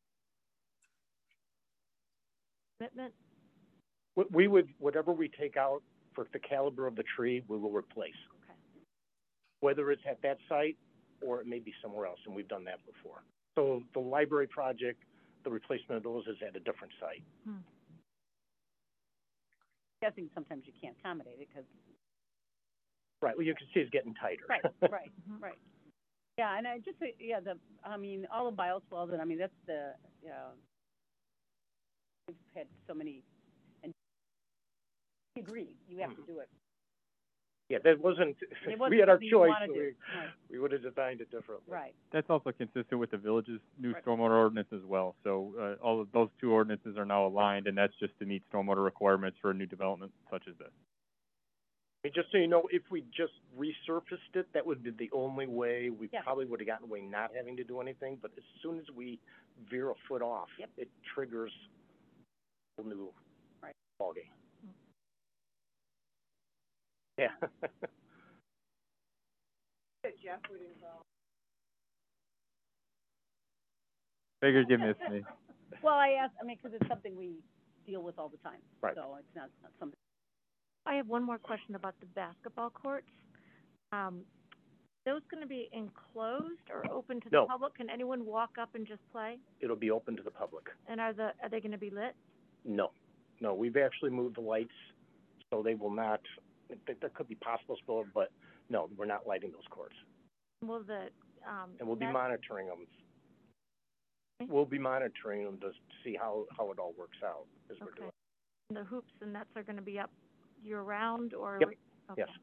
Commitment. We, we would, whatever we take out for the caliber of the tree, we will replace. Okay. Whether it's at that site or it may be somewhere else, and we've done that before. So the library project, the replacement of those is at a different site. Hmm. Guessing sometimes you can't accommodate it because. Right, well, you can see it's getting tighter. Right, right, right. Yeah, and I just, say, yeah, the, I mean, all the bioswales, and I mean, that's the, yeah, we've had so many, and we agree, you have to do it. Yeah, that wasn't, It if wasn't we had our something you choice, wanted to- we, right. we would have designed it differently. Right. That's also consistent with the village's new Right. stormwater ordinance as well. So, uh, all of those two ordinances are now aligned, and that's just to meet stormwater requirements for a new development such as this. I mean, just so you know, if we just resurfaced it, that would be the only way. We Yeah. probably would have gotten away not having to do anything, but as soon as we veer a foot off, Yep. it triggers a whole new Right. ballgame. Yeah. Jeff would involve. Figured you missed me. Well, I asked, I mean, because it's something we deal with all the time. Right. So it's not, not something. I have one more question about the basketball courts. Um, those going to be enclosed or open to the No. public? Can anyone walk up and just play? It'll be open to the public. And are the are they going to be lit? No, no, we've actually moved the lights, so they will not, there, there could be possible spill, but no, we're not lighting those courts. Will the um, And we'll be net- monitoring them. We'll be monitoring them to see how, how it all works out as we're Okay. doing. And the hoops and nets are going to be up year-round, or? Yep. re- Okay. Yes.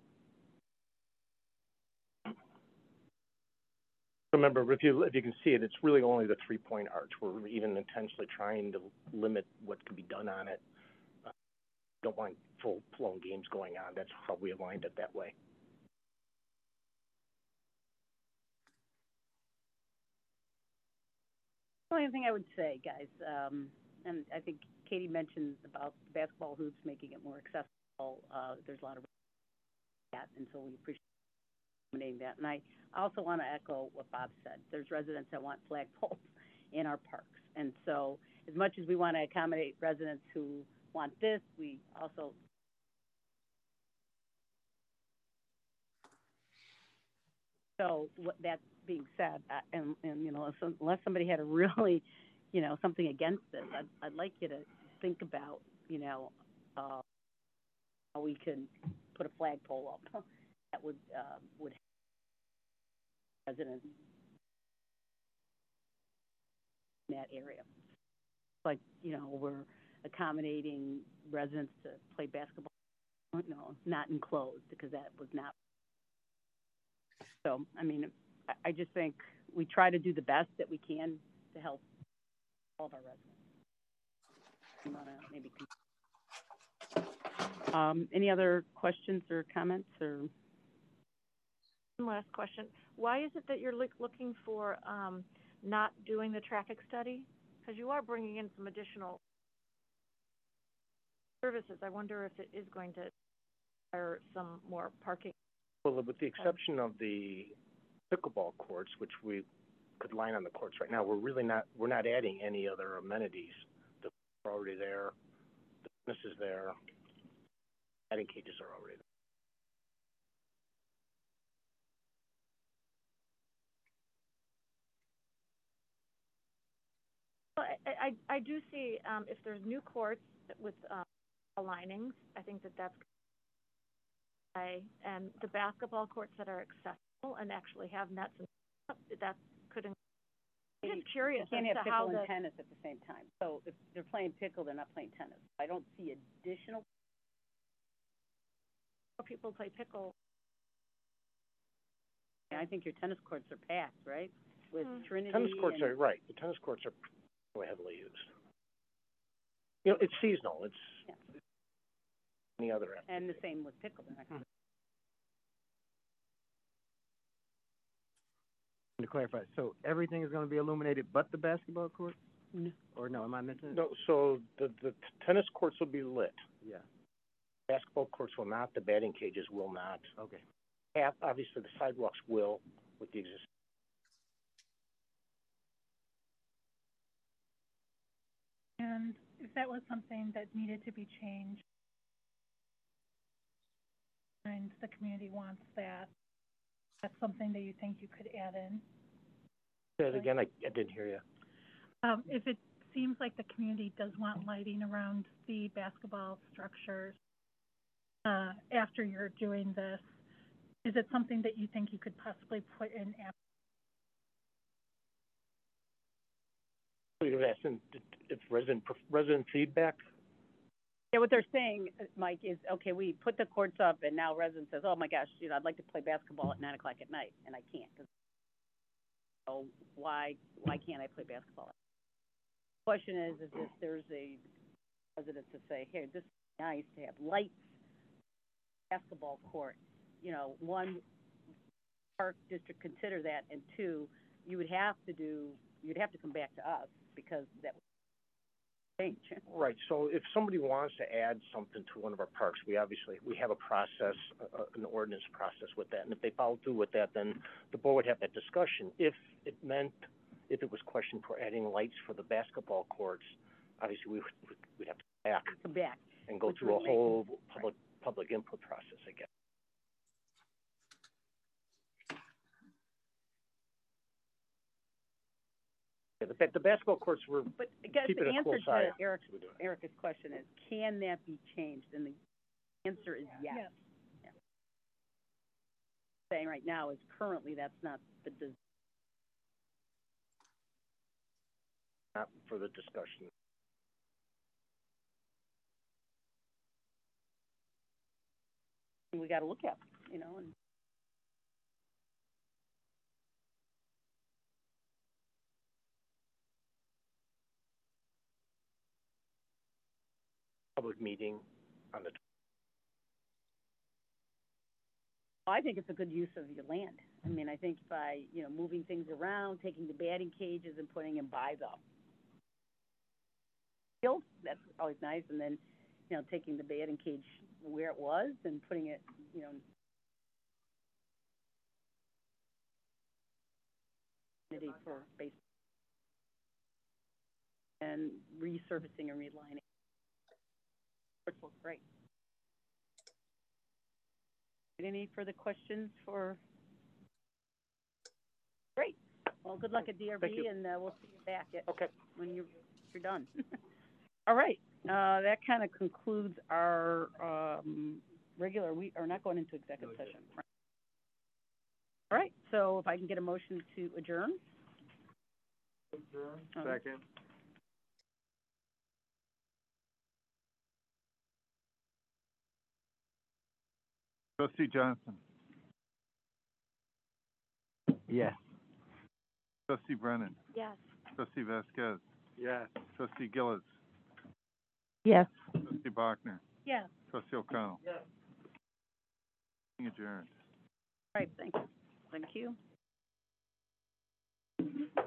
Remember, if you, if you can see it, it's really only the three-point arch. We're even intentionally trying to limit what can be done on it. Uh, Don't want full-blown games going on. That's how we aligned it that way. The only thing I would say, guys, um, and I think Katie mentioned about basketball hoops making it more accessible. Uh, there's a lot of that, and so we appreciate accommodating that. And I also want to echo what Bob said. There's residents that want flagpoles in our parks, and so as much as we want to accommodate residents who want this, we also so what, that being said, uh, and, and, you know, unless, unless somebody had a really, you know, something against this, I'd, I'd like you to think about, you know, uh, how we can put a flagpole up that would, uh, would help residents in that area. Like, you know, we're accommodating residents to play basketball, no, not enclosed, because that was not. So, I mean, I, I just think we try to do the best that we can to help all of our residents. You wanna maybe, um, any other questions or comments or? One last question. Why is it that you're look, looking for, um, not doing the traffic study? Because you are bringing in some additional services. I wonder if it is going to require some more parking. Well, with the exception of the pickleball courts, which we could line on the courts right now, we're really not, we're not adding any other amenities. The are already there, the fitness is there, batting cages are already Well, I, I, I do see, um, if there's new courts with, um, alignings, I think that that's okay. And the basketball courts that are accessible and actually have nets and stuff, that could, in- I'm just curious You can't as have to how pickle the. and tennis at the same time. So if they're playing pickle, they're not playing tennis. I don't see additional. People play pickle. I think your tennis courts are packed, right? With Hmm. Trinity. Tennis courts and, are, right, the tennis courts are really heavily used. You know, it's seasonal, it's Yeah. any other activity. And the same with pickle. They're not gonna- To clarify, so everything is going to be illuminated but the basketball court? No. Or no, am I missing it? No, so the, the tennis courts will be lit. Yeah, Basketball courts will not, the batting cages will not. okay. Half, obviously, the sidewalks will with the existing. And if that was something that needed to be changed, and the community wants that, that's something that you think you could add in? Say it again, I, I didn't hear you. Um, if it seems like the community does want lighting around the basketball structures, uh, after you're doing this, is it something that you think you could possibly put in after? So you're asking if resident, resident feedback? Yeah, what they're saying, uh, Mike, is, okay, we put the courts up and now resident says, oh my gosh, you know, I'd like to play basketball at nine o'clock at night, and I can't. 'Cause- So why, why can't I play basketball? The question is, is if there's a resident to say, hey, this is nice to have lights, basketball court, you know, one, park district consider that, and two, you would have to do, you'd have to come back to us, because that would change. Right, so if somebody wants to add something to one of our parks, we obviously, we have a process, uh, an ordinance process with that, and if they follow through with that, then the board would have that discussion. If it meant, if it was questioned for adding lights for the basketball courts, obviously we would, we'd have to come back. Come back. And go Which through a would make- whole public, public input process, I guess. Yeah, the, ba- the basketball courts were But I guess keeping the a answer close eye. to Eric's, Erica's question is, can that be changed? And the answer is yes. Yes. Yeah. Saying right now is currently that's not the, des- Not for the discussion. we gotta look at, you know, and Public meeting on the I think it's a good use of your land. I mean, I think by, you know, moving things around, taking the batting cages and putting them by the field, that's always nice, and then, you know, taking the batting cage where it was and putting it, you know, for base and resurfacing and relining. Which looks great. Any further questions for? Great. Well, good luck at D R B, Thank you. and uh, we'll see you back at, Okay. when you're, you're done. All right. Uh, that kind of concludes our um, regular, we are not going into executive session. All right. So if I can get a motion to adjourn? Um, Second. Trustee Johnson, Yes. trustee Brennan, Yes. trustee Vasquez, Yes. trustee Gillis, Yes. trustee Bachner, Yes. trustee O'Connell. Yes. Meeting adjourned. All right, thank you. Thank you.